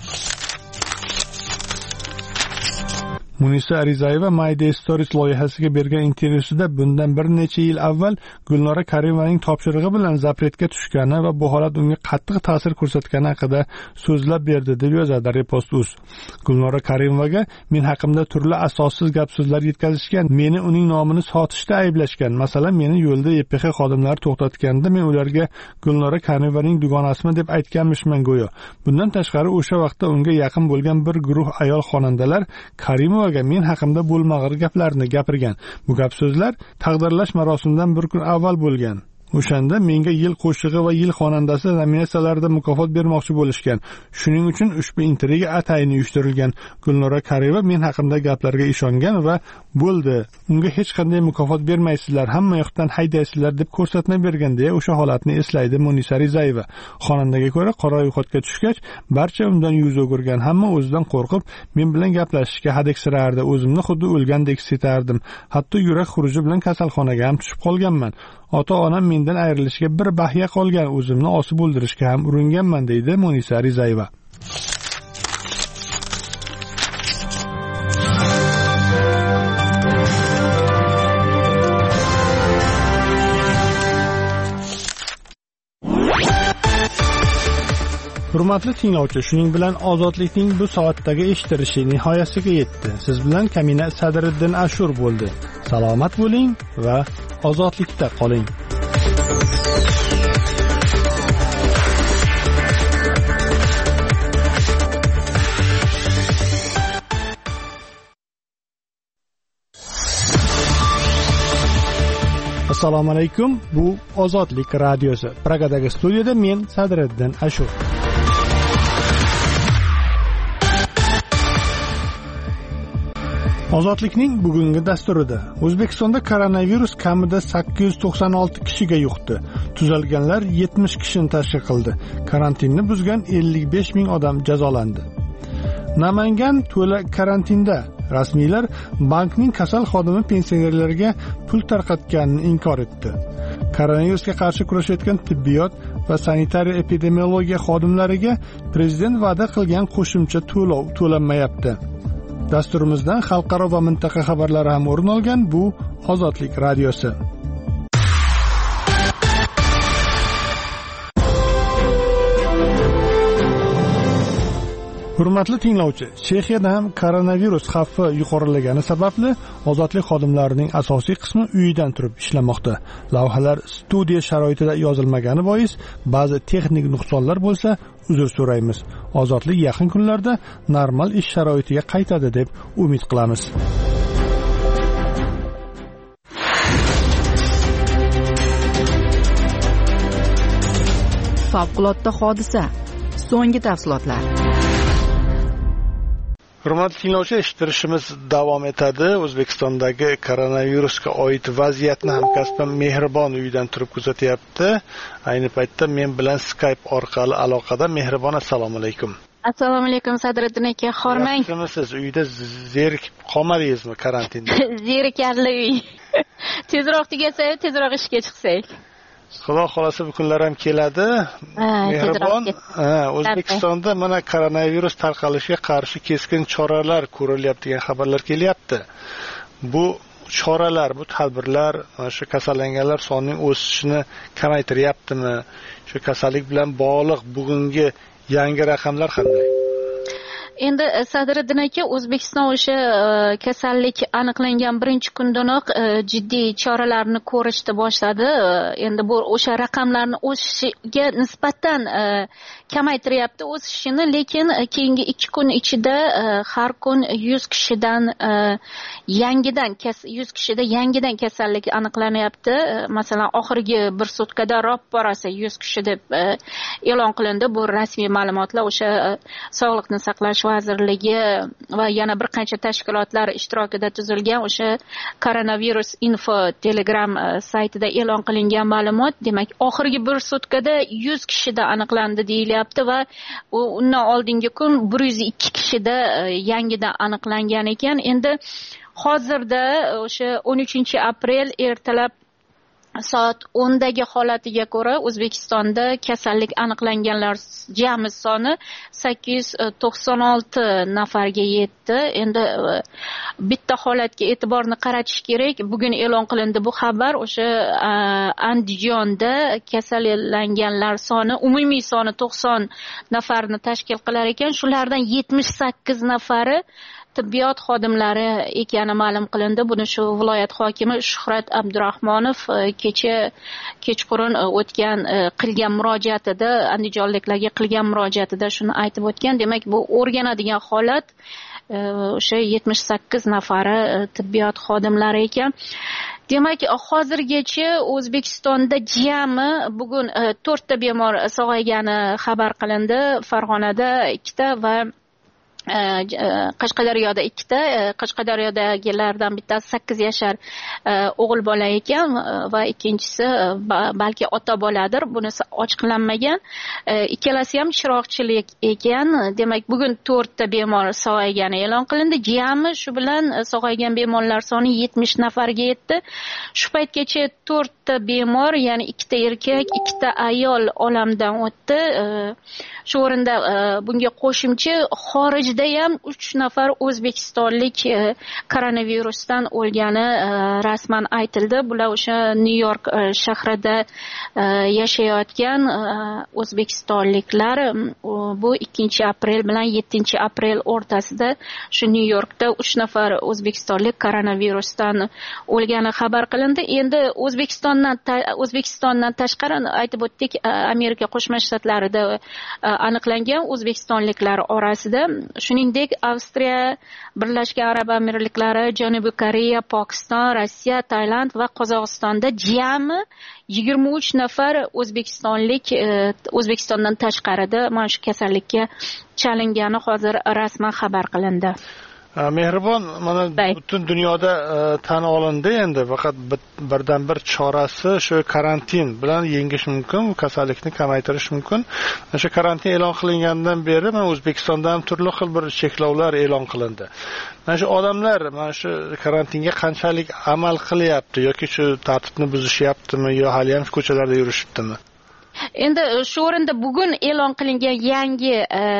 Munisa Arizayeva My Day Stories loyihasiga bergan intervyusida bundan bir necha yil avval Gulnora Karimovaning topshirig'i bilan zapretga tushgani va bu holat unga qattiq ta'sir ko'rsatgani haqida so'zlab berdi deb yozadi Repost.uz. Gulnora Karimovaga men haqimda turli asossiz gap-so'zlar yetkazishgan, meni uning nomini sotishda ayblashgan. Masalan, meni yo'lda YPX xodimlari to'xtatganda men ularga Gulnora Karimovaning dugonasimi deb aytganmishman go'yo. Bundan tashqari o'sha vaqtda unga yaqin bo'lgan bir guruh ayol xonandalar Karimova men haqimda bo'lmag'ir gaplarni gapirgan. Bu gap so'zlar taqdirlash marosimidan bir kun avval bo'lgan. O'shanda menga yil qo'shig'i va yil xonandasi nominatsiyalarida mukofot bermoqchi bo'lishgan. Shuning uchun ushbu intriga atayini uyushtirilgan. Gulnora Kariyeva men haqimda gaplarga ishongan va bo'ldi. Unga hech qanday mukofot bermaysizlar, hamma yoqdan haydaysizlar deb ko'rsatma bergan deya o'sha holatni eslaydi Munisa Rizayeva. Xonandaga ko'ra qora yo'qotga tushgach, barcha undan yuz o'girgan, hamma o'zidan qo'rqib, men bilan gaplashishga hadiksirardi. O'zimni xuddi o'lgandek setardim. Hatto yurak xuruji bilan kasalxonaga ham tushib qolganman. Ota-onam mendan ayrilishga bir bahya qolgan, o'zimni osib o'ldirishga ham uringanman deydi Munisa Rizayeva. Hurmatli tinglovchi, shuning bilan ozodlikning bu soatdagi eshittirishi nihoyasiga yetdi. Siz bilan Kamina Sadriddin Ashur bo'ldi. Salomat bo'ling va ozodlikda qoling. Assalomu alaykum. Bu Ozodlik radiosi. Pragadagi studiyada men Sadriddin Ashur. Ozodlikning bugungi dasturida O'zbekistonda koronavirus kamida 896 kishiga yuqdi. Tuzalganlar 70 kishini tashkil qildi. Karantinni buzgan 55 ming odam jazolandi. Namangan to'la karantinda. Rasmiylar bankning kasal xodimi pensionerlarga pul tarqatganini inkor etdi. Koronavirusga qarshi kurashayotgan tibbiyot va sanitariya epidemiologiya xodimlariga prezident va'da qilgan qo'shimcha to'lov to'lanmayapti. Dasturimizdan xalqaro va mintaqa xabarlari ham o'rin olgan bu Ozodlik radiosi. Hurmatli tinglovchi, Chexiyada ham koronavirus xavfi yuqorilagani sababli ozodlik xodimlarining asosiy qismi uyidan turib ishlamoqda. Lavhalar studiya sharoitida yozilmagani bois ba'zi texnik nuqsonlar bo'lsa, uzr so'raymiz. Ozodlik yaqin kunlarda normal ish sharoitiga qaytadi deb umid qilamiz. Favqulodda hodisa. So'nggi tafsilotlar. Hurmatli tinglovchi, eshittirishimiz davom etadi. O'zbekistondagi koronavirusga oid vaziyatni hamkasbim Mehribon uyidan turib kuzatyapti. Ayni paytda men bilan Skype orqali aloqada. Mehribon, assalomu alaykum. Assalomu alaykum Sadriddin aka, xormang. Yaxshimisiz? Uyda zerikib qolmadingizmi karantinda? Zerikarli uy. Tezroq tugasa, tezroq ishga chiqsak. Xudo xolasa bu kunlar ham keladi. Mehribon, O'zbekistonda mana koronavirus tarqalishiga qarshi keskin choralar ko'rilyapti degan xabarlar kelyapti. Bu choralar, bu tadbirlar shu kasallanganlar sonining o'sishini kamaytiryaptimi? Shu kasallik bilan bog'liq bugungi yangi raqamlar qanday? Endi Sadriddin aka, O'zbekiston o'sha kasallik aniqlangan birinchi kundanoq jiddiy choralarni ko'rishni boshladi. Endi bu o'sha raqamlarni o'sishiga nisbatan kamaytiryapti o'sishini, lekin keyingi 2 kun ichida har kun 100 kishidan yangidan kasallik aniqlanyapti. Masalan, oxirgi bir sutkada ro'parasi 100 kishi deb e'lon qilindi. Bu rasmiy ma'lumotlar o'sha Sog'liqni saqlash vazirligi va yana bir qancha tashkilotlar ishtirokida tuzilgan o'sha koronavirus info Telegram saytida e'lon qilingan ma'lumot. Demak, oxirgi bir sutkada 100 kishida aniqlandi deyilyapti va undan oldingi kun 102 kishida yangidan aniqlangan ekan. Endi hozirda o'sha 13 aprel ertalab soat 10 dagi holatiga ko'ra O'zbekistonda kasallik aniqlanganlar jami soni 896 nafarga yetdi. Endi bitta holatga e'tiborni qaratish kerak. Bugun e'lon qilindi bu xabar. O'sha Andijonda kasallanganlar soni, umumiy soni 90 nafarni tashkil qilar ekan. Shulardan 78 nafari tibbiyot xodimlari ekani ma'lum qilindi. Buni shu viloyat hokimi Shuhrat Abdurahmonov kechqurun o'tgan qilgan murojaatida, andijonliklarga qilgan murojaatida shuni aytib o'tgan. Demak, bu o'rganadigan holat. o'sha 78 nafari tibbiyot xodimlari ekan. Demak, hozirgacha O'zbekistonda jami bugun 4 ta bemor sog'aygani xabar qilindi. Farg'onada 2 ta va Qashqadaryoda 2 ta, Qashqadaryodagilardan bittasi 8 yashar o'g'il bola ekan va ikkinchisi balki ota boladir. Bunisi ochiqlanmagan. Ikkalasi ham chiroqchilik ekan. Demak, bugun 4 ta bemor sog'aygani e'lon qilindi. Jami shu bilan sog'aygan bemorlar soni 70 nafarga yetdi. Shu paytgacha 4 ta bemor, ya'ni 2 ta erkak, 2 ta ayol olamdan o'tdi. Shu o'rinda bunga qo'shimcha xorijda ham 3 nafar o'zbekistonlik koronavirusdan o'lgani rasman aytildi. Bular o'sha Nyu-York shahrida yashayotgan o'zbekistonliklar. Bu 2-aprel bilan 7-aprel o'rtasida shu Nyu-Yorkda 3 nafar o'zbekistonlik koronavirusdan o'lgani xabar qilindi. Endi O'zbekistondan tashqari aytib o'tdik, Amerika Qo'shma Shtatlarida aniqlangan o'zbekistonliklar orasida, shuningdek Avstriya, Birlashgan Arab Amirliklari, Janubiy Koreya, Pokiston, Rossiya, Tailand va Qozog'istonda jami 23 nafar O'zbekistondan tashqarida mana shu kasallikka chalingani hozir rasman xabar qilindi. Mehribon, mana butun dunyoda tan olindi. Endi faqat birdan bir chorasi shu karantin bilan yengish mumkin, kasallikni kamaytirish mumkin. O'sha karantin e'lon qilingandan beri mana O'zbekistonda ham turli xil bir cheklovlar e'lon qilindi. Mana shu odamlar mana shu karantinga qanchalik amal qilyapti yoki shu tartibni buzishyaptimi yo hali ham ko'chalarda yurishibdimi? Endi shu o'rinda bugun e'lon qilingan yangi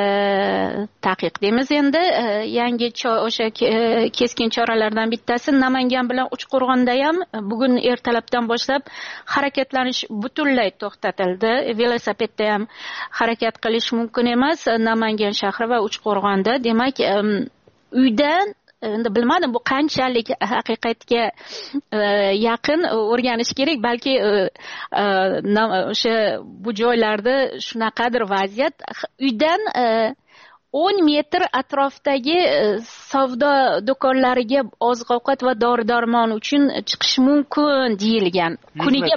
taqiq deymiz. Endi yangi o'sha keskin choralardan bittasi Namangan bilan Uchqo'rg'onda ham bugun ertalabdan boshlab harakatlanish butunlay to'xtatildi. Velosipedda ham harakat qilish mumkin emas Namangan shahri va Uchqo'rg'onda. Demak, uydan endi bilmadim bu qanchalik haqiqatga yaqin o'rganish kerak. Balki o'sha bu joylarda shunaqadir vaziyat. Uydan 10 metr atrofdagi savdo do'konlariga oziq-ovqat va dori-darmon uchun chiqish mumkin deyilgan. Kuniga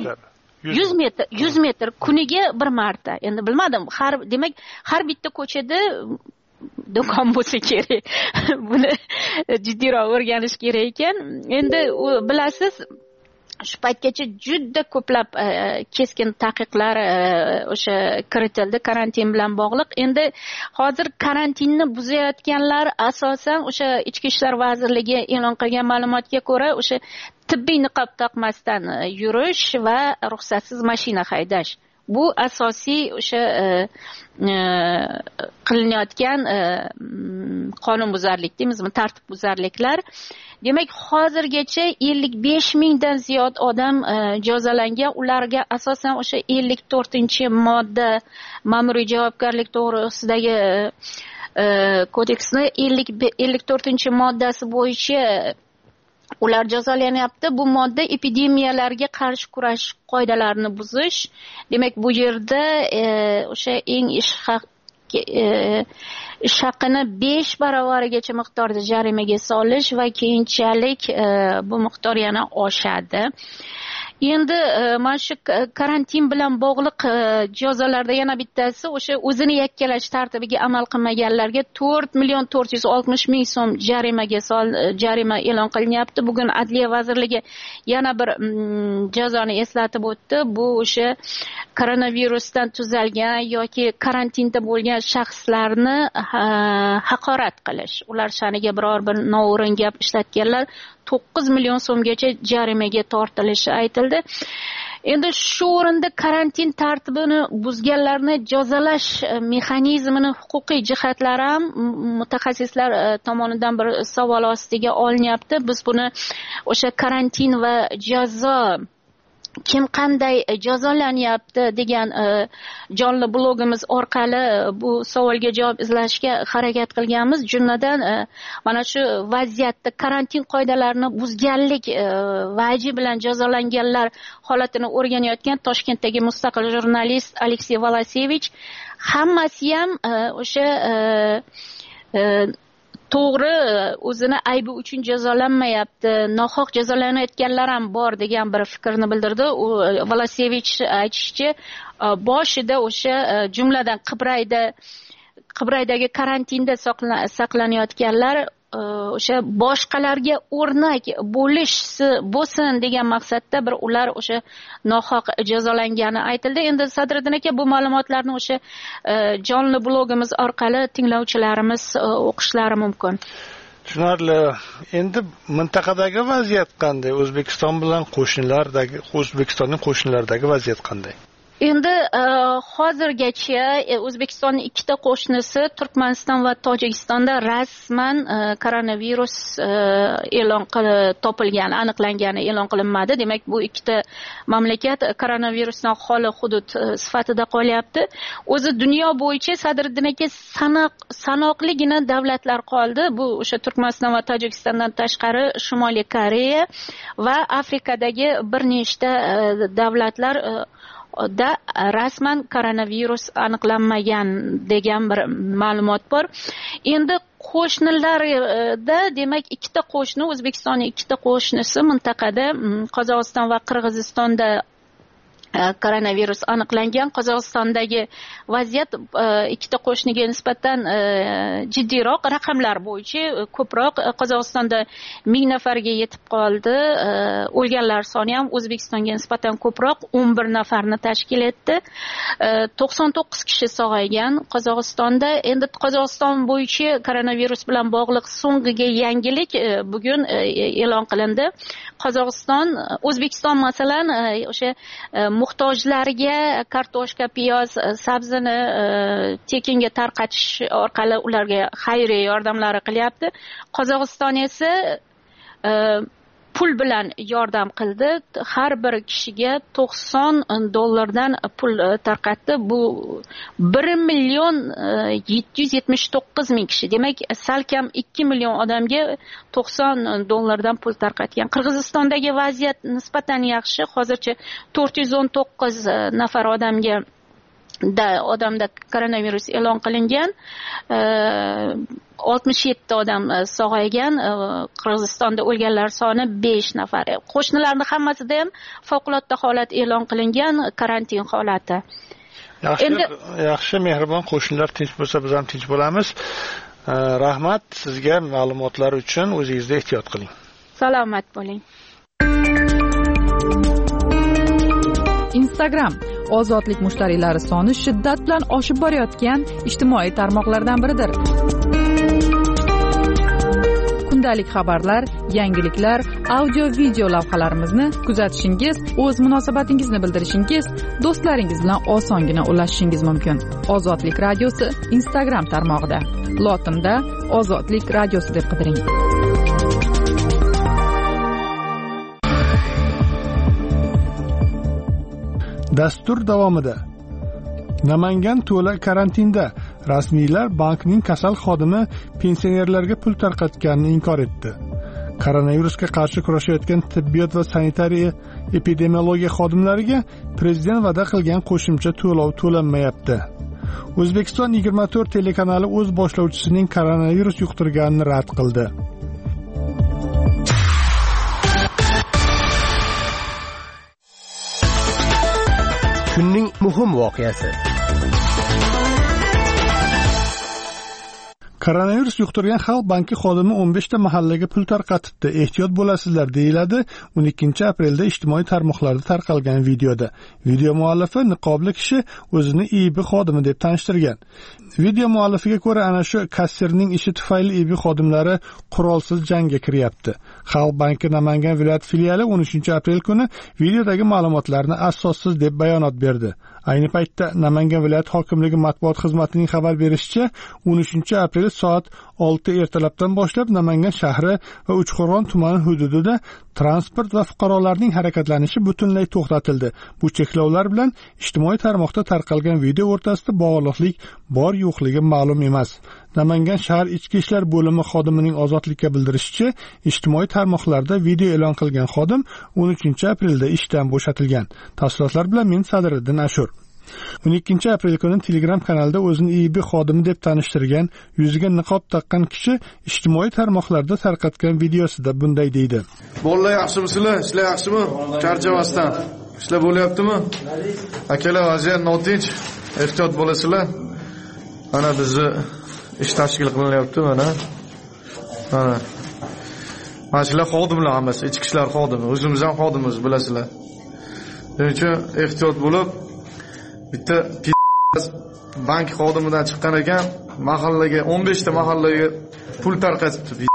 100 metr kuniga bir marta. Endi bilmadim, demak har bitta ko'chada do'kon bo'lsa kerak. Buni jiddiyroq o'rganish kerak ekan. Endi bilasiz, shu paytgacha juda ko'plab keskin taqiqlar o'sha kiritildi karantin bilan bog'liq. Endi hozir karantinni buzayotganlar asosan o'sha Ichki ishlar vazirligi e'lon qilgan ma'lumotga ko'ra o'sha tibbiy niqob taqmasdan yurish va ruxsatsiz mashina haydash. Bu asosiy o'sha qilinayotgan qonunbuzarlik deymizmi, tartibbuzarliklar. Demak, hozirgacha 55 mingdan ziyod odam jazolangan. Ularga asosan o'sha 54-modda ma'muriy javobgarlik to'g'risidagi kodeksni 54-moddasi bo'yicha ular jazolanyapti. Bu modda epidemiyalarga qarshi kurash qoidalarini buzish. Demak, bu yerda o'sha eng ish haqini 5 baravarigacha miqdorda jarimaga solish va keyinchalik bu miqdor yana oshadi. Endi mana shu karantin bilan bog'liq jazolarda yana bittasi o'sha o'zini yakkalash tartibiga amal qilmaganlarga 4,460,000 so'm jarima e'lon qilinyapti. Bugun Adliya vazirligi yana bir jazoni eslatib o'tdi. Bu o'sha koronavirusdan tuzalgan yoki karantinda bo'lgan shaxslarni haqorat qilish, ular sha'niga biror bir noo'rin gap ishlatganlar 9 million so'mgacha jarimaga tortilishi aytildi. Endi shu o'rinda karantin tartibini buzganlarni jazolash mexanizmini huquqiy jihatlari ham mutaxassislar tomonidan bir savol ostiga olinyapti. Biz buni o'sha karantin va jazo, kim qanday jazolanyapti degan jonli blogimiz orqali bu savolga javob izlashga harakat qilganmiz. Jumladan mana shu vaziyatda karantin qoidalarini buzganlik vaji bilan jazolanganlar holatini o'rganayotgan Toshkentdagi mustaqil jurnalist Aleksey Volasevich hammasi ham o'sha to'g'ri o'zini aybi uchun jazolanmayapti, nohaq jazolanayotganlar ham bor degan bir fikrni bildirdi. U Volasevich aytishicha, boshida o'sha jumladan Qibraydagi karantinda saqlanayotganlar o'sha boshqalarga o'rnak bo'lsin degan maqsadda bir ular o'sha nohaq jazolangani aytildi. Endi Sadriddin aka bu ma'lumotlarni o'sha jonli blogimiz orqali tinglovchilarimiz o'qishlari mumkin. Tushunarli. Endi mintaqadagi vaziyat qanday? O'zbekistonning qo'shnilaridagi vaziyat qanday? Endi hozirgacha O'zbekistonning ikkita qo'shnisi Turkmaniston va Tojikistonda rasman koronavirus aniqlangani e'lon qilinmadi. Demak, bu ikkita mamlakat koronavirusdan xoli hudud sifatida qolyapti. O'zi dunyo bo'yicha Sadriddin aka sanoqligina davlatlar qoldi. Bu o'sha Turkmaniston va Tojikistondan tashqari Shimoliy Koreya va Afrikadagi bir nechta davlatlar da rasman koronavirus aniqlanmagan degan bir ma'lumot bor. Endi qo'shnilarda demak ikkita qo'shni, O'zbekistonning ikkita qo'shnisi mintaqada Qozog'iston va Qirg'izistonda koronavirus aniqlangan. Qozog'istondagi vaziyat ikkita qo'shniga nisbatan jiddiyroq, raqamlar bo'yicha ko'proq. Qozog'istonda 1000 nafarga yetib qoldi. O'lganlar soni ham O'zbekistonga nisbatan ko'proq, 11 nafarni tashkil etdi. 99 kishi sog'aygan Qozog'istonda. Endi Qozog'iston bo'yicha koronavirus bilan bog'liq so'nggi yangilik bugun e'lon qilindi. O'zbekiston masalan o'sha muhtojlarga kartoshka, piyoz, sabzini tekinga tarqatish orqali ularga xayriya yordamlari qilyapti. Qozog'iston esa pul bilan yordam qildi. Har bir kishiga $90 pul tarqatdi. Bu 1,779,000 kishi. Demak, salkam 2 million odamga $90 pul tarqatgan. Qirg'izistondagi vaziyat nisbatan yaxshi. Hozircha 419 nafar odamda koronavirus e'lon qilingan. 67 odam sog'aygan. Qirg'izistonda o'lganlar soni 5 nafar. Qo'shnilarning hammasida ham favqulodda holat e'lon qilingan, karantin holati. Yaxshi, mehribon qo'shnilar tinch bo'lsa, biz ham tinch bo'lamiz. Rahmat sizga ma'lumotlar uchun. O'zingizda ehtiyot qiling. Salomat bo'ling. Instagram ozodlik mushtariylari soni shiddat bilan oshib borayotgan ijtimoiy tarmoqlardan biridir. Kundalik xabarlar, yangiliklar, audio-video lavhalarimizni kuzatishingiz, o'z munosabatingizni bildirishingiz, do'stlaringiz bilan osongina ulashishingiz mumkin. Ozodlik radiosi Instagram tarmog'ida. Lotinda Ozodlik radiosi deb qidiring. Dastur davomida Namangan to'la karantinda. Rasmiylar bankning kasal xodimi pensionerlarga pul tarqatganini inkor etdi. Koronavirusga qarshi kurashayotgan tibbiyot va sanitariya epidemiologiya xodimlariga prezident va'da qilgan qo'shimcha to'lov to'lanmayapti. O'zbekiston 24 telekanali o'z boshlovchisining koronavirus yuqtirganini rad qildi. Kunning muhim voqeasi. Koronavirus yuqtirgan Xalq banki xodimi 15 ta mahallaga pul tarqatibdi. Ehtiyot bo'lasizlar, deyiladi 12 aprelda ijtimoiy tarmoqlarda tarqalgan videoda. Video muallifi niqobli kishi o'zini IB xodimi deb tanishtirgan. Video muallifiga ko'ra, ana shu kassirning ishi tufayli IB xodimlari qurolsiz jangga kiryapti. Xalq banki Namangan viloyat filiali 13 aprel kuni videodagi ma'lumotlarni asossiz deb bayonot berdi. Ayni paytda Namangan viloyat hokimligi matbuot xizmatining xabar berishicha, 13 aprel soat 6 ertalabdan boshlab Namangan shahri va Uchqo'rg'on tumani hududida transport va fuqarolarning harakatlanishi butunlay to'xtatildi. Bu cheklovlar bilan ijtimoiy tarmoqda tarqalgan video o'rtasida bog'liqlik bor-yo'qligi ma'lum emas. Namangan shahar ichki ishlar bo'limi xodimining ozodlikka bildirishicha, ijtimoiy tarmoqlarda video e'lon qilgan xodim 13 aprelda ishdan bo'shatilgan. Tafsilotlar bilan men Sadriddin Ashur. 12 aprel kuni Telegram kanalida o'zini IB xodimi deb tanishtirgan, yuziga niqob taqqan kishi ijtimoiy tarmoqlarda tarqatgan videosida bunday deydi: "Bolalar yaxshimisizlar? Ishlar yaxshimi? Charchamasdan. Ishlar bo'lyaptimi? Akalar, vaziyat notinch. Ehtiyot bo'lasizlar. Mana bizni ish tashkil qilinyapti mana. Mana. Mashlar xodimlar hammasi, ichki ishlar xodimi, o'zimiz ham xodimimiz, bilasizlar. Shuning uchun ehtiyot bo'lib, bitta bank xodimidan chiqqan ekan, mahallaga 15 ta mahallaga pul tarqatibdi.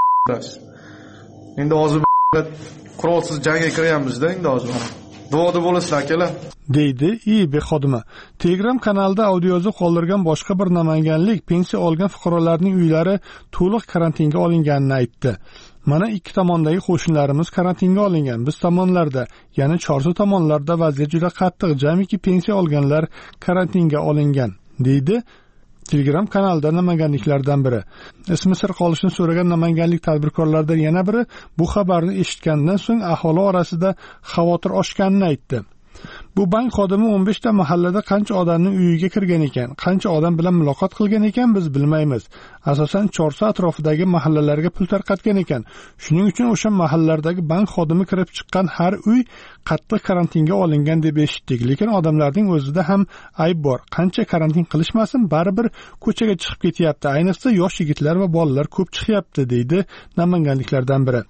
Endi hozir qurolsiz jangga kiryapmiz-da, endi hozir. Duoda bo'lasizlar akalar, deydi IB xodimi. Telegram kanalida audioyozuv qoldirgan boshqa bir namanganlik pensiya olgan fuqarolarning uylari to'liq karantinga olinganini aytdi. Mana ikki tomondagi qo'shinlarimiz karantinga olingan. Biz tomonlarda, ya'ni Chorsu tomonlarda vaziyat juda qattiq. Jamiki pensiya olganlar karantinga olingan, deydi Telegram kanalida namanganliklardan biri. Ismi sir qolishini so'ragan namanganlik tadbirkorlardan yana biri bu xabarni eshitgandan so'ng aholi orasida xavotir oshganini aytdi. Bu bank xodimi 15 ta mahallada qancha odamning uyiga kirgan ekan, qancha odam bilan muloqot qilgan ekan biz bilmaymiz. Asosan Chorsu atrofidagi mahallalarga pul tarqatgan ekan. Shuning uchun o'sha mahallalardagi bank xodimi kirib chiqqan har uy qattiq karantinga olingan deb eshitdik. Lekin odamlarning o'zida ham ayb bor. Qancha karantin qilishmasin, baribir ko'chaga chiqib ketyapti. Ayniqsa yosh yigitlar va bolalar ko'p chiqyapti, deydi namanganliklardan biri.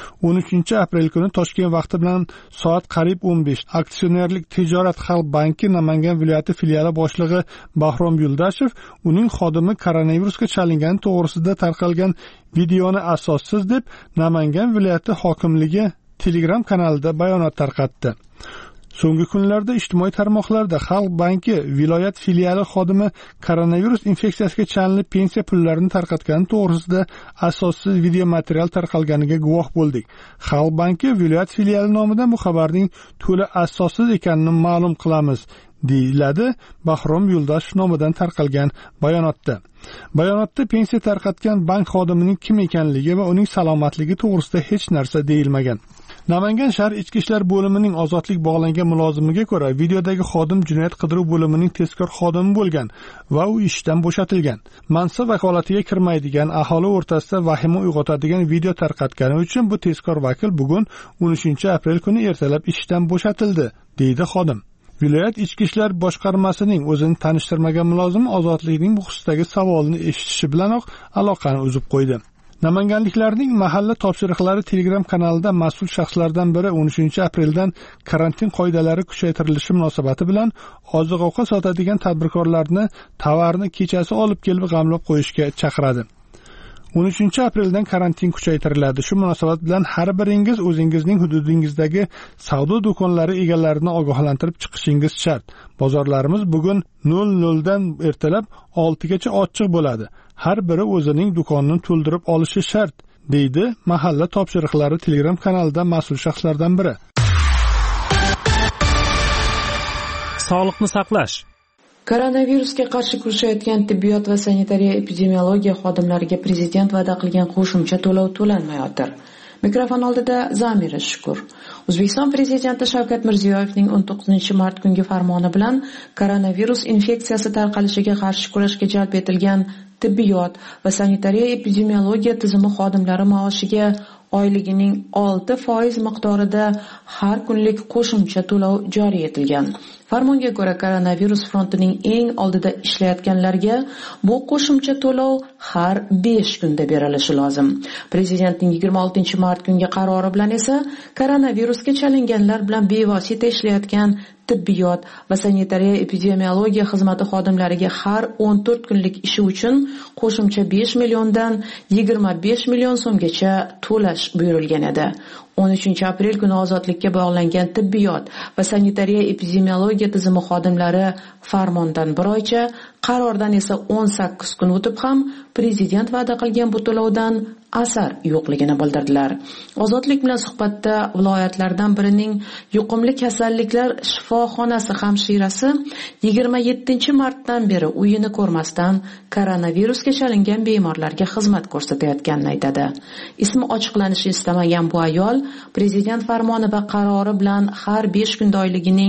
13 aprel kuni Toshkent vaqti bilan soat qariyb 15 Aksionerlik tijorat xalq banki Namangan viloyati filiali boshlig'i Bahrom Yuldashev uning xodimi koronavirusga chalingani to'g'risida tarqalgan videoni asossiz deb Namangan viloyati hokimligi Telegram kanalida bayonot tarqatdi. So'nggi kunlarda ijtimoiy tarmoqlarda Xalq banki viloyat filiali xodimi koronavirus infeksiyasiga chalinib pensiya pullarini tarqatgani to'g'risida asossiz video material tarqalganiga guvoh bo'ldik. Xalq banki viloyat filiali nomidan bu xabarning to'la asossiz ekanini ma'lum qilamiz, deyiladi Bahrom Yuldashev nomidan tarqalgan bayonotda. Bayonotda pensiya tarqatgan bank xodimining kim ekanligi va uning salomatligi to'g'risida hech narsa deyilmagan. Namangan shahar ichki ishlar bo'limining ozodlik bog'langan mulozimiga ko'ra, videodagi xodim jinoyat qidiruv bo'limining tezkor xodimi bo'lgan va u ishdan bo'shatilgan. Mansab vakolatiga kirmaydigan, aholi o'rtasida vahima uyg'otadigan video tarqatgani uchun bu tezkor vakil bugun 13 aprel kuni ertalab ishdan bo'shatildi, deydi xodim. Viloyat ichki ishlar boshqarmasining o'zini tanishtirmagan mulozim ozodlikning bu xususdagi savolini eshitishi bilanoq aloqani uzib qo'ydi. Namanganliklarning mahalla topshiriqlari Telegram kanalida mas'ul shaxslardan biri 13 apreldan karantin qoidalari kuchaytirilishi munosabati bilan oziq-ovqat sotadigan tadbirkorlarni tovarni kechasi olib kelib g'amlab qo'yishga chaqiradi. 13 apreldan karantin kuchaytiriladi. Shu munosabat bilan har biringiz o'zingizning hududingizdagi savdo do'konlari egalarini ogohlantirib chiqishingiz shart. Bozorlarimiz bugun 00 dan ertalab 6 gacha ochiq bo'ladi. Har biri o'zining do'konini to'ldirib olishi shart, deydi mahalla topshiriqlari Telegram kanalida mas'ul shaxslardan biri. Sog'liqni saqlash. Koronavirusga qarshi kurashayotgan tibbiyot va sanitariya epidemiologiya xodimlariga prezident va'da qilgan qo'shimcha to'lov to'lanmayotir. Mikrofon oldida Zamira Shukur. O'zbekiston prezidenti Shavkat Mirziyoyevning 19-mart kungi farmoni bilan koronavirus infeksiyasi tarqalishiga qarshi kurashga jalb etilgan tibbiyot va sanitariya epidemiologiya tizimi xodimlari maoshiga oyligining 6% miqdorida har kunlik qo'shimcha to'lov joriy etilgan. Farmonga ko'ra, koronavirus frontining eng oldida ishlayotganlarga bu qo'shimcha to'lov har 5 kunda berilishi lozim. Prezidentning 26-mart kungi qarori bilan esa koronavirusga chalinganlar bilan bevosita ishlayotgan tibbiyot va sanitariya epidemiologiya xizmati xodimlariga har 14 kunlik ishi uchun qo'shimcha 5 milliondan 25 million so'mgacha to'lash buyurilgan edi. 13 aprel kuni ozodlikka bog'langan tibbiyot va sanitariya epidemiologiya tizimi xodimlari farmondan bir oycha, qarordan esa 18 kun o'tib ham prezident va'da qilgan bu to'lovdan asar yo'qligini bildirdilar. Ozodlik bilan suhbatda viloyatlardan birining yuqumli kasalliklar shifoxonasi hamshirasi 27-martdan beri uyini ko'rmasdan koronavirusga chalingan bemorlarga xizmat ko'rsatayotganini aytadi. Ismi ochiqlanishni istamagan bu ayol prezident farmoni va qarori bilan har 5 kunda oyligining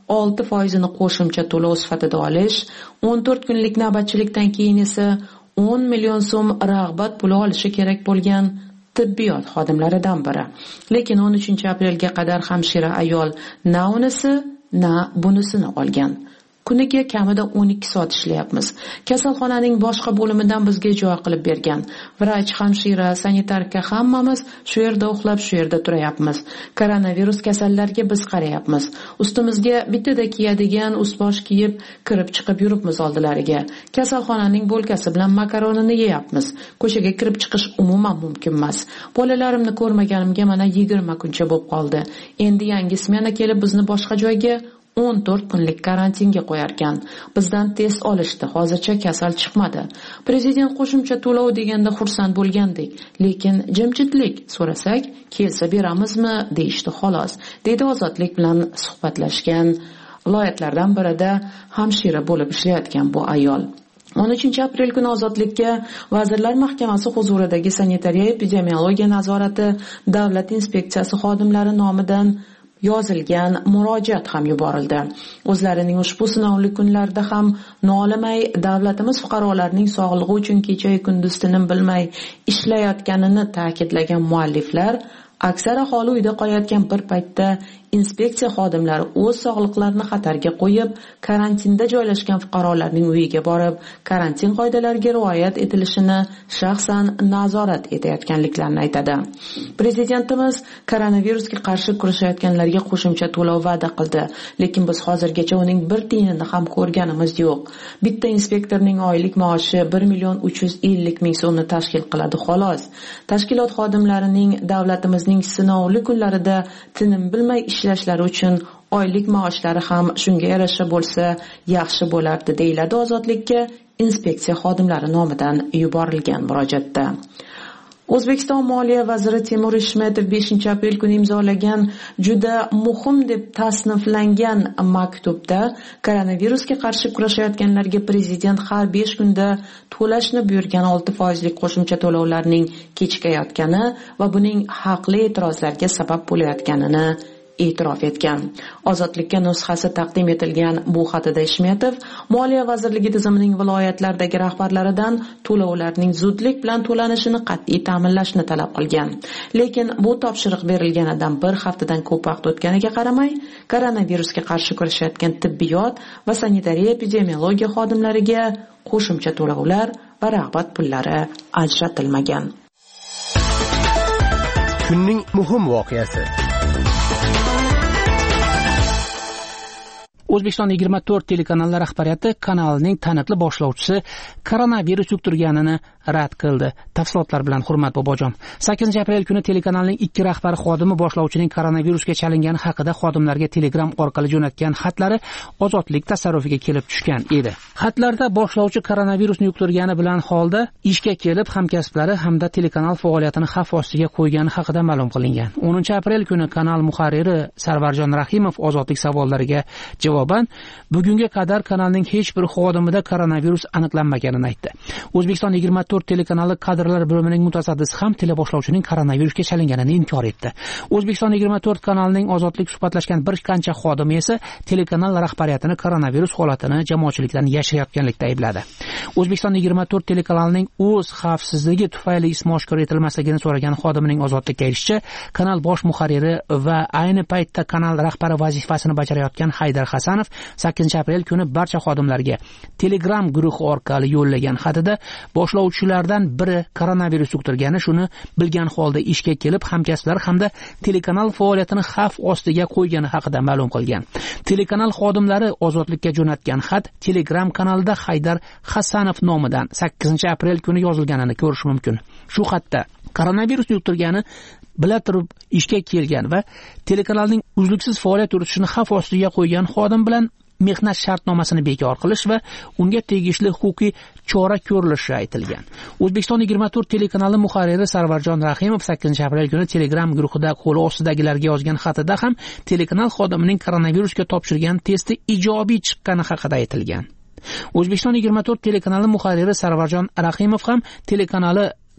6% qo'shimcha to'lov sifatida olish, 14 kunlik navbatchilikdan keyin esa 10 million so'm rag'bat puli olishi kerak bo'lgan tibbiyot xodimlaridan biri. Lekin 13-aprelga qadar hamshira ayol na unisi, na bunisini olgan. Kuniga kamida 12 soat ishlayapmiz. Kasalxonaning boshqa bo'limidan bizga joy qilib bergan. Vrach, hamshira, sanitarka hammamiz shu yerda uxlab, shu yerda turayapmiz. Koronavirus kasallarga biz qarayapmiz. Ustimizga bittada kiyadigan ust-bosh kiyib, kirib chiqib yuribmiz oldilariga. Kasalxonaning bo'lkasi bilan makaronini yeyapmiz. Ko'chaga kirib chiqish umuman mumkin emas. Bolalarimni ko'rmaganimga mana 20 kuncha bo'lib qoldi. Endi yangi smena kelib bizni boshqa joyga 14 kunlik karantinga qo'yarkan. Bizdan test olishdi, hozircha kasal chiqmadi. Prezident qo'shimcha to'lov deganda xursand bo'lgandik, lekin jimjitlik so'rasak, kelsa beramizmi deyishdi xolos, dedi Ozodlik bilan suhbatlashgan viloyatlardan birida hamshira bo'lib ishlayotgan bu ayol. 13-aprel kuni Ozodlikka Vazirlar Mahkamasi huzuridagi sanitariya epidemiologiya nazorati davlat inspeksiyasi xodimlari nomidan yozilgan murojaat ham yuborildi. O'zlarining ushbu sinovli kunlarda ham nolimay davlatimiz fuqarolarining sog'lig'i uchun kecha-yu kunduz tinim bilmay ishlayotganini ta'kidlagan mualliflar aksar aholi uyda qolayotgan bir paytda inspeksiya xodimlari o'z sog'liqlarini xatarga qo'yib, karantinda joylashgan fuqarolarning uyiga borib, karantin qoidalariga rioya etilishini shaxsan nazorat etayotganliklarini aytadi. Prezidentimiz koronavirusga qarshi kurashayotganlarga qo'shimcha to'lov va'da qildi, lekin biz hozirgacha uning bir tiyinini ham ko'rganimiz yo'q. Bitta inspektorning oylik maoshi 1,350,000 so'mni tashkil qiladi xolos. Tashkilot xodimlarining davlatimizning sinovli kunlarida tinim bilmay ishlashlari uchun oylik maoshlari ham shunga yarasha bo'lsa yaxshi bo'lardi, deyiladi Ozodlikka inspeksiya xodimlari nomidan yuborilgan murojaatda. O'zbekiston Moliya vaziri Timur Ishmetov 5-aprel kuni imzolagan juda muhim deb tasniflangan maktubda koronavirusga qarshi kurashayotganlarga prezident har 5 kunda to'lashni buyurgan 6% qo'shimcha to'lovlarning kechikayotgani va buning haqli e'tirozlarga sabab bo'layotganini e'tirof etgan. Ozodlikka nusxasi taqdim etilgan bu xatida Ishmetov Moliya vazirligi tizimining viloyatlardagi rahbarlaridan to'lovlarning zudlik bilan to'lanishini qat'iy ta'minlashni talab qilgan. Lekin bu topshiriq berilganidan bir haftadan ko'p vaqt o'tganiga qaramay, koronavirusga qarshi kurashayotgan tibbiyot va sanitariya epidemiologiya xodimlariga qo'shimcha to'lovlar va rag'bat pullari ajratilmagan. Kunning muhim voqeasi. O'zbekiston 24 telekanallar rahbariyati kanalning taniqli boshlovchisi koronavirus yuqtirganini rad qildi. Tafsilotlar bilan Hurmat Bobojon. 8-aprel kuni telekanalning 2 rahbari xodimi boshlovchining koronavirusga chalingani haqida xodimlarga Telegram orqali jo'natgan xatlari Ozodlik tasarrufiga kelib tushgan edi. Xatlarda boshlovchi koronavirusni yuqtirgani bilan holda ishga kelib hamkasblari hamda telekanal faoliyatini xavf ostiga qo'ygani haqida ma'lum qilingan. 10-aprel kuni kanal muharriri Sarvarjon Rahimov Ozodlik savollariga javoban bugunga qadar kanalning hech bir xodimida koronavirus aniqlanmaganini aytdi. O'zbekiston 24 telekanali kadrlar bo'limining mutasaddisi ham teleboshlovchining koronavirusga chalinganini inkor etdi. O'zbekiston 24 kanalining Ozodlik suhbatlashgan bir qancha xodimi esa telekanal rahbariyatini koronavirus holatini jamoatchilikdan yashirayotganlikda aybladi. O'zbekiston 24 telekanalining o'z xavfsizligi tufayli ismi oshkor etilmasligini so'ragan xodimining Ozodlikka aytishicha, kanal bosh muharriri va ayni paytda kanal rahbari vazifasini bajarayotgan Haydar Hasanov 8-aprel kuni barcha xodimlarga Telegram guruhi orqali yo'llagan xatida boshlovchilardan biri koronavirus yuqtirgani, shuni bilgan holda ishga kelib hamkasblari hamda telekanal faoliyatini xavf ostiga qo'ygani haqida ma'lum qilgan. Telekanal xodimlari Ozodlikka jo'natgan xat Telegram kanalida Haydar Hasanov nomidan 8-aprel kuni yozilganini ko'rish mumkin. Shu xatda koronavirus yuqtirgani bila turib ishga kelgan va telekanalning uzluksiz faoliyat yuritishini xavf ostiga qo'ygan xodim bilan mehnat shartnomasini bekor qilish va unga tegishli huquqiy chora ko'rilishi aytilgan. O'zbekiston 24 telekanali muharriri Sarvarjon Rahimov 8-aprel kuni Telegram guruhida qo'li ostidagilarga yozgan xatida ham telekanal xodimining koronavirusga topshirgan testi ijobiy chiqqani haqida aytilgan. O'zbekiston 24 telekanali muharriri Sarvarjon Rahimov ham telekanali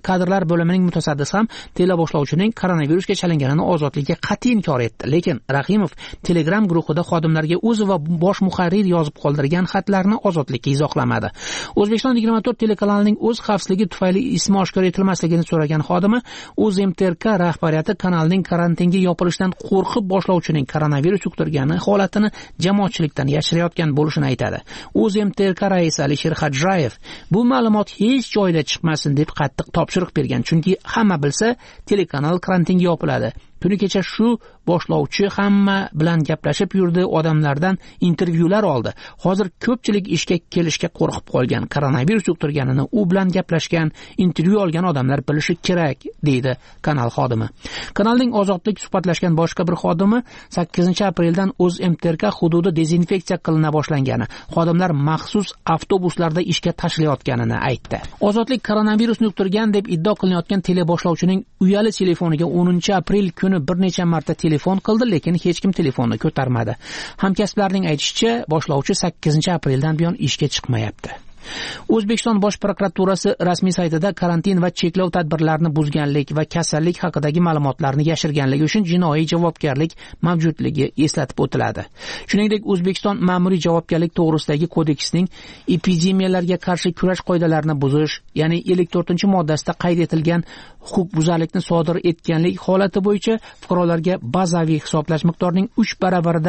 kadrlar bo'limining mutasaddisi ham teleboshlovchining koronavirusga chalinganini ozodlikka qat'iy inkor etdi. Lekin Rahimov Telegram guruhida xodimlarga o'zi va bosh muharrir yozib qoldirgan xatlarni ozodlikka izohlamadi. O'zbekiston 24 telekanalining o'z xavfsizligi tufayli ismi oshkor etilmasligini so'ragan xodimi O'zMTRK rahbariyati kanalning karantinga yopilishidan qo'rqib boshlovchining koronavirus yuqtirgani holatini jamoatchilikdan yashirayotgan bo'lishini aytadi. O'zMTRK raisi Alisher Hajrayev bu ma'lumot hech joyda chiqmasin deb qattiq topshiriq bergan, chunki hamma bilsa telekanal karantinga yopiladi. Kuni kecha shu boshlovchi hamma bilan gaplashib yurdi, odamlardan intervyular oldi. Hozir ko'pchilik ishga kelishga qo'rqib qolgan, koronavirus yuqtirganini u bilan gaplashgan, intervyu olgan odamlar bilishi kerak, deydi kanal xodimi. Kanalning ozodlik suhbatlashgan boshqa bir xodimi 8-apreldan O'zMTRK hududi dezinfeksiya qilina boshlangani, xodimlar maxsus avtobuslarda ishga tashilayotganini aytdi. Ozodlik koronavirusni yuqtirgan deb iddao qilinayotgan teleboshlovchining uyali telefoniga 10-aprel kuni bir necha marta telefon qildi, lekin hech kim telefonni ko'tarmadi. Hamkasblarning aytishicha, boshlovchi 8-apreldan buyon ishga chiqmayapti. O'zbekiston Bosh prokuraturasi rasmiy saytida karantin va cheklov tadbirlarini buzganlik va kasallik haqidagi ma'lumotlarni yashirganligi uchun jinoiy javobgarlik mavjudligi eslatib o'tiladi. Shuningdek, O'zbekiston ma'muriy javobgarlik to'g'risidagi kodeksining epidemiyalarga qarshi kurash qoidalarini buzish, ya'ni 54-moddasida qayd etilgan huquqbuzarlikni sodir etganlik holati bo'yicha fuqarolarga bazaviy hisoblash miqdorining 3 baravarida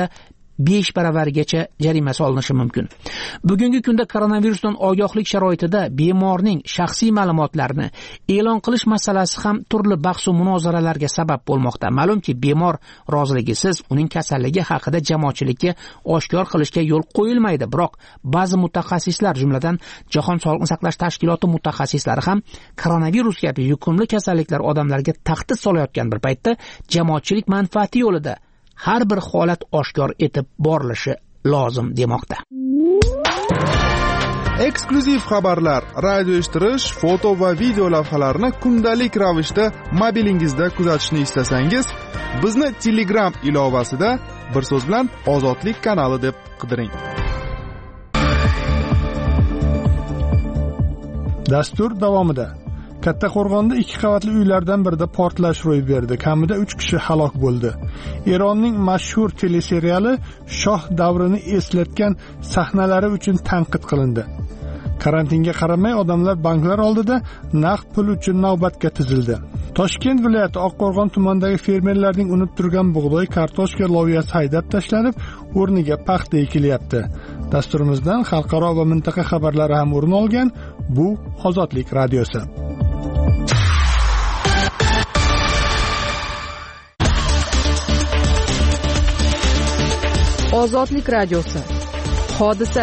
5 baravarigacha jarima solinishi mumkin. Bugungi kunda koronavirusdan ogohlik sharoitida bemorning shaxsiy ma'lumotlarini e'lon qilish masalasi ham turli bahs va munozaralarga sabab bo'lmoqda. Ma'lumki, bemor roziligisiz uning kasalligi haqida jamoatchilikka oshkor qilishga yo'l qo'yilmaydi. Biroq ba'zi mutaxassislar, jumladan Jahon Sog'liqni saqlash tashkiloti mutaxassislari ham koronavirus kabi yuqumli kasalliklar odamlarga tahdid solayotgan bir paytda jamoatchilik manfaati yo'lida har bir holat oshkor etib borilishi lozim demoqda. Eksklyuziv xabarlar, radio eshittirish, foto va video lavhalarni kundalik ravishda mobilingizda kuzatishni istasangiz, bizni Telegram ilovasida bir so'z bilan Ozodlik kanali deb qidiring. Dastur davomida Kattaqo'rg'onda 2 qavatli uylardan birida portlash ro'y berdi. Kamida 3 kishi halok bo'ldi. Eronning mashhur teleseriali Shoh davrini eslatgan sahnalari uchun tanqid qilindi. Karantinga qaramay odamlar banklar oldida naqd pul uchun navbatga tizildi. Toshkent viloyati Oqqo'rg'on tumanidagi fermerlarning unib turgan bug'doy, kartoshka loviyasi haydab tashlanib, o'rniga paxta ekilyapti. Dasturimizdan xalqaro va mintaqa xabarlari ham o'rin olgan. Bu Ozodlik radiosi. Ozodlik radiosi. Hodisa.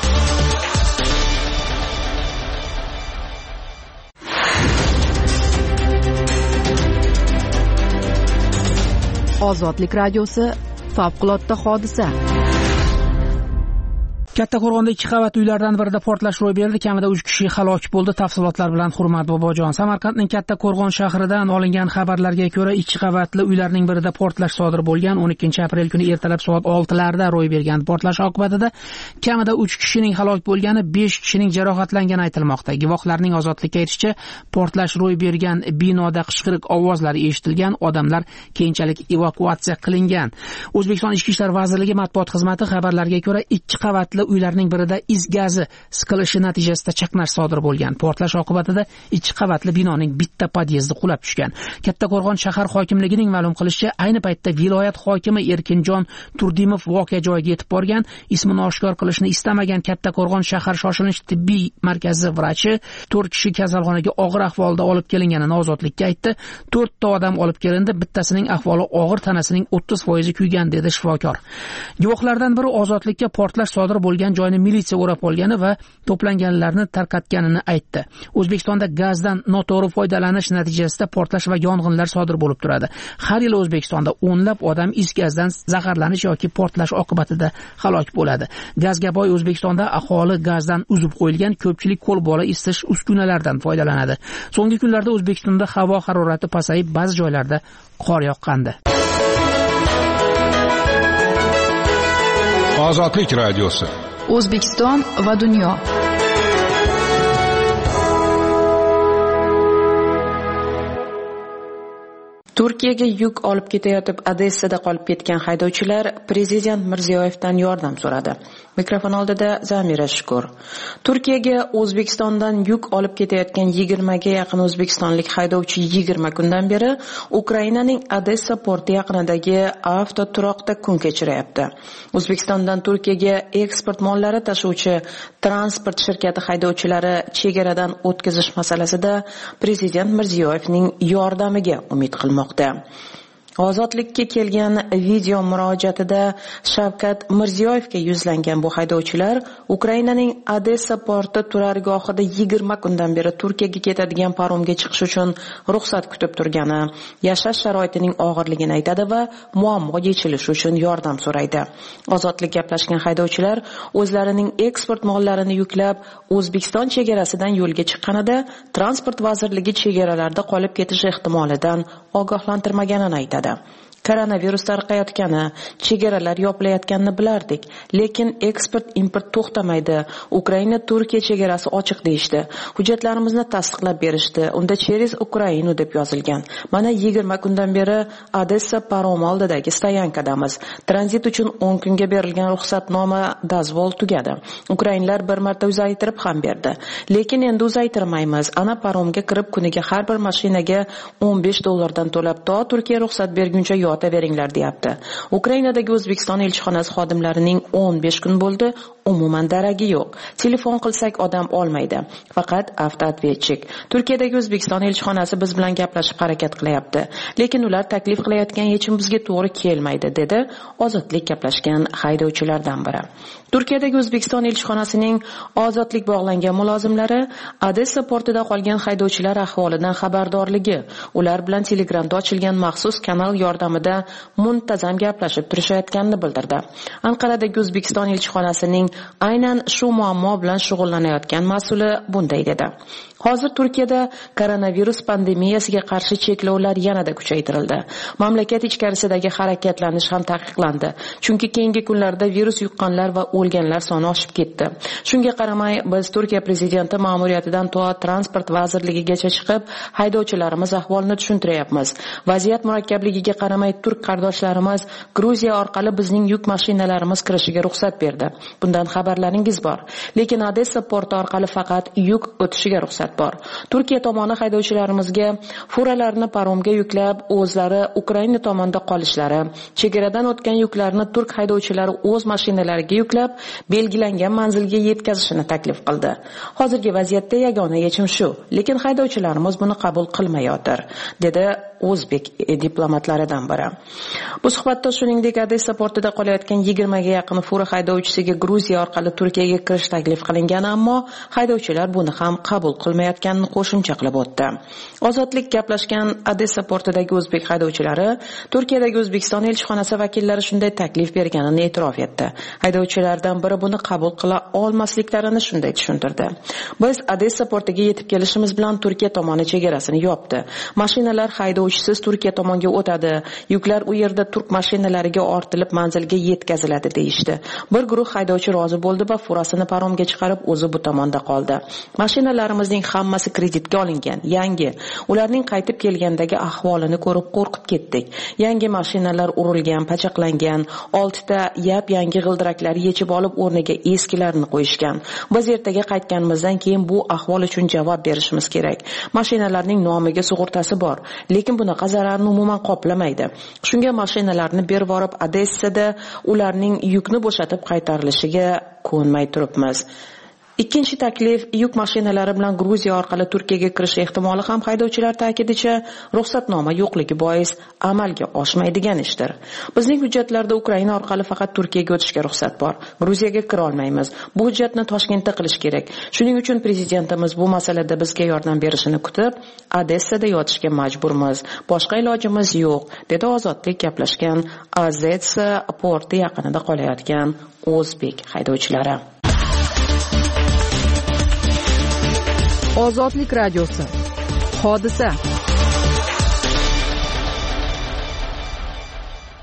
Ozodlik radiosi favqulodda hodisa. Kattaqo'rg'onda 2 qavat uylardan birida portlash ro'y berdi. Kamida 3 kishi halok bo'ldi. Tafsilotlar bilan Hurmat Bobojon. Samarqandning Kattaqo'rg'on shahridan olingan xabarlarga ko'ra, 2 qavatli uylarning birida portlash sodir bo'lgan. 12-aprel kuni ertalab soat 6larda ro'y bergan portlash oqibatida kamida 3 kishining halok bo'lgani, 5 kishining jarohatlangani aytilmoqda. Guvohlarning Ozodlikka aytishicha, portlash ro'y bergan binoda qichqiriq ovozlari eshitilgan, odamlar keyinchalik evakuatsiya qilingan. O'zbekiston Ichki ishlar vazirligi matbuot xizmati xabarlarga ko'ra, 2 qavatli uylarning birida is gazi siqilishi natijasida chaqnash sodir bo'lgan. Portlash oqibatida 2 qavatli binoning bitta podyezdi qulab tushgan. Kattaqo'rg'on shahar hokimligining ma'lum qilishicha, ayni paytda viloyat hokimi Erkinjon Turdimov voqea joyiga yetib borgan. Ismini oshkor qilishni istamagan Kattaqo'rg'on shahar shoshilinch tibbiy markazi vrachi 4 kishi kasalxonaga og'ir ahvolda olib kelinganini Ozodlikka aytdi. 4 ta odam olib kelindi, bittasining ahvoli og'ir, tanasining 30% kuygan, dedi shifokor. Guvohlardan biri Ozodlikka portlash sodir bo'lgan joyni militsiya o'rab olgani va to'planganlarni tarqatganini aytdi. O'zbekistonda gazdan noto'g'ri foydalanish natijasida portlash va yong'inlar sodir bo'lib turadi. Har yili O'zbekistonda o'nlab odam is gazdan zaharlanish yoki portlash oqibatida halok bo'ladi. Gazga boy O'zbekistonda aholi gazdan uzib qo'yilgan, ko'pchilik qo'lbola isitish uskunalaridan foydalanadi. So'nggi kunlarda O'zbekistonda havo harorati pasayib, ba'zi joylarda qor yoqqandi. Ozodlik radiosi. O'zbekiston va dunyo. Turkiyaga yuk olib ketayotib Odessada qolib ketgan haydovchilar prezident Mirziyoyevdan yordam so'radi. Mikrofon oldida Zamira Shukur. Turkiyaga O'zbekistondan yuk olib ketayotgan 20 ga yaqin o'zbekistonlik haydovchi 20 kundan beri Ukrainaning Odessa porti yaqinidagi avtoturoqda kun kechirayapti. O'zbekistondan Turkiyaga eksport mollari tashuvchi transport shirkati haydovchilari chegaradan o'tkazish masalasida prezident Mirziyoyevning yordamiga umid qilmoqda. Ozodlikka kelgan video murojaatida Shavkat Mirziyoyevga yuzlangan bu haydovchilar Ukrainaning Odessa porti turargohida 20 kundan beri Turkiyaga ketadigan paromga chiqish uchun ruxsat kutib turgani, yashash sharoitining og'irligini aytadi va muammo yechilishi uchun yordam so'raydi. Ozodlik gaplashgan haydovchilar o'zlarining eksport mollarini yuklab O'zbekiston chegarasidan yo'lga chiqqanida transport vazirligi chegaralarda qolib ketish ehtimolidan ogohlantirmaganini aytadi. Koronavirus tarqayotgani, chegaralar yopilayotganini bilardik, lekin eksport-import to'xtamaydi. Ukraina Turkiya chegarasi ochiq deyishdi. Hujjatlarimizni tasdiqlab berishdi. Unda через Ukraina deb yozilgan. Mana 20 kundan beri Odessa parom oldidagi stoyankadamiz. Tranzit uchun 10 kunga berilgan ruxsatnoma dazvol tugadi. Ukrainlar bir marta uzaytirib ham berdi. Lekin endi uzaytirmaymiz. Ana paromga kirib kuniga har bir mashinaga $15 to'lab to Turkiya ruxsat berguncha yotaveringlar deyapti. Ukrainadagi O'zbekiston elchixonasi xodimlarining 15 kun bo'ldi, umuman daragi yo'q. Telefon qilsak odam olmaydi. Faqat avtoatvetchik. Turkiyadagi O'zbekiston elchixonasi biz bilan gaplashib harakat qilyapti. Lekin ular taklif qilayotgan yechim bizga to'g'ri kelmaydi, dedi ozodlik gaplashgan haydovchilardan biri. Turkiyadagi O'zbekiston elchixonasining ozodlik bog'langan mulozimlari Odessa portida qolgan haydovchilar ahvolidan xabardorligi, ular bilan Telegramda ochilgan maxsus kanal yordamida muntazam gaplashib turishayotganini bildirdi. Anqaradagi O'zbekiston elchixonasining aynan shu muammo bilan shug'ullanayotgan mas'uli bunday dedi. Hozir Turkiyada koronavirus pandemiyasiga qarshi cheklovlar yanada kuchaytirildi. Mamlakat ichkarisidagi harakatlanish ham taqiqlandi. Chunki keyingi kunlarda virus yuqqanlar va o'lganlar soni oshib ketdi. Shunga qaramay, biz Turkiya prezidenti ma'muriyatidan to transport vazirligigacha chiqib, haydovchilarimiz ahvolini tushuntiryapmiz. Vaziyat murakkabligiga qaramay, turk qardoshlarimiz Gruziya orqali bizning yuk mashinalarimiz kirishiga ruxsat berdi. Bundan xabarlaringiz bor. Lekin Odessa porti orqali faqat yuk o'tishiga ruxsat bor. Turkiya tomoni haydovchilarimizga furalarni paromga yuklab, o'zlari Ukraina tomonda qolishlari, chegaradan o'tgan yuklarni turk haydovchilari o'z mashinalariga yuklab, belgilangan manzilga yetkazishini taklif qildi. Hozirgi vaziyatda yagona yechim shu, lekin haydovchilarimiz buni qabul qilmayotir, dedi o'zbek diplomatlaridan biri. Bu suhbatda shuningdek Odessa portida qolayotgan 20 ga yaqin fura haydovchisiga Gruziya orqali Turkiyaga kirish taklif qilingani, ammo haydovchilar buni ham qabul qilmayotganini qo'shimcha qilib o'tdi. Ozodlik gaplashgan Odessa portidagi o'zbek haydovchilari Turkiyadagi O'zbekiston elchixonasi vakillari shunday taklif berganini e'tirof etdi. Haydovchilardan biri buni qabul qila olmasliklarini shunday tushuntirdi. Biz Odessa portiga yetib kelishimiz bilan Turkiya tomoni chegarasini yopdi. Mashinalar haydovchisiz Turkiya tomonga o'tadi. Yuklar u yerda turk mashinalariga ortilib manzilga yetkaziladi deyishdi. Bir guruh haydovchi rozi bo'ldi va furasini paromga chiqarib o'zi bu tomonda qoldi. Mashinalarimizning hammasi kreditga olingan, yangi. Ularning qaytib kelgandagi ahvolini ko'rib qo'rqib ketdik. Yangi mashinalar urilgan, pachaqlangan, 6 ta yap-yangi g'ildiraklar yechib olib o'rniga eskilarini qo'yishgan. Biz ertaga qaytganimizdan keyin bu ahvol uchun javob berishimiz kerak. Mashinalarning nomiga sug'urtasi bor, lekin bunaqa zararni umuman qoplamaydi. Shunga mashinalarni berib borib Odessada ularning yukni bo'shatib qaytarilishiga ko'nmay turibmiz. Ikkinchi taklif yuk mashinalari bilan Gruziya orqali Turkiyaga kirish ehtimoli ham haydovchilar ta'kidicha ruxsatnoma yo'qligi bois amalga oshmaydigan ishdir. Bizning hujjatlarda Ukraina orqali faqat Turkiyaga o'tishga ruxsat bor. Gruziyaga kira olmaymiz. Bu hujjatni Toshkentda qilish kerak. Shuning uchun prezidentimiz bu masalada bizga yordam berishini kutib, Odessada yotishga majburmiz. Boshqa ilojimiz yo'q, dedi ozodlik gaplashgan Odessa porti yaqinida qolayotgan o'zbek haydovchilari. Ozodlik radiosi. Hodisa.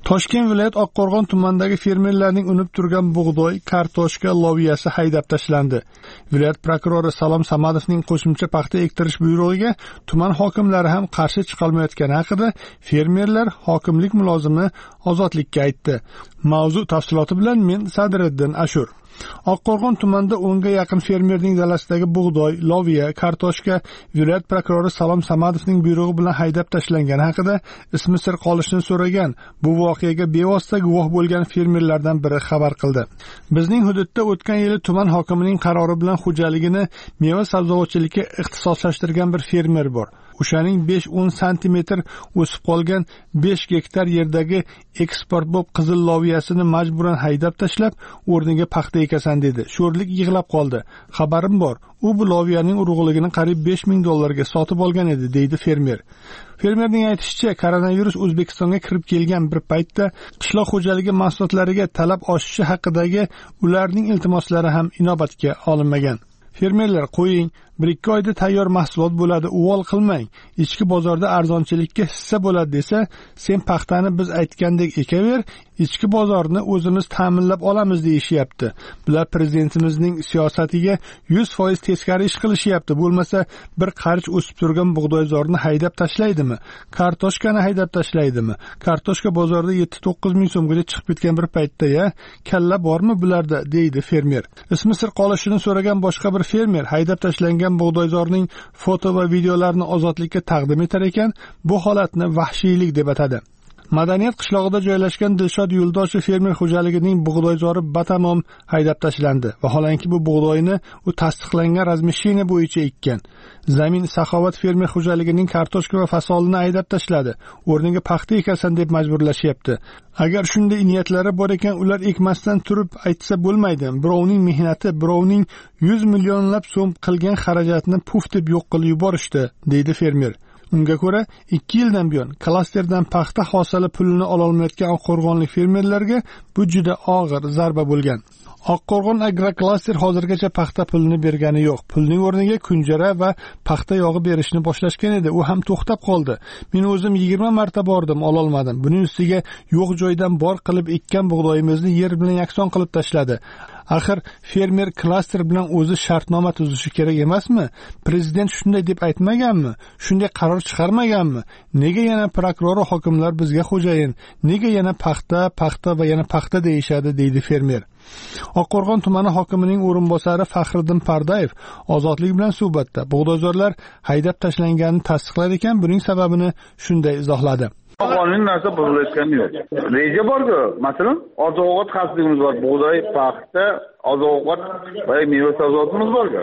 Toshkent viloyat Oqqo'rg'on tumanidagi fermerlarning unib turgan bug'doy, kartoshka loviyasi haydab tashlandi. Viloyat prokurori Salom Samadovning qo'shimcha paxta ektirish buyrug'iga tuman hokimlari ham qarshi chiqolmayotgani haqida fermerlar hokimlik mulozimi Ozodlikka aytdi. Mavzu tafsiloti bilan men Sadriddin Ashur. Oqqo'rg'on tumanida 10 ga yaqin fermerning dalasidagi bug'doy, loviya, kartoshka viloyat prokurori Salom Samadovning buyrug'i bilan haydab tashlangani haqida ismi sir qolishini so'ragan bu voqeaga bevosita guvoh bo'lgan fermerlardan biri xabar qildi. Bizning hududda o'tgan yili tuman hokimining qarori bilan xo'jaligini meva sabzavotchilikka ixtisoslashtirgan bir fermer bor. O'shaning 5-10 santimetr o'sib qolgan 5 gektar yerdagi eksportbop qizil loviyasini majburan haydab tashlab, o'rniga paxta ekasan dedi. Sho'rlik yig'lab qoldi. Xabarim bor. U bu loviyaning urug'ligini qariyb $5,000 sotib olgan edi, deydi fermer. Fermerning aytishicha, koronavirus O'zbekistonga kirib kelgan bir paytda qishloq xo'jaligi mahsulotlariga talab oshishi haqidagi ularning iltimoslari ham inobatga olinmagan. Fermerlar qo'ying, 1-2 oyda tayyor mahsulot bo'ladi, uvol qilmang. Ichki bozorda arzonchilikka hissa bo'ladi desa, sen paxtani biz aytgandek ekaver, ichki bozorni o'zimiz ta'minlab olamiz deyishyapti. Bular prezidentimizning siyosatiga 100% teskari ish qilishyapti. Bo'lmasa bir qarich o'sib turgan bug'doyzorni haydab tashlaydimi? Kartoshkani haydab tashlaydimi? Kartoshka bozorda 7-9 ming so'mga chiqib ketgan bir paytda kalla bormi bularda, deydi fermer. Ismi sir qolishini so'ragan boshqa bir fermer haydab tashlangan bug'doyzorning foto va videolarini Ozodlikka taqdim etar ekan, bu holatni vahshiylik deb atadi. Madaniyat qishlog'ida joylashgan Dilshod Yo'ldoshev fermer xo'jaligining bug'doyzori batamom haydab tashlandi. Vaholanki bu bug'doyni u tasdiqlangan razmishina bo'yicha ekkan. Zamin Saxovat fermer xo'jaligining kartoshka va fasolini haydab tashladi. O'rniga paxta ekasan deb majburlashyapti. Agar shunday niyatlari bor ekan, ular ekmasdan turib aytsa bo'lmaydi. Birovning mehnati, birovning 100 millionlab so'm qilgan xarajatni puf deb yo'q qilib yuborishdi, deydi fermer. Unga ko'ra 2 yildan buyon klasterdan paxta hosili pulini ola olmayotgan Oqqo'rg'onlik fermerlarga bu juda og'ir zarba bo'lgan. Oqqo'rg'on agroklaster hozirgacha paxta pulini bergani yo'q. Pulning o'rniga kunjara va paxta yog'i berishni boshlashgan edi. U ham to'xtab qoldi. Men o'zim 20 marta bordim, ola olmadim. Buning ustiga yo'q joydan bor qilib ekkan bug'doyimizni yer bilan yakson qilib tashladi. Axir fermer klaster bilan o'zi shartnoma tuzishi kerak emasmi? Prezident shunday deb aytmaganmi? Shunday qaror chiqarmaganmi? Nega yana prokuror hokimlar bizga xo'jayin? Nega yana paxta va yana paxta deyishadi, deydi fermer. Oqqo'rg'on tumani hokimining o'rinbosari Faxriddin Pardayev Ozodlik bilan suhbatda bug'doyzorlar haydab tashlanganini tasdiqlar ekan, buning sababini shunday izohladi. Qonuniy narsa buzilayotgani yo'q. Reja bor-ku, masalan, oziq-ovqat xavfsizligimiz bor, bug'doy, paxta, oziq-ovqat va meva sabzavotimiz bor-ku.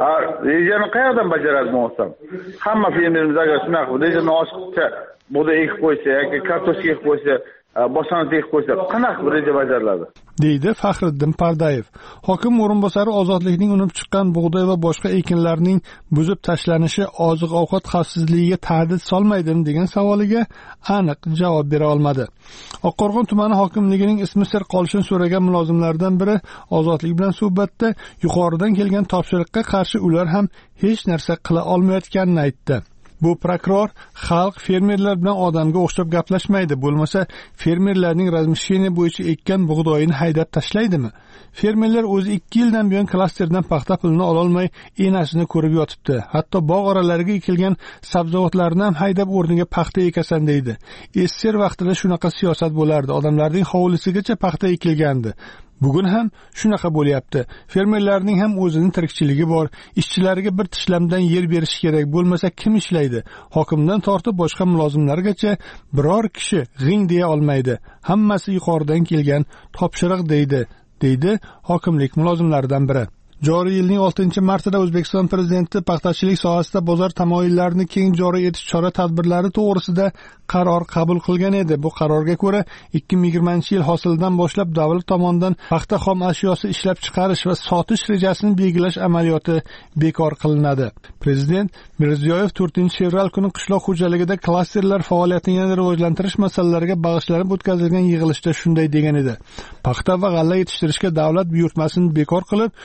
Rejani qayerdan bajaradi bo'lsam? Hamma fermerimiz agar shunaqa rejani oshiqcha bug'doy ekib qo'ysa yoki kartoshka ekib qo'ysa, boshqani ekib qo'ysa, qanaqa reja bajariladi? deydi Faxriddin Pardayev. Hokim o'rinbosari Ozodlikning unib chiqqan bug'doy va boshqa ekinlarning buzib tashlanishi oziq-ovqat xavfsizligiga tahdid solmaydimi degan savoliga aniq javob bera olmadi. Oqqo'rg'on tumani hokimligining ismi sir qolishini so'ragan mulozimlardan biri Ozodlik bilan suhbatda yuqoridan kelgan topshiriqqa qarshi ular ham hech narsa qila olmayotganini aytdi. Bu prokuror xalq fermerlar bilan odamga o'xshab gaplashmaydi. Bo'lmasa fermerlarning razmishina bo'yicha ekkan bug'doyini haydab tashlaydimi? Fermerlar o'zi 2 yildan buyon klasterdan paxta pulini ola olmay enasini ko'rib yotibdi. Hatto bog' oralariga ekilgan sabzavotlarni ham haydab o'rniga paxta ekasan deydi. SSR vaqtida shunaqa siyosat bo'lardi. Odamlarning hovlisigacha paxta ekilgandi. Bugun ham shunaqa bo'lyapti. Fermerlarning ham o'zining tirikchiligi bor. Ishchilariga bir tishlamdan yer berish kerak, bo'lmasa kim ishlaydi? Hokimdan tortib boshqa mulozimlargacha biror kishi g'ing deya olmaydi. Hammasi yuqoridan kelgan topshiriq deydi hokimlik mulozimlaridan biri. Joriy yilning 6-martida O'zbekiston prezidenti paxtachilik sohasida bozor tamoyillarini keng joriy etish chora-tadbirlari to'g'risida qaror qabul qilgan edi. Bu qarorga ko'ra 2020-yil hosilidan boshlab davlat tomonidan paxta xom ashyosi ishlab chiqarish va sotish rejasini belgilash amaliyoti bekor qilinadi. Prezident Mirziyoyev 4-fevral kuni qishloq xo'jaligida klasterlar faoliyatini yanada rivojlantirish masalalariga bag'ishlanib o'tkazilgan yig'ilishda shunday degan edi. Paxta va g'alla yetishtirishga davlat buyurtmasini bekor qilib, ushbu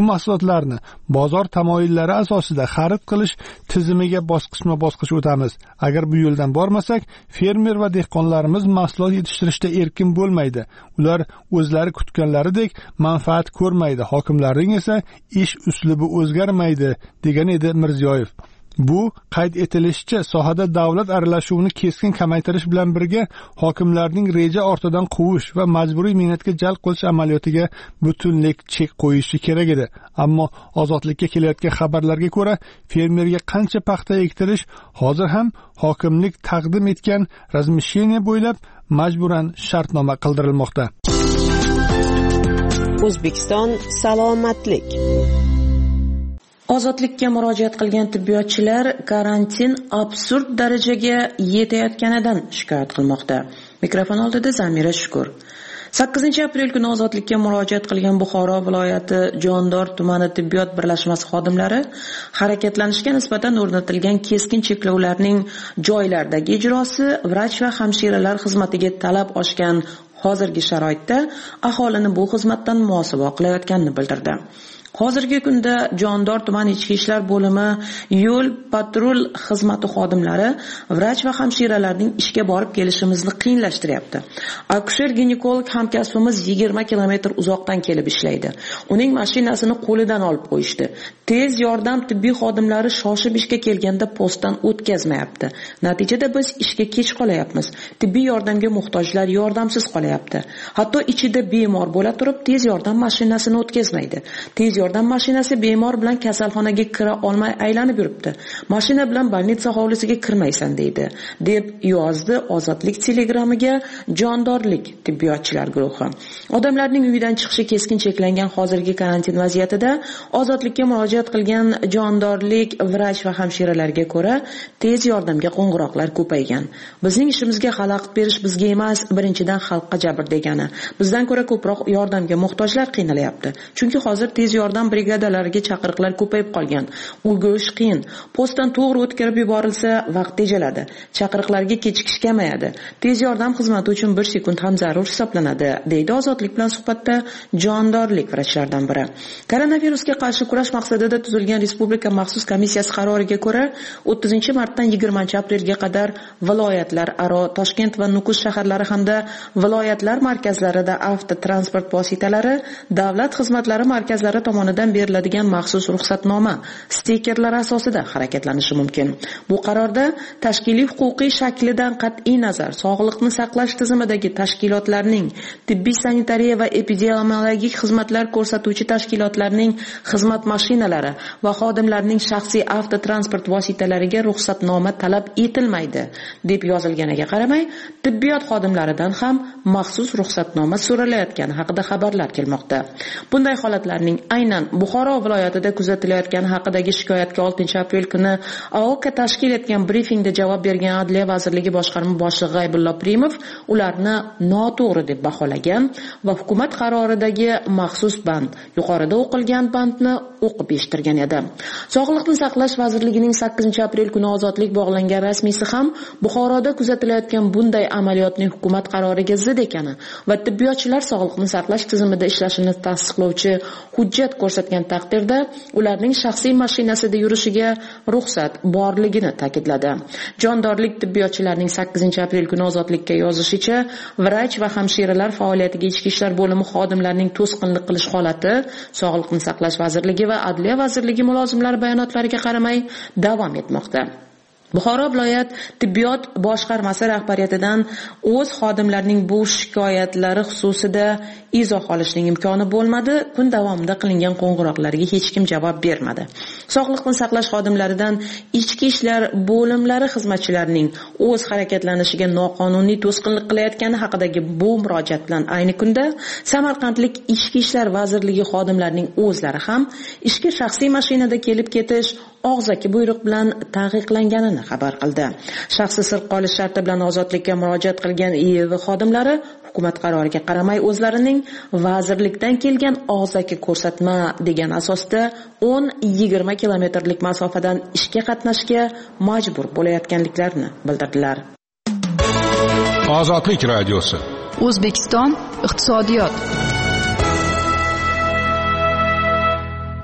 mahsulotlarni bozor tamoyillari asosida xarid qilish tizimiga bosqichma-bosqich o'tamiz. Agar bu yo'ldan bormasak, fermer va dehqonlarimiz mahsulot yetishtirishda erkin bo'lmaydi. Ular o'zlari kutganlaridek manfaat ko'rmaydi. Hokimlarning esa ish uslubi o'zgarmaydi, degan edi Mirziyoyev. Bu qayd etilishicha, sohada davlat aralashuvini keskin kamaytirish bilan birga hokimlarning reja ortidan quvish va majburiy mehnatga jalb qilish amaliyotiga butunlik chek qo'yishi kerak edi. Ammo ozodlikka kelayotgan xabarlarga ko'ra, fermerga qancha paxta ektirish hozir ham hokimlik taqdim etgan razmisheniya bo'ylab majburan shartnoma qildirilmoqda. O'zbekiston salomatlik. Ozodlikka murojaat qilgan tibbiyotchilar karantin absurd darajaga yetayotganidan shikoyat qilmoqda. Mikrofon oldida Zamira Shukur. 8-aprel kuni ozodlikka murojaat qilgan Buxoro viloyati Jondor tumani tibbiyot birlashmasi xodimlari harakatlanishga nisbatan o'rnatilgan keskin cheklovlarning joylardagi ijrosi vrach va hamshiralar xizmatiga talab oshgan hozirgi sharoitda aholini bu xizmatdan muhosaba qilayotganini bildirdi. Hozirgi kunda Jondor tuman ichki ishlar bo'limi yo'l patrul xizmati xodimlari vrach va hamshiralarning ishga borib kelishimizni qiyinlashtiryapti. Akusher-ginekolog hamkasbimiz 20 kilometr uzoqdan kelib ishlaydi. Uning mashinasini qo'lidan olib qo'yishdi. Tez yordam tibbiy xodimlari shoshib ishga kelganda postdan o'tkazmayapti. Natijada biz ishga kech qolyapmiz. Tibbiy yordamga muhtojlar yordamsiz qolyapti. Hatto ichida bemor bo'la turib tez yordam mashinasini o'tkazmaydi. Tez yordam mashinasi bemor bilan kasalxonaga kira olmay aylanib yuribdi. Mashina bilan больница hovlisiga kirmaysan deydi, deb yozdi Ozodlik telegramiga Jondorlik tibbiyotchilar guruhi. Odamlarning uyidan chiqishi keskin cheklangan hozirgi karantin vaziyatida Ozodlikka murojaat qilgan Jondorlik vrach va hamshiralarga ko'ra tez yordamga qo'ng'iroqlar ko'paygan. Bizning ishimizga xalaqit berish bizga emas, birinchidan xalqqa jabr degani. Bizdan ko'ra ko'proq yordamga muhtojlar qiynalyapti. Chunki hozir tez yordam brigadalariga chaqiriqlar ko'payib qolgan. Ulgurish qiyin. Postdan to'g'ri o'tkazib yuborilsa vaqt tejaladi. Chaqiriqlarga kechikish kamayadi. Tez yordam xizmati uchun 1 sekund ham zarur hisoblanadi, deydi Ozodlik bilan suhbatda Jondorlik vrachlardan biri. Koronavirusga qarshi kurash maqsadida tuzilgan Respublika maxsus komissiyasi qaroriga ko'ra 30-martdan 20-aprelga qadar viloyatlar aro Toshkent va Nukus shaharlari hamda viloyatlar markazlarida avtotransport vositalari davlat xizmatlari markazlari tomonidan beriladigan maxsus ruxsatnoma stikerlar asosida harakatlanishi mumkin. Bu qarorda tashkiliy huquqiy shaklidan qat'iy nazar sog'liqni saqlash tizimidagi tashkilotlarning, tibbiy sanitariya va epidemiologik xizmatlar ko'rsatuvchi tashkilotlarning xizmat mashinalari va xodimlarning shaxsiy avtotransport vositalariga ruxsatnoma talab etilmaydi, deb yozilganiga qaramay, tibbiyot xodimlaridan ham maxsus ruxsatnoma so'ralayotgani haqida xabarlar kelmoqda. Bunday holatlarning aynan Buxoro viloyatida kuzatilayotgani haqidagi shikoyatga 6-aprel kuni AOK tashkil etgan brifingda javob bergan Adliya vazirligi boshqarma boshlig'i G'aybulla Primov ularni noto'g'ri deb baholagan va hukumat qaroridagi maxsus band, yuqorida o'qilgan bandni o'qib eshittirgan edi. Sog'liqni saqlash vazirligining 8-aprel kuni Ozodlik bog'langan rasmiysi ham Buxoroda kuzatilayotgan bunday amaliyotning hukumat qaroriga zid ekani va tibbiyotchilar sog'liqni saqlash tizimida ishlashini tasdiqlovchi hujjat ko'rsatgan taqdirda ularning shaxsiy mashinasida yurishiga ruxsat borligini ta'kidladi. Jondorlik tibbiyotchilarining 8-aprel kuni Ozodlikka yozishicha, vrach va hamshiralar faoliyatiga ichki ishlar bo'limi xodimlarining to'sqinlik qilish holati Sog'liqni saqlash vazirligi va Adliya vazirligi mulozimlari bayonotlariga qaramay davom etmoqda. Buxoro viloyat tibbiyot boshqarmasi rahbariyatidan o'z xodimlarining bu shikoyatlari xususida izoh olishning imkoni bo'lmadi. Kun davomida qilingan qo'ng'iroqlarga hech kim javob bermadi. Sog'liqni saqlash xodimlaridan ichki ishlar bo'limlari xizmatchilarining o'z harakatlanishiga noqonuniy to'sqinlik qilayotgani haqidagi bu murojaat bilan ayni kunda Samarqandlik ichki ishlar vazirligi xodimlarining o'zlari ham ishga shaxsiy mashinada kelib ketish og'zaki buyruq bilan taqiqlanganini xabar qildi. Shaxsi sir qolish sharti bilan ozodlikka murojaat qilgan IIV xodimlari hukumat qaroriga qaramay o'zlarining vazirlikdan kelgan og'zaki ko'rsatma degan asosda 10-20 kilometrlik masofadan ishga qatnashga majbur bo'layotganliklarini bildirdilar. Ozodlik radiosi. O'zbekiston iqtisodiyot.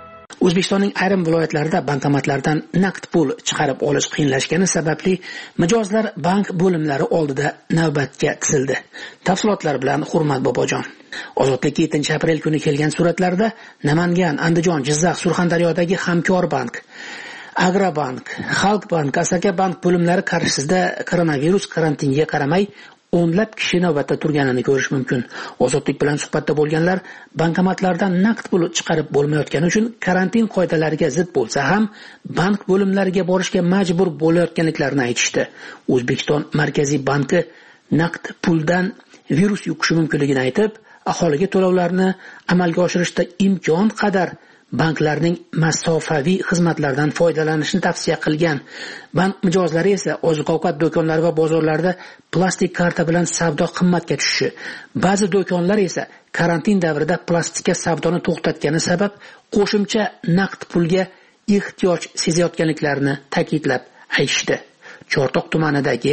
O'zbekistonning ayrim viloyatlarida bankomatlardan naqd pul chiqarib olish qiyinlashgani sababli mijozlar bank bo'limlari oldida navbatga tizildi. Tafsilotlar bilan Hurmat Bobojon. Ozodlikka 7-aprel kuni kelgan suratlarda Namangan, Andijon, Jizzax, Surxondaryodagi Hamkorbank, Agrobank, Xalqbank, Asaka bank bo'limlari qarshisida koronavirus karantiniga qaramay o'nlab kishi navbatda turganini ko'rish mumkin. Ozodlik bilan suhbatda bo'lganlar bankomatlardan naqd pul chiqarib bo'lmayotgani uchun karantin qoidalariga zid bo'lsa ham bank bo'limlariga borishga majbur bo'layotganliklarini aytishdi. O'zbekiston Markaziy banki naqd puldan virus yuqishi mumkinligini aytib, aholiga to'lovlarni amalga oshirishda imkon qadar banklarning masofaviy xizmatlaridan foydalanishni tavsiya qilgan. Bank mijozlari esa oziq-ovqat do'konlari va bozorlarda plastik karta bilan savdo qimmatga tushishi, ba'zi do'konlar esa karantin davrida plastikka savdoni to'xtatgani sabab qo'shimcha naqd pulga ehtiyoj sezayotganliklarini ta'kidlab aytishdi. Chortoq tumanidagi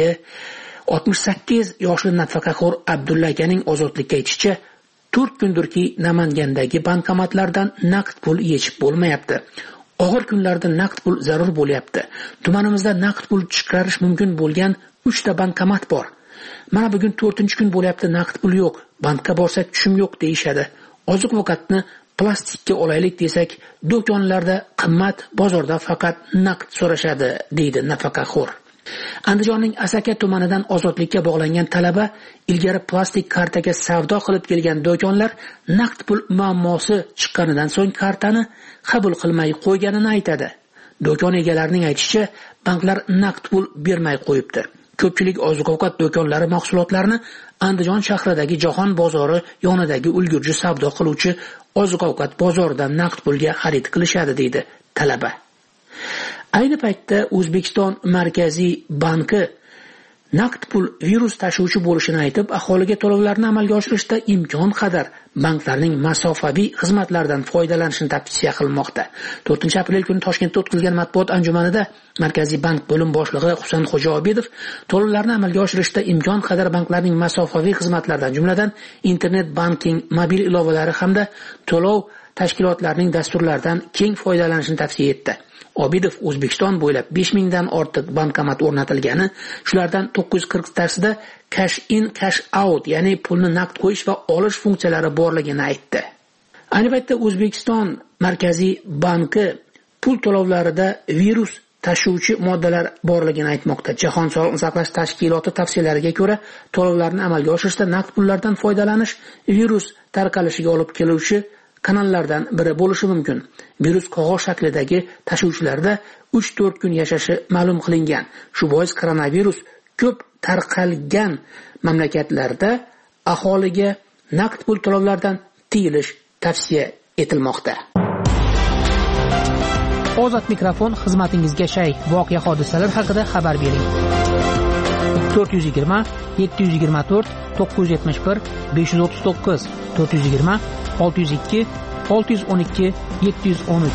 68 yoshli nafaqaxo'r Abdulla akaning Ozodlikka aytishicha, 4 kundirki Namangandagi bankomatlardan naqd pul yechib bo'lmayapti. Og'ir kunlarda naqd pul zarur bo'lyapti. Tumanimizda naqd pul chiqarish mumkin bo'lgan 3 ta bankomat bor. Mana bugun 4-kun bo'lyapti, naqd pul yo'q. Bankka borsak tushum yo'q deyishadi. Oziq-ovqatni plastikka olaylik desak, do'konlarda qimmat, bozorda faqat naqd so'rashadi, deydi nafaqaxo'r. Andijonning Asaka tumanidan Ozodlikka bog'langan talaba ilgari plastik kartaga savdo qilib kelgan do'konlar naqd pul muammosi chiqqanidan so'ng kartani qabul qilmay qo'yganini aytadi. Do'kon egalarining aytishicha, banklar naqd pul bermay qo'yibdi. Ko'pchilik oziq-ovqat do'konlari mahsulotlarini Andijon shahridagi Jahon bozori yonidagi ulgurji savdo qiluvchi oziq-ovqat bozoridan naqd pulga xarid qilishadi, deydi talaba. Ayni paytda O'zbekiston Markaziy banki naqd pul virus tashuvchi bo'lishini aytib, aholiga to'lovlarni amalga oshirishda imkon qadar banklarning masofaviy xizmatlaridan foydalanishni tavsiya qilmoqda. 4-aprel kuni Toshkentda o'tkazilgan matbuot anjumanida Markaziy bank bo'lim boshlig'i Husanxo'ja Obidov to'lovlarni amalga oshirishda imkon qadar banklarning masofaviy xizmatlaridan, jumladan internet banking, mobil ilovalari hamda to'lov tashkilotlarining dasturlaridan keng foydalanishni tavsiya etdi. Obidov O'zbekiston bo'ylab 5000 dan ortiq bankomat o'rnatilgani, shulardan 940 tasida cash in cash out, ya'ni pulni naqd qo'yish va olish funksiyalari borligini aytdi. Ayni paytda O'zbekiston Markaziy banki pul to'lovlarida virus tashuvchi moddalar borligini aytmoqda. Jahon sog'liqni saqlash tashkiloti tavsiyalariga ko'ra, to'lovlarni amalga oshirishda naqd pullardan foydalanish virus tarqalishiga olib keluvchi kanallardan biri bo'lishi mumkin. Virus qog'oz shaklidagi tashuvchilarda 3-4 kun yashashi ma'lum qilingan. Shu bois koronavirus ko'p tarqalgan mamlakatlarda aholiga naqd pul to'lovlardan tiyilish tavsiya etilmoqda. Ozod mikrofon xizmatingizga shay. Voqea hodisalar haqida xabar bering. 420 724 971 539 420 602 612 713.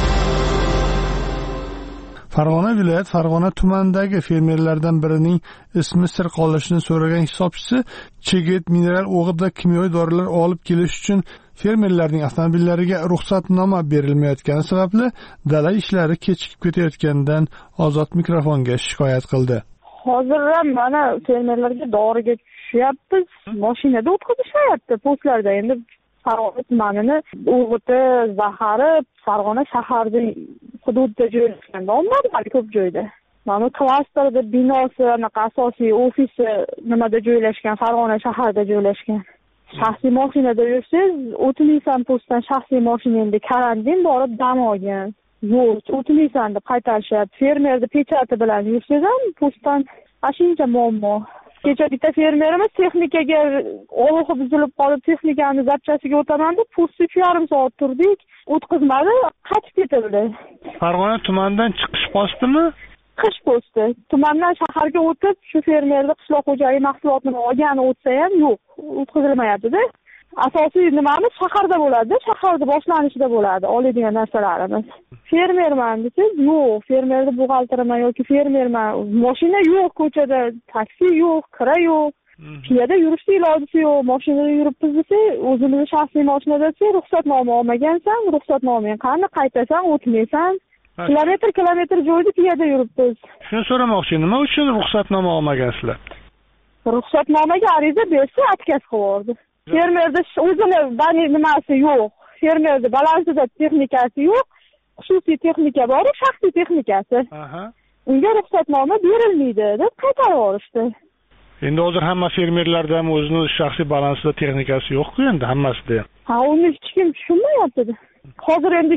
Farg'ona viloyat Farg'ona tumanidagi fermerlardan birining ismi sir qolishini so'ragan hisobchisi Chigit mineral o'g'itda kimyoviy dorilar olib kelish uchun fermerlarning avtomobillariga ruxsatnoma berilmayotgani sababli dala ishlari kechikib ketayotganidan Ozod mikrofonga shikoyat qildi. Hozir ham mana fermerlarga doriga tushyapmiz. Mashinada o'tkazishyapti postlarda. Endi Farg'ona tumanini o'g'iti, Zahari, Farg'ona shaharida hududida joylashgan. Ommaviy ko'p joyda. Mana klasterda binosi, anaqa asosiy ofisi nimada joylashgan, Farg'ona shaharida joylashgan. Shaxsiy mashinada yursangiz, o'tmaysan postdan shaxsiy mashinangda karantin borib dam olgan. Yo'q, o'tmaysan deb qaytarishyapti. Fermerni pechati bilan yursangiz ham postdan ashuncha muammo. Kecha bitta fermerimiz texnikaga olg'i buzilib qolib, texnikani zapchasiga o'taman deb postda 3,5 soat turdik. O'tkazmadi, qaytib ketildi. Farg'ona tumanidan chiqish postimi? Qish posti. Tumandan shaharga o'tib, shu fermerni qishloq xo'jaligi mahsulotini olgani o'tsa ham yo'q, o'tkazilmayapti-da. Asosiy nimamiz shaharda bo'ladi, shaharda boshlanishida bo'ladi oladigan narsalarimiz. Fermerman desiz, yo'q, fermerni buxgalteriman yoki fermerman. Mashina yo'q ko'chada, taksi yo'q, kira yo'q. Piyada yurishni ilojisi yo'q, mashinada yuribmiz desa, o'zimizni shaxsiy mashinada desa, ruxsatnoma olmagansan, ruxsatnomang qani, qaytasan, o'tmaysan. Kilometr joyda piyada yuribmiz. Shuni so'ramoqchi, nima uchun ruxsatnoma olmagansizlar? Ruxsatnomaga ariza bersa, отказ qilyapti. Fermerda o'zini nimasi yo'q. Fermerda balansida texnikasi yo'q. Xususiy texnika bor, shaxsiy texnikasi. Unga ruxsatnoma berilmaydi deb qaytarib yuborishdi. Endi hozir hamma fermerlarda ham o'zining shaxsiy balansida texnikasi yo'q-ku endi hammasida ham. Ha, uni hech kim tushunmayapti. Hozir endi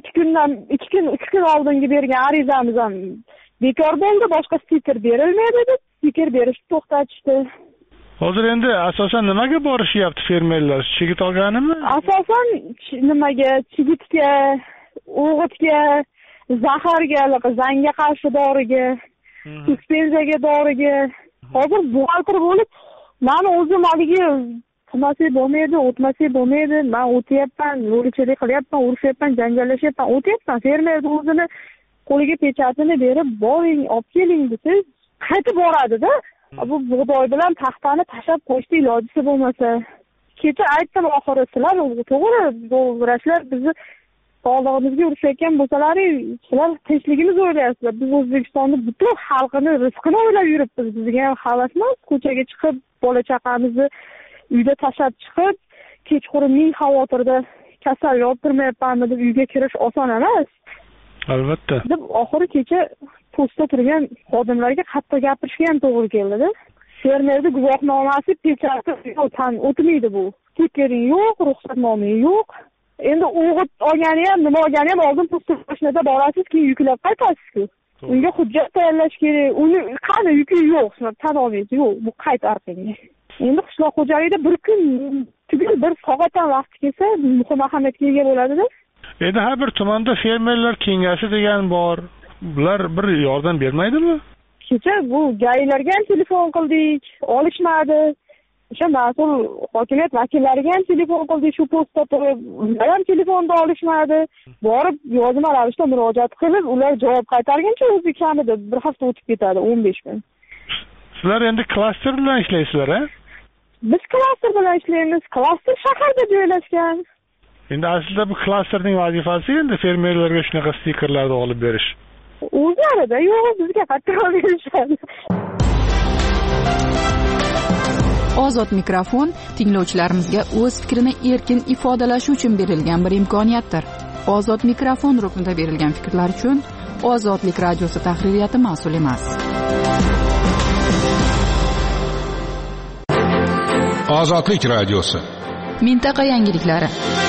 3 kun oldingi bergan arizamiz ham bekor bo'ldi, boshqa stiker berilmaydi deb stiker berishni to'xtatishdi. Hozir endi asosan nimaga borishyapti fermerlar? Chigit olganimi? Asosan nimaga? Chigitga, o'g'itga, zaharga, zangga qarshi doriga, suspenziyaga doriga. Hozir buxgalter bo'lib, men o'zim haligi qilmasak bo'lmaydi, o'tmasak bo'lmaydi, men o'tyapman, yo'lchilik qilyapman, urushyapman, janjallashyapman, o'tyapman. Fermer o'zini qo'liga pechatini berib, boring, olib keling desa, qaytib boradi-da. Bu bug'doy bilan taxtani tashlab qo'yishni ilojisi bo'lmasa. Kecha aytdim oxiri sizlar to'g'ri, vrachlar bizni sog'lig'imizga urushayotgan bo'lsalaring, sizlar tinchligimiz o'ylayapsizlar. Biz O'zbekistonning butun xalqini rizqini o'ylab yuribmiz. Bizga ham havas emas, ko'chaga chiqib, bola chaqamizni uyda tashlab chiqib, kechqurun ming xavotirda kasal yoptirmayapmanmi deb uyga kirish oson emas. Albatta. Deb oxiri kecha postda turgan xodimlarga qattiq gapirishga ham to'g'ri keldi-da. Fermerda guvohnomasi, pechati tan o'tmaydi bu. Stikering yo'q, ruxsatnomang yo'q. Endi o'g'it olgani ham, nima olgani ham oldin posta mashinada borasiz, keyin yuklab qaytasiz-ku. Unga hujjat tayyorlash kerak. Uni qani yuki yo'q, tan olmaysiz, yo'q, bu qayt orqangga. Endi qishloq xo'jaligida bir kun tugul bir soatdan vaqt kelsa, muhim ahamiyatga ega bo'ladi-da. Endi har bir tumanda fermerlar kengashi degan bor. Bular bir yordam bermaydimi? Kecha bu gaylarga ham telefon qildik, olishmadi. O'sha mas'ul hokimiyat vakillariga ham telefon qildik, shu postda turib, ular ham telefonda olishmadi. Borib yozma ravishda murojaat qilib, ular javob qaytarguncha o'zi kamida bir hafta o'tib ketadi, 15 kun. Sizlar endi klaster bilan ishlaysizlar-a? Biz klaster bilan ishlaymiz. Klaster shaharda joylashgan. Endi aslida bu klasterning vazifasi endi fermerlarga shunaqa stikerlarni olib berish. O'zlarida yo'q, bizga qattiq berishadi. Ozod mikrofon tinglovchilarimizga o'z fikrini erkin ifodalashi uchun berilgan bir imkoniyatdir. Ozod mikrofon ruknida berilgan fikrlar uchun Ozodlik radiosi tahririyati mas'ul emas. Ozodlik radiosi. Mintaqa yangiliklari.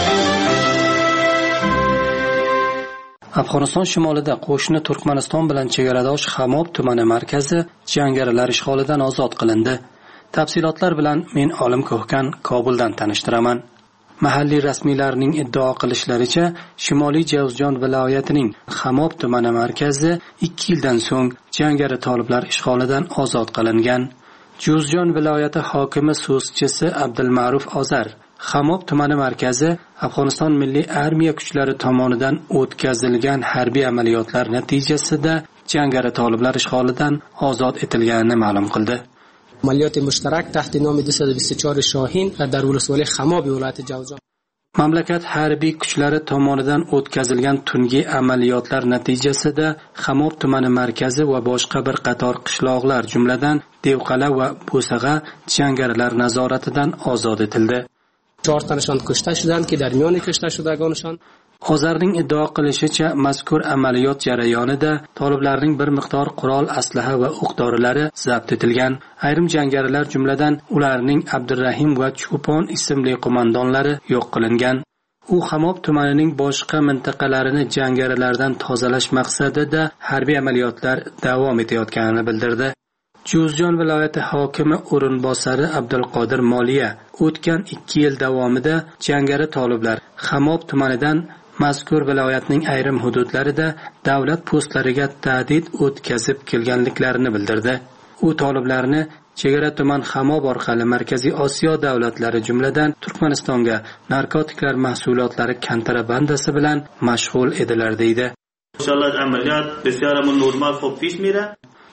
Afg'oniston shimolida qo'shni Turkmaniston bilan chegaradosh Xamob tumani markazi jangarilar ishg'olidan ozod qilindi. Tafsilotlar bilan men Olim Ko'hkan Kobuldan tanishtiraman. Mahalliy rasmiylarning iddao qilishlaricha, Shimoliy Jovzjon viloyatining Xamob tumani markazi 2 yildan so'ng jangari toliblar ishg'olidan ozod qilingan. Jovzjon viloyati hokimi so'zchisi Abdulma'ruf Ozar Xamob tumani markazi Afg'oniston milliy armiya kuchlari tomonidan o'tkazilgan harbiy amaliyotlar natijasida jangari toliblar ishg'olidan ozod etilganini ma'lum qildi. عملیات مشترک تحت نام 224 شاهین در ولسوالی خماب ولایت جوزجان. Mamlakat harbiy kuchlari tomonidan o'tkazilgan tungi amaliyotlar natijasida Xamob tumani markazi va boshqa bir qator qishloqlar, jumladan Devqala va Bo'sag'a jangarilar nazoratidan ozod etildi. 4 تنشان کشته شدند که در میان کشته شدگانشان Ozarning iddao qilishicha, mazkur amaliyot jarayonida toliblarning bir miqdor qurol, aslaha va o'q-dorilari zabt etilgan. Ayrim jangarilar, jumladan ularning Abdurrahim va Cho'pon ismli qo'mondonlari yo'q qilingan. U Xamob tumanining boshqa mintaqalarini jangarilardan tozalash maqsadida harbiy amaliyotlar davom etayotganini bildirdi. Jovzjon viloyati hokimi o'rinbosari Abdulqodir Moliya o'tgan 2 yil davomida jangari toliblar Xamob tumanidan mazkur viloyatning ayrim hududlarida davlat postlariga tahdid o'tkazib kelganliklarini bildirdi. U toliblarni chegara tuman Xamob orqali Markaziy Osiyo davlatlari, jumladan Turkmanistonga narkotiklar mahsulotlari kontrabandasi bilan mashg'ul edilar deydi. Inshaalloh amaliyot بسیار normal خوب پیش میره.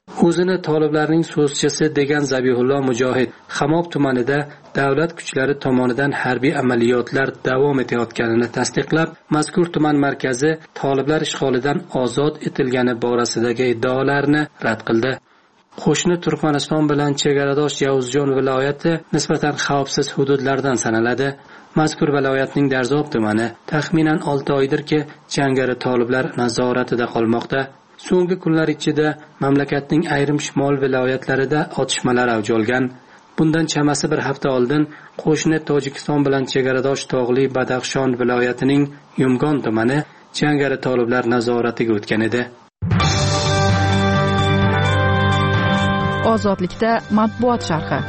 o'zini toliblarning so'zchisi degan Zabihullo Mujohid Xamob tumanida davlat kuchlari tomonidan harbiy amaliyotlar davom etayotganini tasdiqlab, mazkur tuman markazi toliblar ishg'olidan ozod etilgani borasidagi iddaolarni rad qildi. Qo'shni Turkmaniston bilan chegaradosh Yovuzjon viloyati nisbatan xavfsiz hududlardan sanaladi. Mazkur viloyatning Darzob tumani taxminan 6 oydirki jangari toliblar nazoratida qolmoqda. So'nggi kunlar ichida mamlakatning ayrim shimol viloyatlarida otishmalar avj olgan. Bundan chamasi bir hafta oldin qo'shni Tojikiston bilan chegaradosh tog'li Badaxshon viloyatining Yumgon tumani jangari toliblar nazoratiga o'tgan edi. Ozodlikda matbuot sharhi.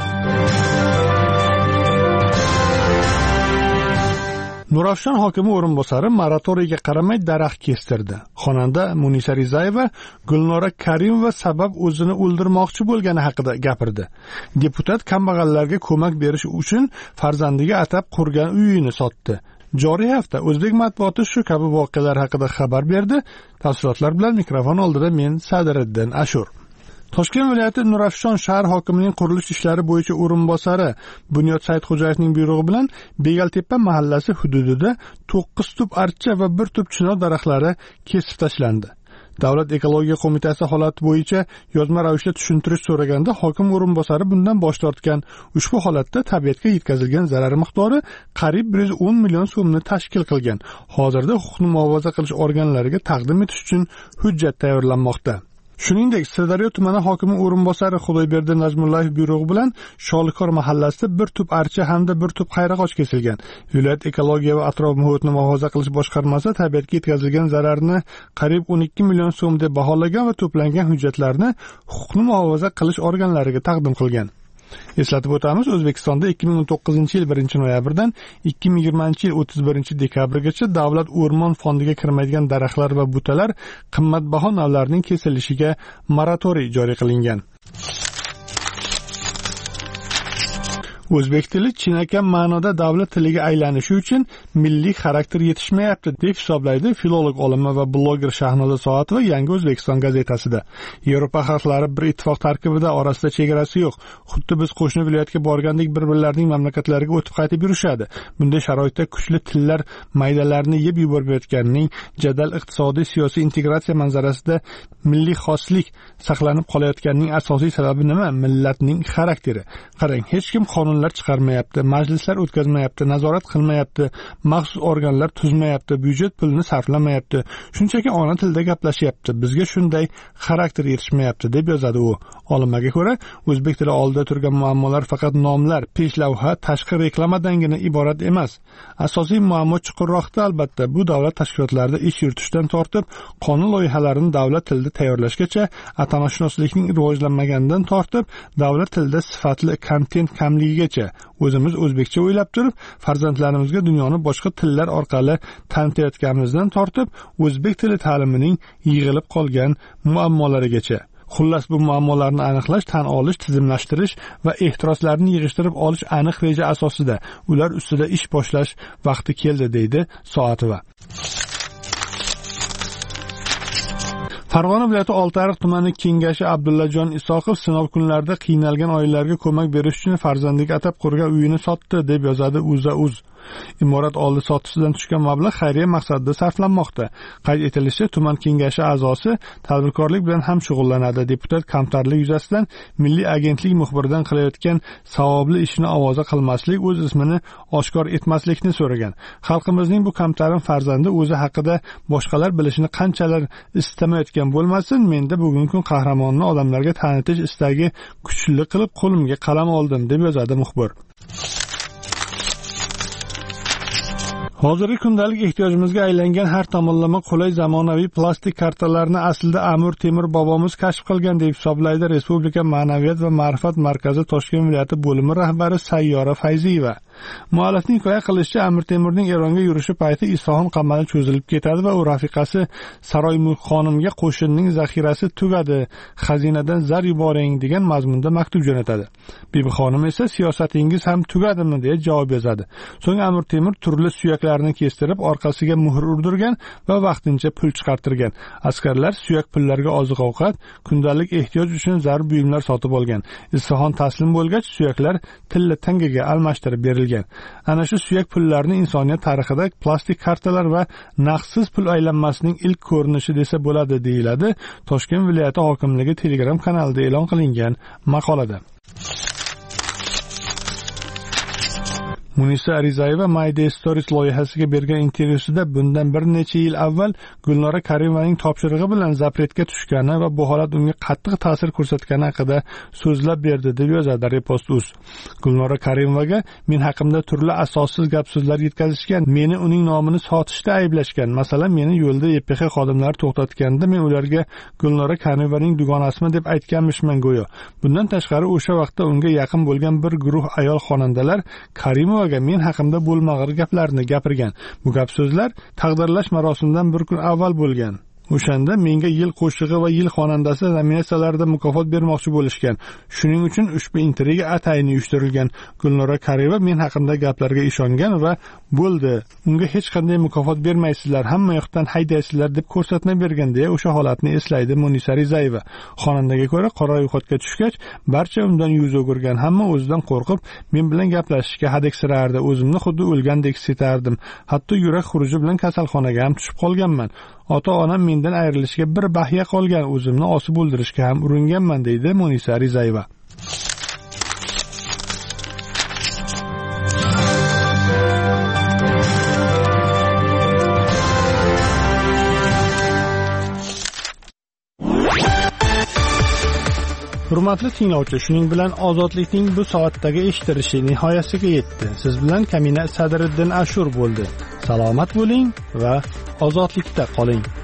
Nurafshon hokimi o'rinbosari moratoriyga qaramay daraxt kestirdi. Xonanda Munisa Rizayeva Gulnora Karimova sabab o'zini o'ldirmoqchi bo'lgani haqida gapirdi. Deputat kambag'allarga ko'mak berish uchun farzandiga atab qurgan uyini sotdi. Joriy hafta o'zbek matbuoti shu kabi voqealar haqida xabar berdi. Tafsilotlar bilan mikrofon oldida men Sadiriddin Ashur. Toshkent viloyati Nurafshon shahar hokimining qurilish ishlari bo'yicha o'rinbosari Bunyod Saidxo'jayevning buyrug'i bilan Begaltepa mahallasi hududida 9 tup archa va 1 tup chinor daraxtlari kesib tashlandi. Davlat ekologiya qo'mitasi holati bo'yicha yozma ravishda tushuntirish so'raganda hokim o'rinbosari bundan bosh tortgan. Ushbu holatda tabiatga yetkazilgan zarar miqdori qariyb 110 million so'mni tashkil qilgan. Hozirda huquqni muhofaza qilish organlariga taqdim etish uchun hujjat tayyorlanmoqda. Shuningdek, Sirdaryo tumani hokimi o'rinbosari Xudoyberdi Najmullayev buyrug'i bilan Sholikor mahallasida 1 tup archa hamda 1 tup qayrag'och kesilgan. Viloyat ekologiya va atrof muhitni muhofaza qilish boshqarmasi tabiatga yetkazilgan zararni qariyb 12 million so'm deb baholagan va to'plangan hujjatlarni huquqni muhofaza qilish organlariga taqdim qilgan. Eslatib o'tamiz, O'zbekistonda 2019-yil 1-noyabrdan 2020-yil 31-dekabrgacha davlat o'rmon fondiga kirmaydigan daraxtlar va butalar qimmatbaho navlarning kesilishiga moratoriy joriy qilingan. O'zbek tili chinakam ma'noda davlat tiliga aylanishi uchun milliy xarakter yetishmayapti deb hisoblaydi filolog olima va bloger Shahnoza Soatova Yangi O'zbekiston gazetasida. Yevropa xalqlari bir ittifoq tarkibida, orasida chegarasi yo'q. Xuddi biz qo'shni viloyatga borgandek bir-birlarining mamlakatlariga o'tib qaytib yurishadi. Bunday sharoitda kuchli tillar maydalarni yeb yuborayotganining jadal iqtisodiy siyosiy integratsiya manzarasida milliy xoslik saqlanib qolayotganining asosiy sababi nima? Millatning xarakteri. Qarang, hech kim qonun chiqarmayapti, majlislar o'tkazmayapti, nazorat qilmayapti, maxsus organlar tuzmayapti, byudjet pulini sarflamayapti. Shunchaki ona tilida gaplashyapti. Bizga shunday xarakter yetishmayapti deb yozadi u. Olimaga ko'ra, o'zbek tili oldida turgan muammolar faqat nomlar, peshlavha, tashqi reklamadangina iborat emas. Asosiy muammo chuqurroqda albatta. Bu davlat tashkilotlarida ish yuritishdan tortib, qonun loyihalarini davlat tilida tayyorlashgacha, atamashunoslikning rivojlanmaganidan tortib, davlat tilida sifatli kontent kamligiga o'zimiz o'zbekcha o'ylab turib, farzandlarimizga dunyoni boshqa tillar orqali tanitayotganimizdan tortib, o'zbek tili ta'limining yig'ilib qolgan muammolarigacha. Xullas, bu muammolarni aniqlash, tan olish, tizimlashtirish va ehtiroslarni yig'ishtirib olish aniq reja asosida ular ustida ish boshlash vaqti keldi, deydi Soatova. Farg'ona viloyati Oltiariq tumani kengashi Abdullajon Isoqov sinov kunlarida qiynalgan oilalarga ko'mak berish uchun farzandiga atab qurgan uyini sotdi deb yozadi UzAuz. Imorat oldi sotisidan tushgan mablag' xayriya maqsadida sarflanmoqda. Qayd etilishicha, tuman kengashi a'zosi tadbirkorlik bilan ham shug'ullanadi. Deputat kamtarlik yuzasidan Milliy agentlik muxbiridan qilayotgan savobli ishni ovoza qilmaslik, o'z ismini oshkor etmaslikni so'ragan. Xalqimizning bu kamtarin farzandi o'zi haqida boshqalar bilishini qanchalar istamayotgan bo'lmasin, menda bugungi kun qahramonni odamlarga tanitish istagi kuchli qilib qo'limga qalam oldim deb yozadi muxbir. Hozirgi kundalik ehtiyojimizga aylangan har tomonlama qulay zamonaviy plastik kartalarni aslida Amir Temur bobomiz kashf qilgan deb hisoblaydi Respublika Ma'naviyat va ma'rifat markazi Toshkent viloyati bo'limi rahbari Sayyora Fayziyeva. Muallifning hikoya qilishicha, Amir Temurning Eronga yurishi payti Isfaxon qamali cho'zilib ketadi va u rafiqasi Saroy Mulk xonimga qo'shinning zaxirasi tugadi, xazinadan zar yuboring degan mazmunda maktub jo'natadi. Bibi xonim esa siyosatingiz ham tugadimi deya javob yozadi. So'ng Amir Temur turli suyaklar suyaklarni kestirib orqasiga muhr urdirgan va vaqtincha pul chiqartirgan. Askarlar suyak pullarga oziq-ovqat, kundalik ehtiyoj uchun zarur buyumlar sotib olgan. Isfahon taslim bo'lgach, suyaklar tilla tangaga almashtirib berilgan. Ana shu suyak pullarni insoniyat tarixida plastik kartalar va naqdsiz pul aylanmasining ilk ko'rinishi desa bo'ladi, deyiladi Toshkent viloyati hokimligi Telegram kanalida e'lon qilingan maqolada. Munisa Arizayeva My Day Stories loyihasiga bergan intervyusida bundan bir necha yil avval Gulnora Karimovaning topshirig'i bilan zapretga tushgani va bu holat unga qattiq ta'sir ko'rsatgani haqida so'zlab berdi, deb yozadi Repost.uz. Gulnora Karimovaga men haqimda turli asossiz gap-so'zlar yetkazishgan, meni uning nomini sotishda ayblashgan. Masalan, meni yo'lda YPX xodimlari to'xtatganda men ularga Gulnora Karimovaning dugonasimi deb aytganmishman go'yo. Bundan tashqari o'sha vaqtda unga yaqin bo'lgan bir guruh ayol xonandalar Karimova men haqimda bo'lmag'ir gaplarni gapirgan. Bu gap so'zlar taqdirlash marosimidan bir kun avval bo'lgan. O'shanda menga yil qo'shig'i va yil xonandasi nominatsiyalarida mukofot bermoqchi bo'lishgan. Shuning uchun ushbu intriga atayin uyushtirilgan. Gulnora Karimova men haqimda gaplarga ishongan va bo'ldi, unga hech qanday mukofot bermaysizlar, hamma yoqdan haydaysizlar deb ko'rsatma bergan deya o'sha holatni eslaydi Munisa Rizayeva. Xonandaga ko'ra, qora yo'qotga tushgach, barcha undan yuz o'girgan, hamma o'zidan qo'rqib, men bilan gaplashishga hadiksirardi, o'zimni xuddi o'lgandek setardim. Hatto yurak xuruji bilan kasalxonaga ham tushib qolganman. Ota-onam mendan ayrilishga bir bahya qolgan, o'zimni osib o'ldirishga ham uringanman, deydi Munisa Rizayeva. Hurmatli tinglovchi, shuning bilan ozodlikning bu soatdagi eshitilishi nihoyasiga yetdi. Siz bilan Kamina Sadriddin Ashur bo'ldi. Salomat bo'ling va ozodlikda qoling.